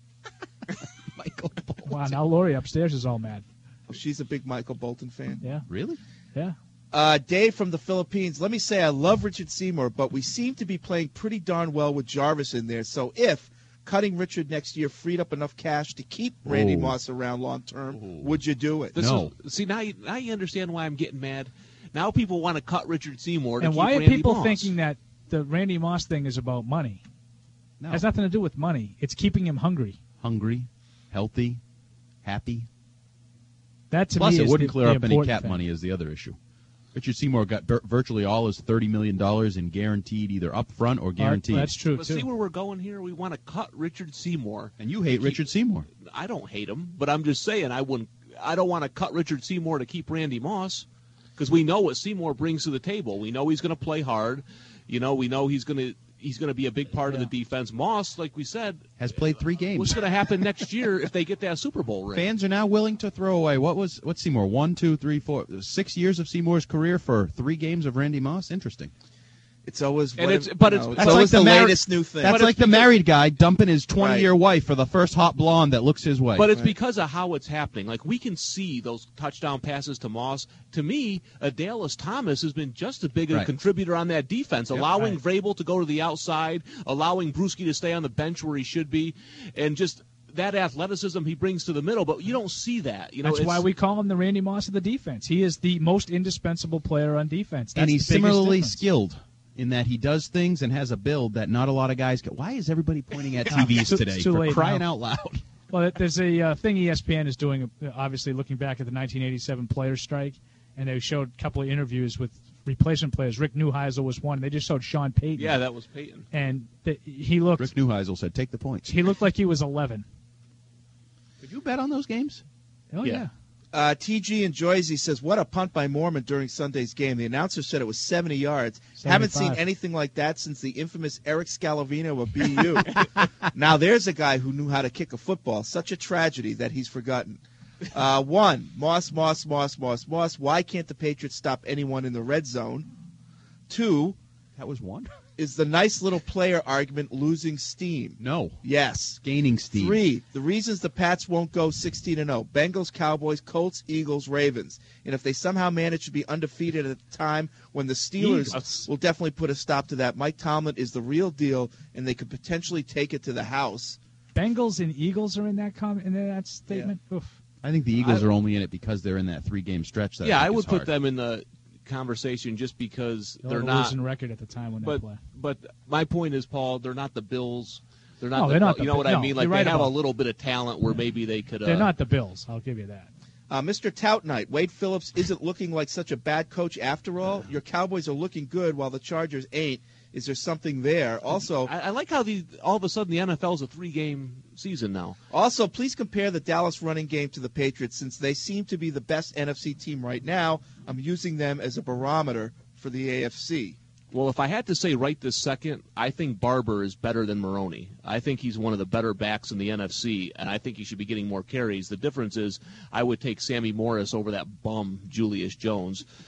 Michael Bolton. Wow, now Lori upstairs is all mad. Oh, she's a big Michael Bolton fan. Yeah. Really? Yeah. Uh, Dave from the Philippines. Let me say I love Richard Seymour, but we seem to be playing pretty darn well with Jarvis in there. So if cutting Richard next year freed up enough cash to keep Randy Oh. Moss around long term, would you do it? This No. is, see, now you, now you understand why I'm getting mad. Now people want to cut Richard Seymour to And keep why are Randy people Moss. thinking that the Randy Moss thing is about money? No. It has nothing to do with money. It's keeping him hungry. Hungry, healthy, happy. That to Plus, me it is wouldn't the, clear the up any important cap thing. money is the other issue. Richard Seymour got vir- virtually all his thirty million dollars in guaranteed either upfront or guaranteed. That's true, But too. see where we're going here? We want to cut Richard Seymour. And you hate keep- Richard Seymour. I don't hate him, but I'm just saying I wouldn't. I don't want to cut Richard Seymour to keep Randy Moss because we know what Seymour brings to the table. We know he's going to play hard. You know, we know he's going to he's going to be a big part of the defense. Moss, like we said, Has played three games. what's going to happen next year if they get that Super Bowl ring? Fans are now willing to throw away what was what's Seymour one, two, three, four, six years of Seymour's career for three games of Randy Moss. Interesting. It's always And what it's- it- but you it's- know, that's always like the, the mar- latest new thing. That's But like it's the because- married guy dumping his twenty-year Right. wife for the first hot blonde that looks his way. But it's because of how it's happening. Like, we can see those touchdown passes to Moss. To me, Adalis Thomas has been just as big a Right. contributor on that defense, Yep. allowing Right. Vrabel to go to the outside, allowing Bruschi to stay on the bench where he should be, and just that athleticism he brings to the middle. But you don't see that. You know, That's it's- why we call him the Randy Moss of the defense. He is the most indispensable player on defense. That's and he's the biggest similarly difference. skilled in that he does things and has a build that not a lot of guys can. Why is everybody pointing at T Vs Too- today? too For late crying now. out loud. Well, there's a uh, thing E S P N is doing, uh, obviously looking back at the nineteen eighty-seven players' strike, and they showed a couple of interviews with replacement players. Rick Neuheisel was one. They just showed Sean Payton. Yeah, that was Peyton. And th- he looked Rick Neuheisel said, "Take the points." he looked like he was eleven. Could you bet on those games? Oh Yeah. yeah. Uh, T G in Joyce says, what a punt by Mormon during Sunday's game. The announcer said it was seventy yards. Haven't seen seventy-five. anything like that since the infamous Eric Scalavino of B U. Now there's a guy who knew how to kick a football. Such a tragedy that he's forgotten. Uh, one, Moss, Moss, Moss, Moss, Moss. Why can't the Patriots stop anyone in the red zone? Two, That was one. is the nice little player argument losing steam? No, Yes. gaining steam. Three, the reasons the Pats won't go sixteen and oh. Bengals, Cowboys, Colts, Eagles, Ravens. And if they somehow manage to be undefeated at the time when the Steelers Eagles. will definitely put a stop to that. Mike Tomlin is the real deal, and they could potentially take it to the house. Bengals and Eagles are in that comment in that statement. Oof. I think the Eagles I- are only in it because they're in that three-game stretch. That Yeah, I, I think would is put hard. them in the conversation just because They'll they're have a not. losing record at the time when they But play. but my point is, Paul, they're not the Bills. They're not. No, the, they're not the You know what Bi- I no, mean? you're Like right they have about- a little bit of talent where maybe they could. Uh, They're not the Bills. I'll give you that. Uh, Mister Tout Knight, Wade Phillips isn't looking like such a bad coach after all. Your Cowboys are looking good while the Chargers ain't. Is there something there? Also, I, I like how the all of a sudden the N F L is a three-game season now. Also, please compare the Dallas running game to the Patriots since they seem to be the best N F C team right now. I'm using them as a barometer for the A F C. Well, if I had to say right this second, I think Barber is better than Maroney. I think he's one of the better backs in the N F C, and I think he should be getting more carries. The difference is I would take Sammy Morris over that bum Julius Jones.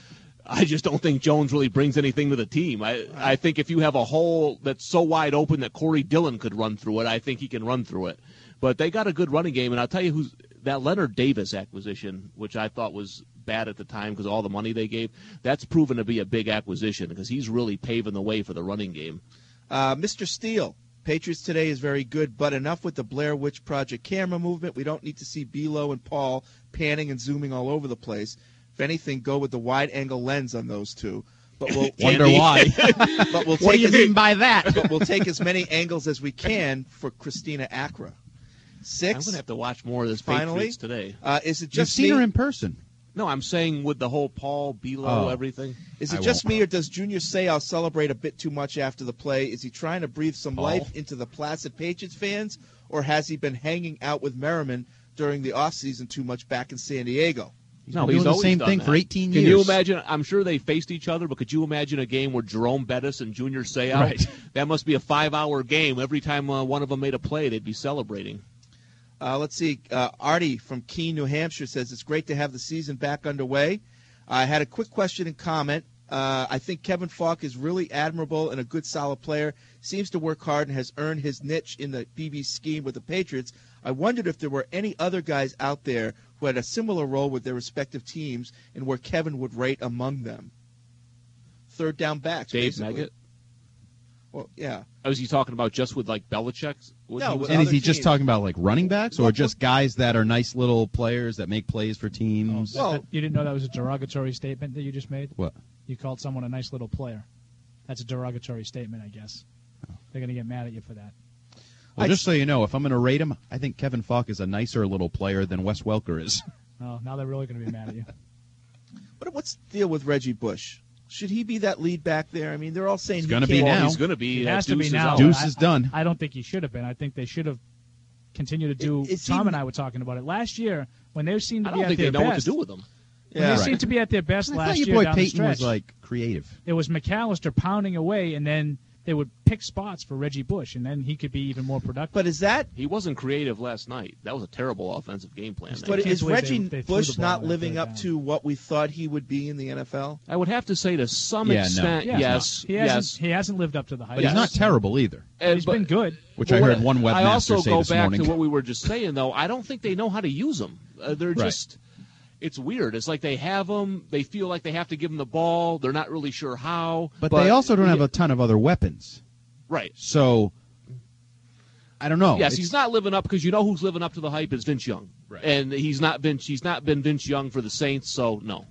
I just don't think Jones really brings anything to the team. I, I think if you have a hole that's so wide open that Corey Dillon could run through it, I think he can run through it. But they got a good running game, and I'll tell you who's that Leonard Davis acquisition, which I thought was bad at the time because of all the money they gave, that's proven to be a big acquisition because he's really paving the way for the running game. Uh, Mister Steele, Patriots today is very good, but enough with the Blair Witch Project camera movement. We don't need to see Belo and Paul panning and zooming all over the place. If anything, go with the wide-angle lens on those two. But we'll wonder why. But we'll what take do you as, mean by that? But we'll take as many angles as we can for Christina Acra. Six. I'm going to have to watch more of this Finally, Patriots today. Uh, is it You've just seen me? her in person. No, I'm saying with the whole Paul, Belo, Oh. everything. Is it I just won't. me, or does Junior Seau celebrate a bit too much after the play? Is he trying to breathe some Paul? life into the placid Patriots fans, or has he been hanging out with Merriman during the offseason too much back in San Diego? He's no, been he's doing the always same done thing that. for eighteen Can years. you imagine? I'm sure they faced each other, but could you imagine a game where Jerome Bettis and Junior Seau? Right. That must be a five-hour game. Every time uh, one of them made a play, they'd be celebrating. Uh, let's see. Uh, Artie from Keene, New Hampshire says it's great to have the season back underway. I had a quick question and comment. Uh, I think Kevin Falk is really admirable and a good, solid player. Seems to work hard and has earned his niche in the B B scheme with the Patriots. I wondered if there were any other guys out there who had a similar role with their respective teams and where Kevin would rate among them. Third down backs, Dave basically. Meggett? Well, yeah. Oh, is he talking about just with, like, Belichick? What No, he was- with And is other he just teams. talking about like running backs, or Well, just guys that are nice little players that make plays for teams? Well- That- you didn't know that was a derogatory statement that you just made? What? You called someone a nice little player. That's a derogatory statement, I guess. They're going to get mad at you for that. Well, I- just so you know, if I'm going to rate him, I think Kevin Falk is a nicer little player than Wes Welker is. Oh, now they're really going to be mad at you. What, what's the deal with Reggie Bush? Should he be that lead back there? I mean, they're all saying He's he gonna can't. be now. He's going to be. He uh, has to be Deuce is now. out. Deuce I- is done. I, I don't think he should have been. I think they should have continued to do. It- it Tom seemed- and I were talking about it last year when they seemed to I be don't at think their they know what best. to do with him. When Yeah. they Right. seemed to be at their best I last thought your year boy down Peyton the was stretch. like creative. It was McAllister pounding away, and then they would pick spots for Reggie Bush, and then he could be even more productive. But is that? He wasn't creative last night. That was a terrible offensive game plan. Still But can't is believe Reggie they- they threw Bush the ball not on living third up down. to what we thought he would be in the N F L? I would have to say to some Yeah, no. extent, Yeah, yes, he hasn't. yes. He hasn't lived up to the hype. But he's not terrible either, And- He's but- been good. which Well, I heard what- one webmaster I also say go this back morning. to what we were just saying, though. I don't think they know how to use them. Uh, they're Right. just. It's weird. It's like they have them. They feel like they have to give them the ball. They're not really sure how. but, they also don't have a ton of other weapons. Right. So I don't know. Yes, It's- he's not living up because you know who's living up to the hype is Vince Young, Right. and he's not been. He's not been Vince Young for the Saints. So no.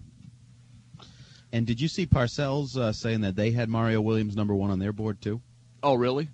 And did you see Parcells uh, saying that they had Mario Williams number one on their board too? Oh, really?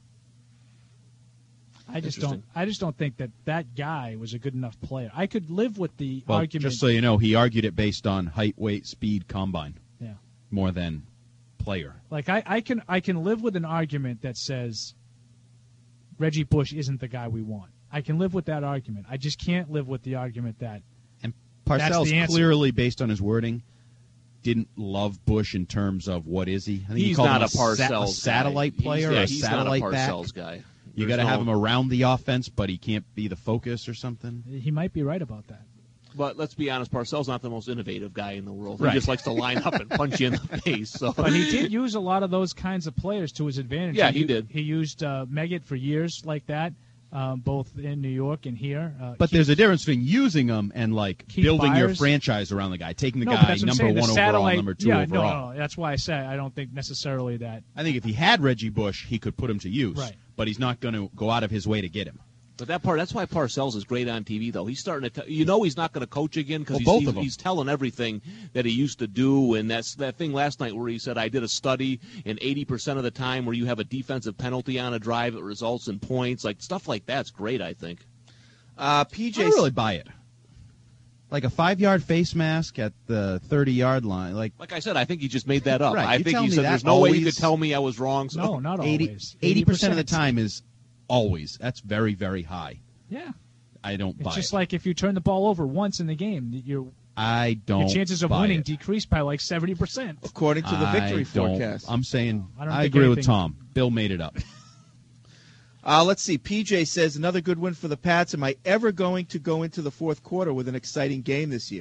I just Interesting. don't. I just don't think that that guy was a good enough player. I could live with the Well, argument. just so you know, he argued it based on height, weight, speed, combine, yeah. more than player. Like I, I can I can live with an argument that says Reggie Bush isn't the guy we want. I can live with that argument. I just can't live with the argument that And That's Parcells the answer. clearly, based on his wording, didn't love Bush in terms of what is he? I think he He's called not him a Parcells sa- guy. a satellite He's- player, yeah, or a he's satellite not a back. Parcells guy. You There's got to have no- him around the offense, but he can't be the focus or something. he might be right about that. But let's be honest, Parcells not the most innovative guy in the world. Right. He just likes to line up and punch you in the face. So, But he did use a lot of those kinds of players to his advantage. Yeah, he u- did. He used uh, Meggett for years like that, um, both in New York and here. Uh, But Keith- there's a difference between using them and like Keith building your Byers. franchise around the guy, taking the no, but guy that's what I'm number saying. The one overall, satellite, number two yeah, overall. No, no, that's why I say I don't think necessarily that. I think if he had Reggie Bush, he could put him to use. Right. But he's not going to go out of his way to get him. but that part, that's why Parcells is great on T V, though. He's starting to, t- you know, he's not going to coach again because Well, he's, both he's, of them. he's telling everything that he used to do. And that's that thing last night where he said, I did a study, and eighty percent of the time where you have a defensive penalty on a drive, it results in points. Like stuff like that's great, I think. Uh, I P J. don't really buy it. Like a five-yard face mask at the thirty-yard line. Like Like I said, I think he just made that up. Right, I you think tell he me said, that there's no way you always- could tell me I was wrong. So. No, not eighty, always. eighty percent of the time is always. That's very, very high. Yeah. I don't It's buy just it. like if you turn the ball over once in the game, your I don't your chances of buy winning it. decrease by like seventy percent. According to the victory I don't- forecast. I'm saying I don't I think agree with anything- Tom. Bill made it up. Uh, let's see. P J says, another good win for the Pats. Am I ever going to go into the fourth quarter with an exciting game this year?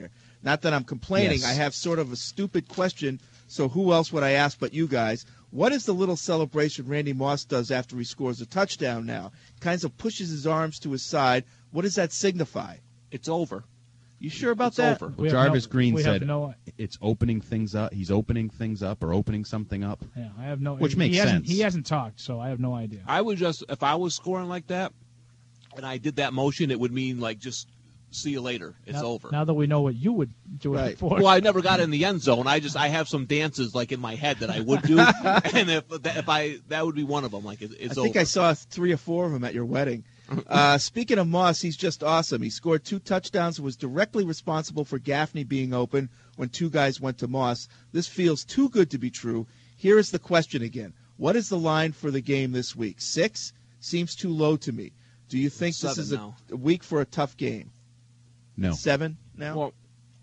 Not that I'm complaining. Yes. I have sort of a stupid question, so who else would I ask but you guys? What is the little celebration Randy Moss does after he scores a touchdown now? Kinds of pushes his arms to his side. What does that signify? It's over. You sure about it's that? Over. Well, Jarvis no, Green we have said no- it's opening things up. He's opening things up or opening something up. Yeah, I have no. Which he makes hasn't, sense. He hasn't talked, so I have no idea. I would just, if I was scoring like that, and I did that motion, it would mean like just see you later. It's now, over. Now that we know what you would do it for. Well, I never got in the end zone. I just I have some dances like in my head that I would do, and if that, if I that would be one of them. Like it, it's I think over. I saw three or four of them at your wedding. Uh, speaking of Moss, he's just awesome. He scored two touchdowns and was directly responsible for Gaffney being open when two guys went to Moss. This feels too good to be true. Here is the question again. What is the line for the game this week? Six? Seems too low to me. Do you think Seven this is a, now. a week for a tough game? No. Seven now? Well,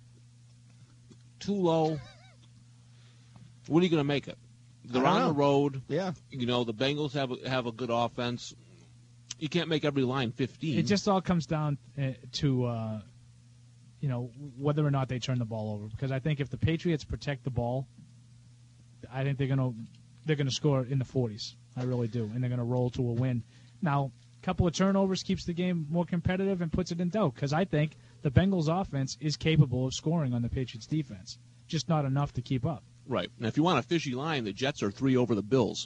too low. What are you going to make it? They're I don't on know. the road. Yeah. You know, the Bengals have a, have a good offense. You can't make every line fifteen. It just all comes down uh, to, uh, you know, whether or not they turn the ball over. Because I think if the Patriots protect the ball, I think they're gonna they're gonna score in the forties. I really do, and they're gonna roll to a win. Now, a couple of turnovers keeps the game more competitive and puts it in doubt. Because I think the Bengals' offense is capable of scoring on the Patriots' defense, just not enough to keep up. Right. Now, if you want a fishy line, the Jets are three over the Bills.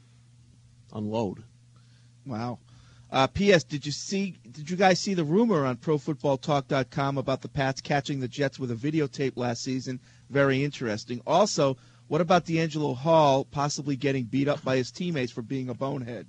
Unload. Wow. Uh, P S. Did you see? Did you guys see the rumor on Pro Football Talk dot com about the Pats catching the Jets with a videotape last season? Very interesting. Also, what about D'Angelo Hall possibly getting beat up by his teammates for being a bonehead?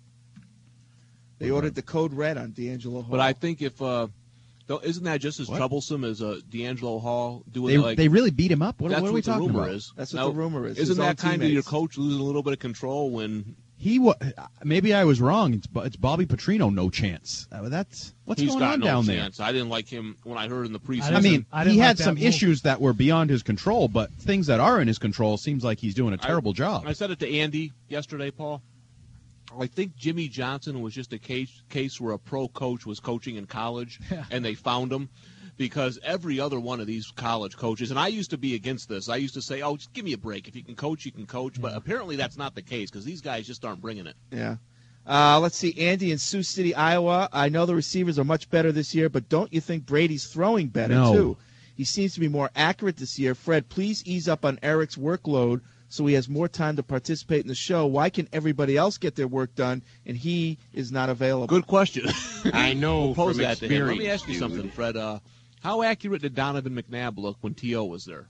They ordered the code red on D'Angelo Hall. But I think if uh, though, isn't that just as What? troublesome as uh, D'Angelo Hall doing They, like they really beat him up? What, that's what are we what the talking rumor about? is. That's what Now, the rumor is. Isn't His own that kind of your teammates. coach losing a little bit of control when He wa- maybe I was wrong. It's, Bo- it's Bobby Petrino, no chance. Uh, that's what's he's going got on no down chance. I didn't like him when I heard in the preseason. there. I mean, I didn't he like had that some move. issues that were beyond his control, but things that are in his control seems like he's doing a terrible job. I said it to Andy yesterday, Paul. I think Jimmy Johnson was just a case case where a pro coach was coaching in college, and they found him. Because every other one of these college coaches, and I used to be against this. I used to say, oh, just give me a break. If you can coach, you can coach. But apparently that's not the case because these guys just aren't bringing it. Yeah. Uh, let's see. Andy in Sioux City, Iowa. I know the receivers are much better this year, but don't you think Brady's throwing better, No. too? He seems to be more accurate this year. Fred, please ease up on Eric's workload so he has more time to participate in the show. Why can everybody else get their work done and he is not available? Good question. I know We'll pose from that to him. Let me experience, ask you dude. something, Fred. Uh, how accurate did Donovan McNabb look when T O was there?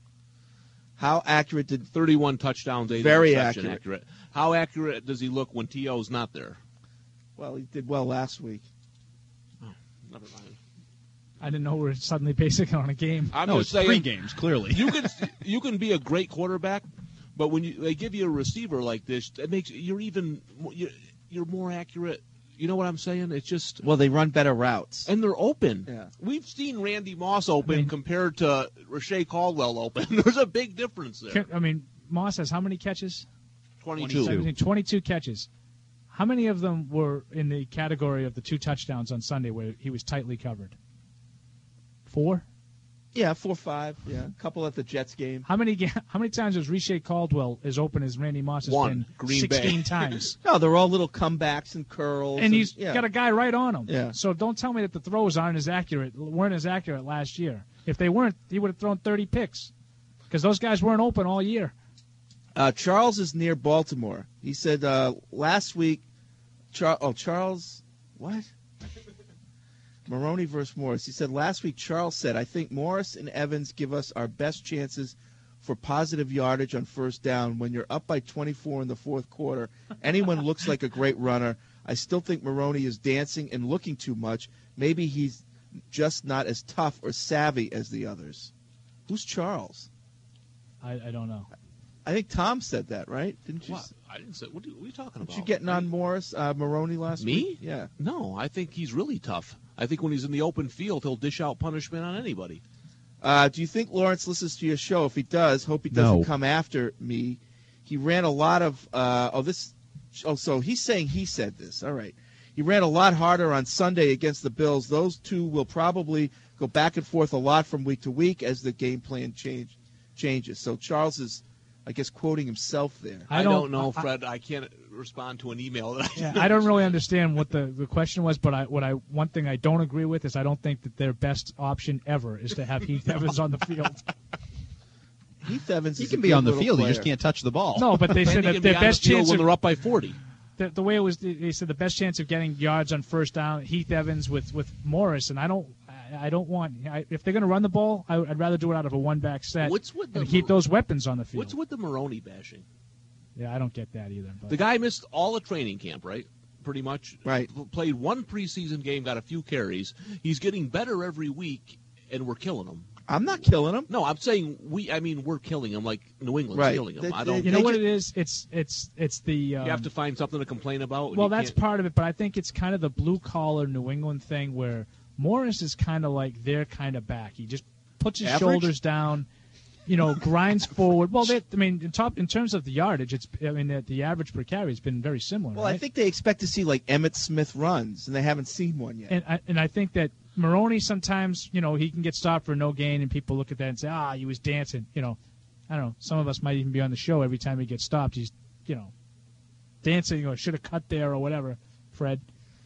How accurate did thirty-one touchdowns, eight Very interception accurate. accurate. How accurate does he look when T O's not there? Well, he did well last week. Never mind. I didn't know we were suddenly basing it on a game. I'm no, just it's saying, three games, clearly. you can you can be a great quarterback, but when you they give you a receiver like this, it makes you're even you're, you're more accurate. You know what I'm saying? It's just Well, they run better routes. and they're open. Yeah. We've seen Randy Moss open I mean- compared to Rashae Caldwell open. There's a big difference there. I mean, Moss has how many catches? twenty-two. seventeen, twenty-two catches. How many of them were in the category of the two touchdowns on Sunday where he was tightly covered? Four? Yeah, four five. Yeah, a couple at the Jets game. How many ga- How many times was Rashae Caldwell as open as Randy Moss has One. been? Green Bay. sixteen times. No, they're all little comebacks and curls. And he's yeah. got a guy right on him. Yeah. So don't tell me that the throws aren't as accurate, weren't as accurate last year. If they weren't, he would have thrown thirty picks because those guys weren't open all year. Uh, Charles is near Baltimore. He said uh, last week, Char- oh, Charles, what? Maroney versus Morris. He said last week, Charles said, I think Morris and Evans give us our best chances for positive yardage on first down. When you're up by twenty-four in the fourth quarter, anyone looks like a great runner. I still think Maroney is dancing and looking too much. Maybe he's just not as tough or savvy as the others. Who's Charles? I, I don't know. I think Tom said that, right? Didn't you? What? I didn't say. What are you, what are you talking Weren't about? you getting on Morris, uh, Maroney last Me? week? Yeah. No, I think he's really tough. I think when he's in the open field, he'll dish out punishment on anybody. Uh, do you think Lawrence listens to your show? If he does, hope he doesn't No. come after me. He ran a lot of. Uh, oh, this. Oh, so he's saying he said this. All right. He ran a lot harder on Sunday against the Bills. Those two will probably go back and forth a lot from week to week as the game plan change, changes. So Charles is, I guess, quoting himself there. I I don't, don't- know, I- Fred. I, can't respond to an email that I Yeah, I don't really understand what the, the question was, but I what I one thing I don't agree with is I don't think that their best option ever is to have Heath Evans on the field. Heath Evans He is can a be good on the little field. He player. just can't touch the ball. No, but they And said he that can their be on the best field chance when of, they're up by forty. The, the way it was, they said the best chance of getting yards on first down, Heath Evans with, with Morris, and I don't, I, I don't want. I, if they're going to run the ball, I, I'd rather do it out of a one back set What's with the and keep Mar- those weapons on the field. What's with the Maroney bashing? Yeah, I don't get that either. But. The guy missed all the training camp, right? Pretty much. Right. Played one preseason game, got a few carries. He's getting better every week, and we're killing him. I'm not killing him. No, I'm saying we. I mean, we're killing him like New England's Right. killing him. They- I don't. You know what it is? It's it's it's the. Um, You have to find something to complain about. and Well, you that's can't- part of it, but I think it's kind of the blue collar New England thing where Morris is kind of like their kind of back. He just puts his Average? shoulders down, you know, grinds forward. Well, they, I mean, in top in terms of the yardage, it's I mean the, the average per carry has been very similar. Well, right? I think they expect to see like Emmitt Smith runs, and they haven't seen one yet. and I, and I think that Maroney sometimes, you know, he can get stopped for no gain, and people look at that and say, ah, he was dancing. You know, I don't know. Some of us might even be on the show every time he gets stopped. He's, you know, dancing or should have cut there or whatever, Fred.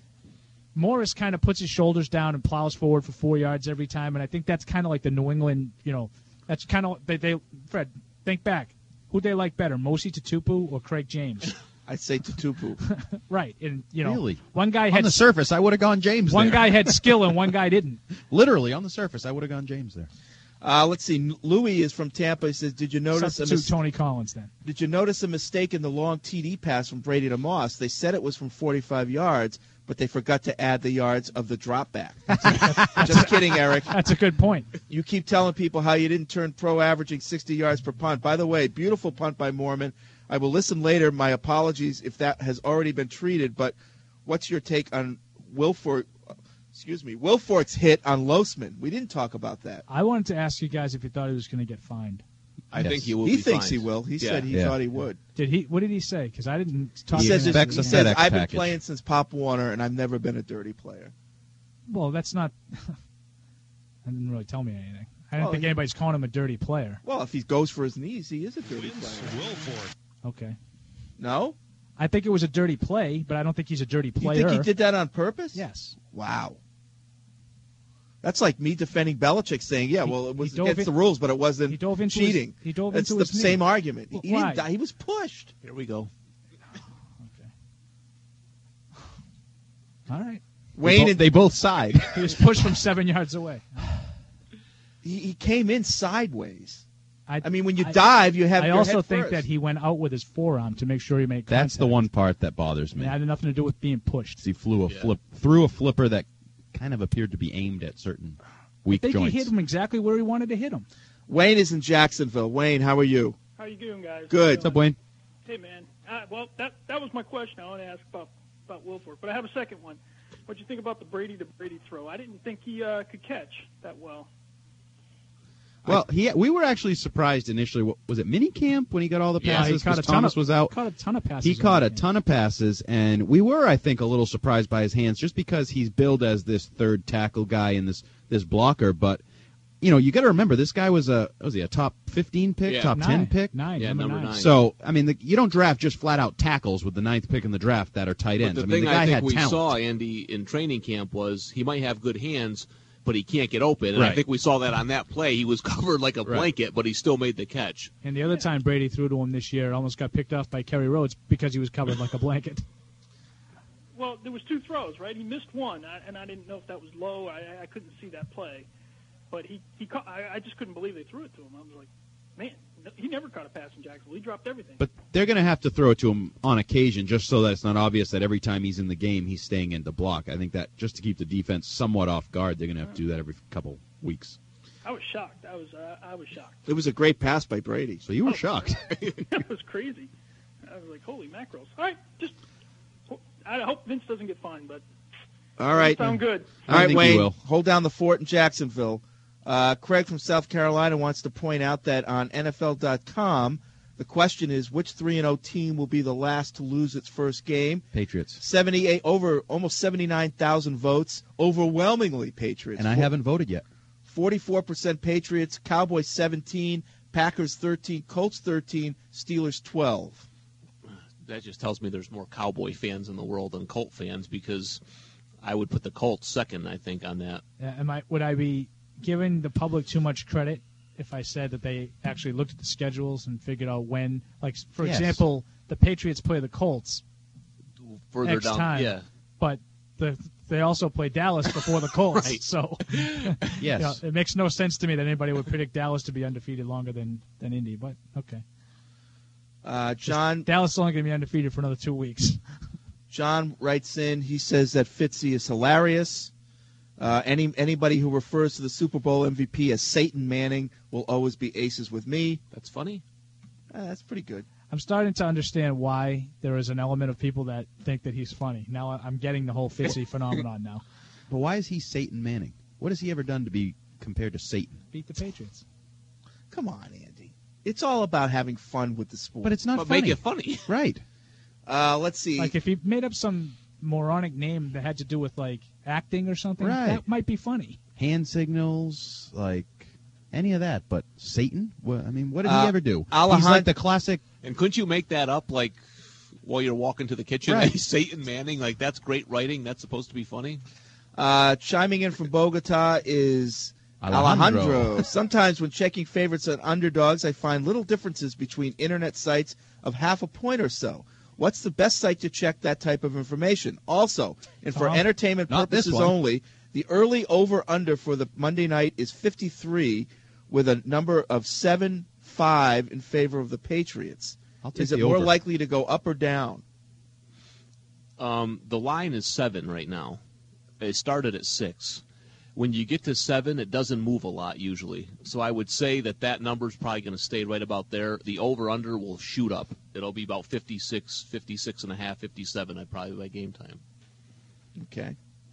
Morris kind of puts his shoulders down and plows forward for four yards every time, and I think that's kind of like the New England, you know, that's kind of, they, they Fred, think back. Who'd they like better, Mosi Tutupu or Craig James? I'd say Tutupu. Right, and, you know, Really? one guy on had the surface, I would have gone James one there. guy had skill and one guy didn't. Literally, on the surface, I would have gone James there. Uh, let's see. Louis is from Tampa. He says, "Did you notice a Substitute mis- Tony Collins then. Did you notice a mistake in the long T D pass from Brady to Moss? They said it was from forty-five yards, but they forgot to add the yards of the drop back." Just kidding, Eric. That's a good point. You keep telling people how you didn't turn pro averaging sixty yards per punt. By the way, beautiful punt by Mormon. I will listen later. My apologies if that has already been treated, but what's your take on Wilfork, excuse me, Wilfork's hit on Losman? We didn't talk about that. I wanted to ask you guys if you thought he was going to get fined. I think he will. He be thinks fine. he will. He Yeah. said he Yeah. thought he would. Did he? What did he say? Because I didn't talk. He to says, him. it's- expects a he says FedEx I've been package." playing since Pop Warner, and I've never been a dirty player. Well, that's not. That didn't really tell me anything. I didn't Well, think he- anybody's calling him a dirty player. Well, if he goes for his knees, he is a dirty player. Okay. No? I think it was a dirty play, but I don't think he's a dirty You player. think he did that on purpose? Yes. Wow. That's like me defending Belichick saying, yeah, well, it was he dove against in- the rules, but it wasn't he dove into cheating. His, he dove That's into the his same knee. argument. Well, he why? didn't die. He was pushed. Here we go. All right. Wayne, both- and, they both side. He was pushed from seven yards away. he, he came in sideways. I, I mean, when you I- dive, you have I your also head think first. that he went out with his forearm to make sure he made contact. That's the one part that bothers And me. it had nothing to do with being pushed. He flew a Yeah. flip through a flipper that kind of appeared to be aimed at certain weak I think joints. he hit him exactly where he wanted to hit him. Wayne is in Jacksonville. Wayne, how are you? How you doing, guys? Good. What's up, Wayne? Hey, man. Uh, well, that that was my question. I want to ask about about Wilfork, but I have a second one. What'd you think about the Brady to Brady throw? I didn't think he uh, could catch that well. Well, he we were actually surprised initially. What, was it minicamp when he got all the Yeah, he passes? caught a because ton Thomas of- was out. Caught a ton of passes. He in caught that a game. ton of passes, and we were, I think, a little surprised by his hands, just because he's billed as this third tackle guy and this this blocker. But you know, you got to remember, this guy was a was he a top fifteen pick, Yeah. top Nine. ten pick? Nine. Yeah, number, number nine. nine. So I mean, the, you don't draft just flat out tackles with the ninth pick in the draft that are tight But ends. the I mean, thing the guy I think had we talent. saw, Andy, in training camp was he might have good hands, but he can't get open. And I Right. think we saw that on that play. He was covered like a Right. blanket, but he still made the catch. And the other time Brady threw to him this year, almost got picked off by Kerry Rhodes because he was covered like a blanket. Well, there was two throws, right? He missed one, I, and I didn't know if that was low. I, I couldn't see that play, but he he caught, I, I just couldn't believe they threw it to him. I was like, man, he never caught a pass in Jacksonville. He dropped everything. But they're going to have to throw it to him on occasion, just so that it's not obvious that every time he's in the game, he's staying in to block. I think that just to keep the defense somewhat off guard, they're going to have to do that every couple weeks. I was shocked. I was uh, I was shocked. It was a great pass by Brady. So you were shocked. That was crazy. I was like, holy mackerels! All right, just I hope Vince doesn't get fined, but All right. sound good. All right, think he Wayne, will. hold down the fort in Jacksonville. Uh, Craig from South Carolina wants to point out that on N F L dot com, the question is which three and oh team will be the last to lose its first game? Patriots. seventy-eight over almost seventy-nine thousand votes, overwhelmingly Patriots. And I Four- haven't voted yet. forty-four percent Patriots, Cowboys seventeen, Packers thirteen, Colts thirteen, Steelers twelve. That just tells me there's more Cowboy fans in the world than Colt fans, because I would put the Colts second, I think, on that. Uh, am I? Would I be giving the public too much credit if I said that they actually looked at the schedules and figured out when, like, for Yes. example, the Patriots play the Colts Further X down, time, yeah. but the they also play Dallas before the Colts. Right. So Yes. you know, it makes no sense to me that anybody would predict Dallas to be undefeated longer than, than Indy, but okay. Uh, John Dallas is only going to be undefeated for another two weeks. John writes in. He says that Fitzy is hilarious. Uh, any anybody who refers to the Super Bowl M V P as Satan Manning will always be aces with me. That's funny. Uh, that's pretty good. I'm starting to understand why there is an element of people that think that he's funny. Now I- I'm getting the whole Fitzy phenomenon now. But why is he Satan Manning? What has he ever done to be compared to Satan? Beat the Patriots. Come on, Andy. It's all about having fun with the sport. But it's not But funny. make it funny. Right. Uh, let's see. Like if he made up some moronic name that had to do with like acting or something, Right. that might be funny. Hand signals, like any of that. But Satan? Well, I mean, what did Uh, he ever do? Alejandro- He's like the classic. And couldn't you make that up, like, while you're walking to the kitchen? Right. Hey, Satan Manning, like, that's great writing. That's supposed to be funny. Uh, chiming in from Bogota is Alejandro. Alejandro. Sometimes when checking favorites on underdogs, I find little differences between internet sites of half a point or so. What's the best site to check that type of information? Also, and for Uh-huh. entertainment Not this purposes one. only, the early over-under for the Monday night is fifty-three with a number of seven five in favor of the Patriots. I'll take Is it the more over. likely to go up or down? Um, the line is seven right now. It started at six. When you get to seven, it doesn't move a lot usually. So I would say that that number is probably going to stay right about there. The over-under will shoot up. It'll be about fifty-six, fifty-six and a half, fifty-seven at probably by game time. Okay.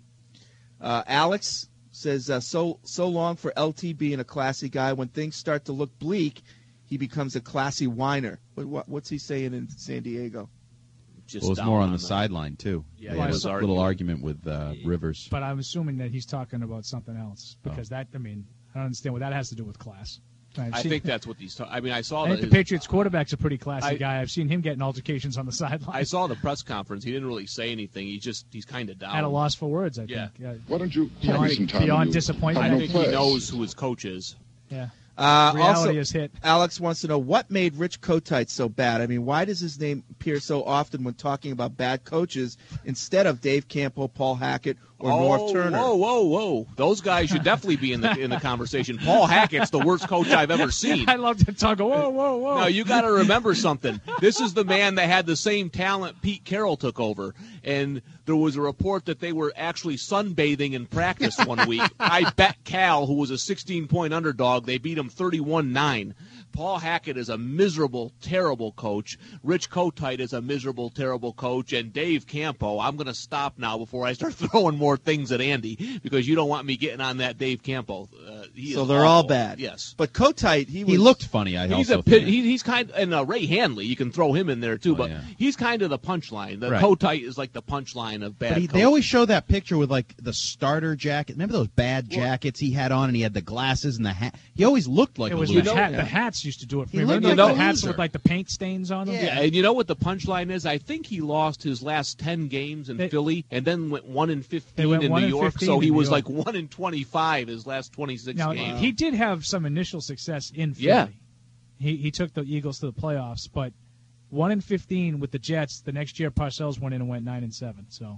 Uh, Alex says, uh, so so long for L T being a classy guy. When things start to look bleak, he becomes a classy whiner. What, what, what's he saying in San Diego? Just Well, it was down more on on the that. sideline, too. Yeah, They it had a was little argument. argument with uh, Rivers. But I'm assuming that he's talking about something else because Oh. that, I mean, I don't understand what that has to do with class. I've I seen- think that's what these. Ta- I mean, I saw I think that the Patriots quarterback's a pretty classy I- guy. I've seen him getting altercations on the sideline. I saw the press conference. He didn't really say anything. He just he's kind of down. At a loss for words, I Yeah. think. Yeah. Why don't you Beyond- take some time? beyond to disappointment. I have no think he class? knows who his coach is. Yeah. Uh, Reality also, is hit. Alex wants to know what made Rich Kotite so bad. I mean, why does his name appear so often when talking about bad coaches instead of Dave Campo, Paul Hackett, or oh, North Turner? Whoa, whoa, whoa! Those guys should definitely be in the in the conversation. Paul Hackett's the worst coach I've ever seen. I love to talk. Whoa, whoa, whoa! No, you got to remember something. This is the man that had the same talent Pete Carroll took over, and there was a report that they were actually sunbathing in practice one week. I bet Cal, who was a sixteen-point underdog, they beat him thirty-one nine. Paul Hackett is a miserable, terrible coach. Rich Kotite is a miserable, terrible coach. And Dave Campo, I'm going to stop now before I start throwing more things at Andy because you don't want me getting on that Dave Campo. Uh, he So is they're all awful. bad. Yes. But Kotite, he was, He looked funny, I He's also a pit, think. he, he's kind and uh, Ray Hanley, you can throw him in there too, Oh, but yeah. he's kind of the punchline. The Right. Kotite is like the punchline of bad. But he, they coach. always show that picture with like the starter jacket. Remember those bad jackets he had on, and he had the glasses and the hat. He always looked like It a was loser. the, hat, the hats used to do it for He me. looked Remember like the a hats loser. with like the paint stains on them? Yeah, and you know what the punchline is? I think he lost his last ten games in They- Philly, and then went one in They fifteen went in one New in York. fifteen So in he New was York. like one in twenty-five his last twenty-six Now, games. he did have some initial success in Philly. Yeah. He he took the Eagles to the playoffs, but one in fifteen with the Jets. The next year, Parcells went in and went nine and seven. So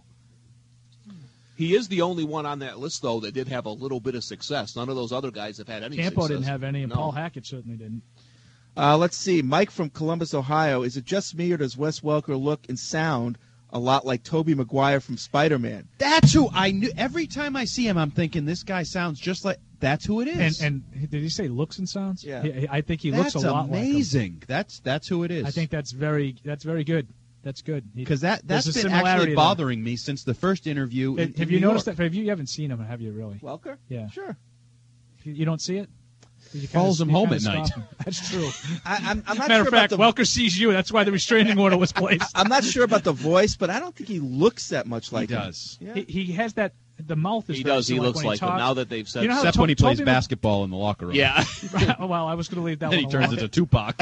He is the only one on that list, though, that did have a little bit of success. None of those other guys have had any Campo success. didn't have any, and No. Paul Hackett certainly didn't. Uh, let's see. Mike from Columbus, Ohio. Is it just me or does Wes Welker look and sound a lot like Tobey Maguire from Spider-Man? That's who I knew. Every time I see him, I'm thinking this guy sounds just like. That's who it is. And and did he say looks and sounds? Yeah. He- I think he that's looks a lot amazing. like him. That's that's who it is. I think that's very that's very good. That's good He- because that there's that's a been similarity actually there. bothering me since the first interview. in, Have in you New noticed York. that? Have you, you haven't seen him? Have you really? Welker? Yeah. Sure. You, you don't see it? You kinda- Follows him you home kinda at night. stop him. That's true. I, I'm, I'm not Matter sure of fact, about the, Welker sees you. That's why the restraining order was placed. I'm not sure about the voice, but I don't think he looks that much like He him. does. Yeah. He, he has that The mouth is He very does. He similar looks when like him. talks. Now that they've said You know how Except To- when he plays Tobey Mag- basketball in the locker room. Yeah. Well, I was going to leave that Then one he turns alone. into Tupac.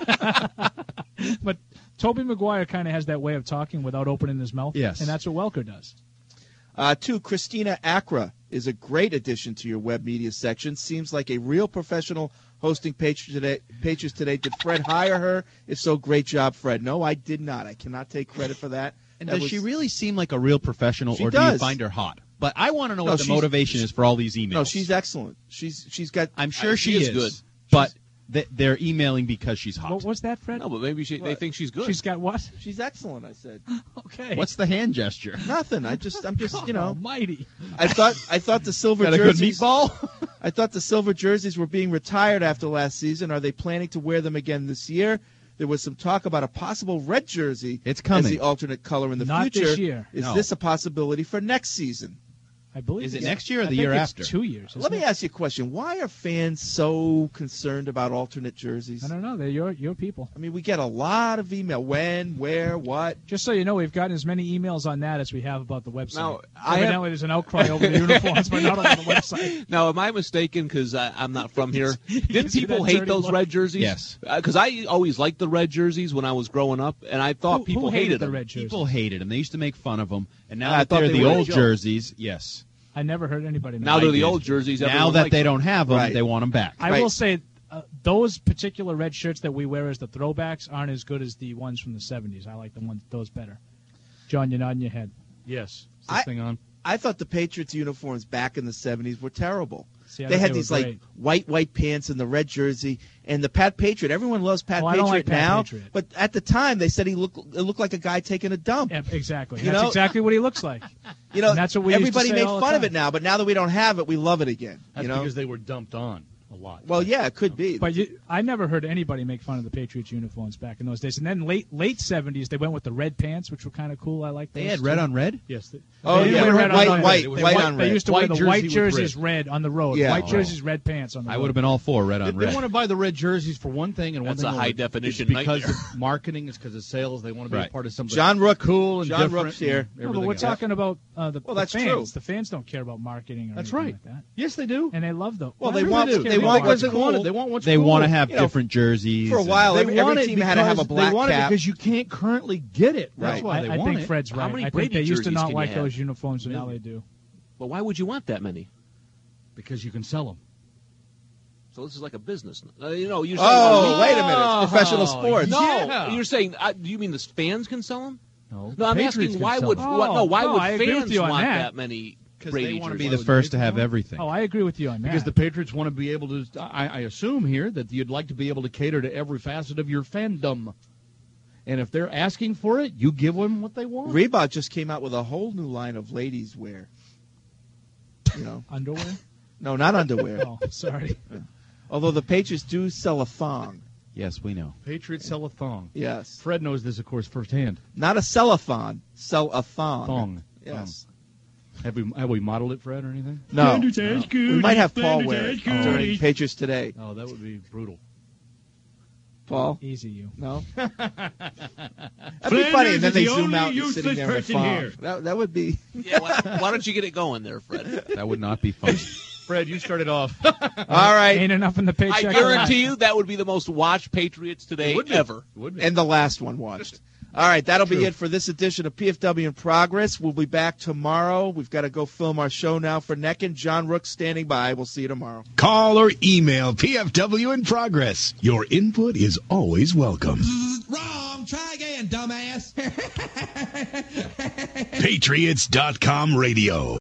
But Tobey Maguire kind of has that way of talking without opening his mouth. Yes. And that's what Welker does. Uh, two, Christina Acra is a great addition to your web media section. Seems like a real professional hosting Patriots Today. Patriots Today. Did Fred hire her? If so, great job, Fred. No, I did not. I cannot take credit for that. And That does was- she really seem like a real professional, She or do you does. find her hot? But I want to know No, what the she's- motivation is for all these emails. No, she's excellent. She's she's got. I'm sure I- she, she is, is good. But th- they're emailing because she's hot. What was that, Fred? No, but maybe she, they think she's good. She's got what? She's excellent. I said. Okay. What's the hand gesture? Nothing. I just I'm just you know. Almighty. I thought I thought the silver Got a good jerseys. meatball? I thought the silver jerseys were being retired after last season. Are they planning to wear them again this year? There was some talk about a possible red jersey It's as coming. the alternate color in the Not future. this year. Is No. this a possibility for next season? I believe Is it it's- next year or I the think year it's after? Two years. Let isn't me it? ask you a question. Why are fans so concerned about alternate jerseys? I don't know. They're your your people. I mean, we get a lot of email. When, where, what? Just so you know, we've gotten as many emails on that as we have about the website. Now, I have- Evidently, there's an outcry over the uniforms, but not on the website. Now, am I mistaken? Because I'm not from here. Didn't see people that hate dirty those look? red jerseys? Yes. Because I always liked the red jerseys when I was growing up, and I thought Who- people who hated the them. red jerseys? People hated them. They used to make fun of them. And now I that thought they're they the were a old joke. jerseys, yes. I never heard anybody. Now make they're it. the did. old jerseys. Now everyone that likes they them. don't have them, Right. they want them back. I Right. will say uh, those particular red shirts that we wear as the throwbacks aren't as good as the ones from the seventies. I like the ones those better. John, you're nodding your head. Yes. Is I- this thing on? I thought the Patriots uniforms back in the seventies were terrible. See, I they thought had they these were like great. white white pants and the red jersey and the Pat Patriot. Everyone loves Pat Oh, I Patriot don't like Pat now, Patriot. but at the time they said he looked it looked like a guy taking a dump. Yeah, exactly. You That's know? exactly what he looks like. You know, And that's what we used to everybody say made all the fun of time. it now, but now that we don't have it, we love it again. That's you know? because they were dumped on a lot. Well, yeah, it could be. But you, I never heard anybody make fun of the Patriots uniforms back in those days. And then late late seventies, they went with the red pants, which were kind of cool. I like They those had too. red on red? Yes. They, Oh, They yeah, didn't wear red white, on red. white, They white, white- on They red. used to wear White the jersey white with jerseys red. red on the road. Yeah. White Oh. jerseys, red pants on the I road. would have been all for red They, on they red. want to buy the red jerseys for one thing and one That's thing a only. high definition It's because nightmare. of marketing. It's because of sales. They want to be Right. a part of something John Rook, cool and John different. Rook's here. and No, but everything we're else. talking about uh, the, Well, the that's fans. true. The fans don't care about marketing or That's anything right. like that. Yes, they do. And they love the. Well, I they really want- do they care want about what's they marketing. want cool. it. They want what's They cool. want to have You know, different jerseys. for a and- while, They every, want every it team had to have a because black They want cap. it because you can't currently get it. That's Right. why they I, I want think it. Fred's How right. many I think Brady they used to jerseys not can like you have? those uniforms, and now they do. But why would you want that many? Because you can sell them. So this is like a business. Uh, you know, you're saying, Oh, wait a minute. It's professional Oh, sports. No, Yeah. you're saying. Uh, do you mean the fans can sell them? No, No, I'm Patriots asking can why sell would them. what, no why Oh, would I agree with fans you on want that. that many Because Brady they want to jerseys? be the first to have everything. Oh, I agree with you on that. Because the Patriots want to be able to, I, I assume here that you'd like to be able to cater to every facet of your fandom. And if they're asking for it, you give them what they want. Reebok just came out with a whole new line of ladies wear. You know, underwear. no, not underwear. Oh, sorry. Although the Patriots do sell a thong. Yes, we know. Patriots sell a thong. Yes, Fred knows this, of course, firsthand. not a cellathon. Sell a thong. Thong. Yes. Have we have we modeled it, Fred, or anything? No. No. no. We might have Paul wear it during Patriots Today. Oh, that would be brutal. Paul? Easy, you. No? That'd be funny, and then they zoom out and sitting there in a thong. That, that would be... Yeah, why, why don't you get it going there, Fred? That would not be fun. Fred, you started off. All right. Ain't enough in the paycheck. I guarantee you that would be the most watched Patriots Today would be. ever. Would be. And the last one watched. All right, that'll be True. it for this edition of P F W in Progress. We'll be back tomorrow. We've got to go film our show now for Neckin. John Rook standing by. We'll see you tomorrow. Call or email P F W in Progress. Your input is always welcome. Wrong. Try again, dumbass. Patriots dot com radio.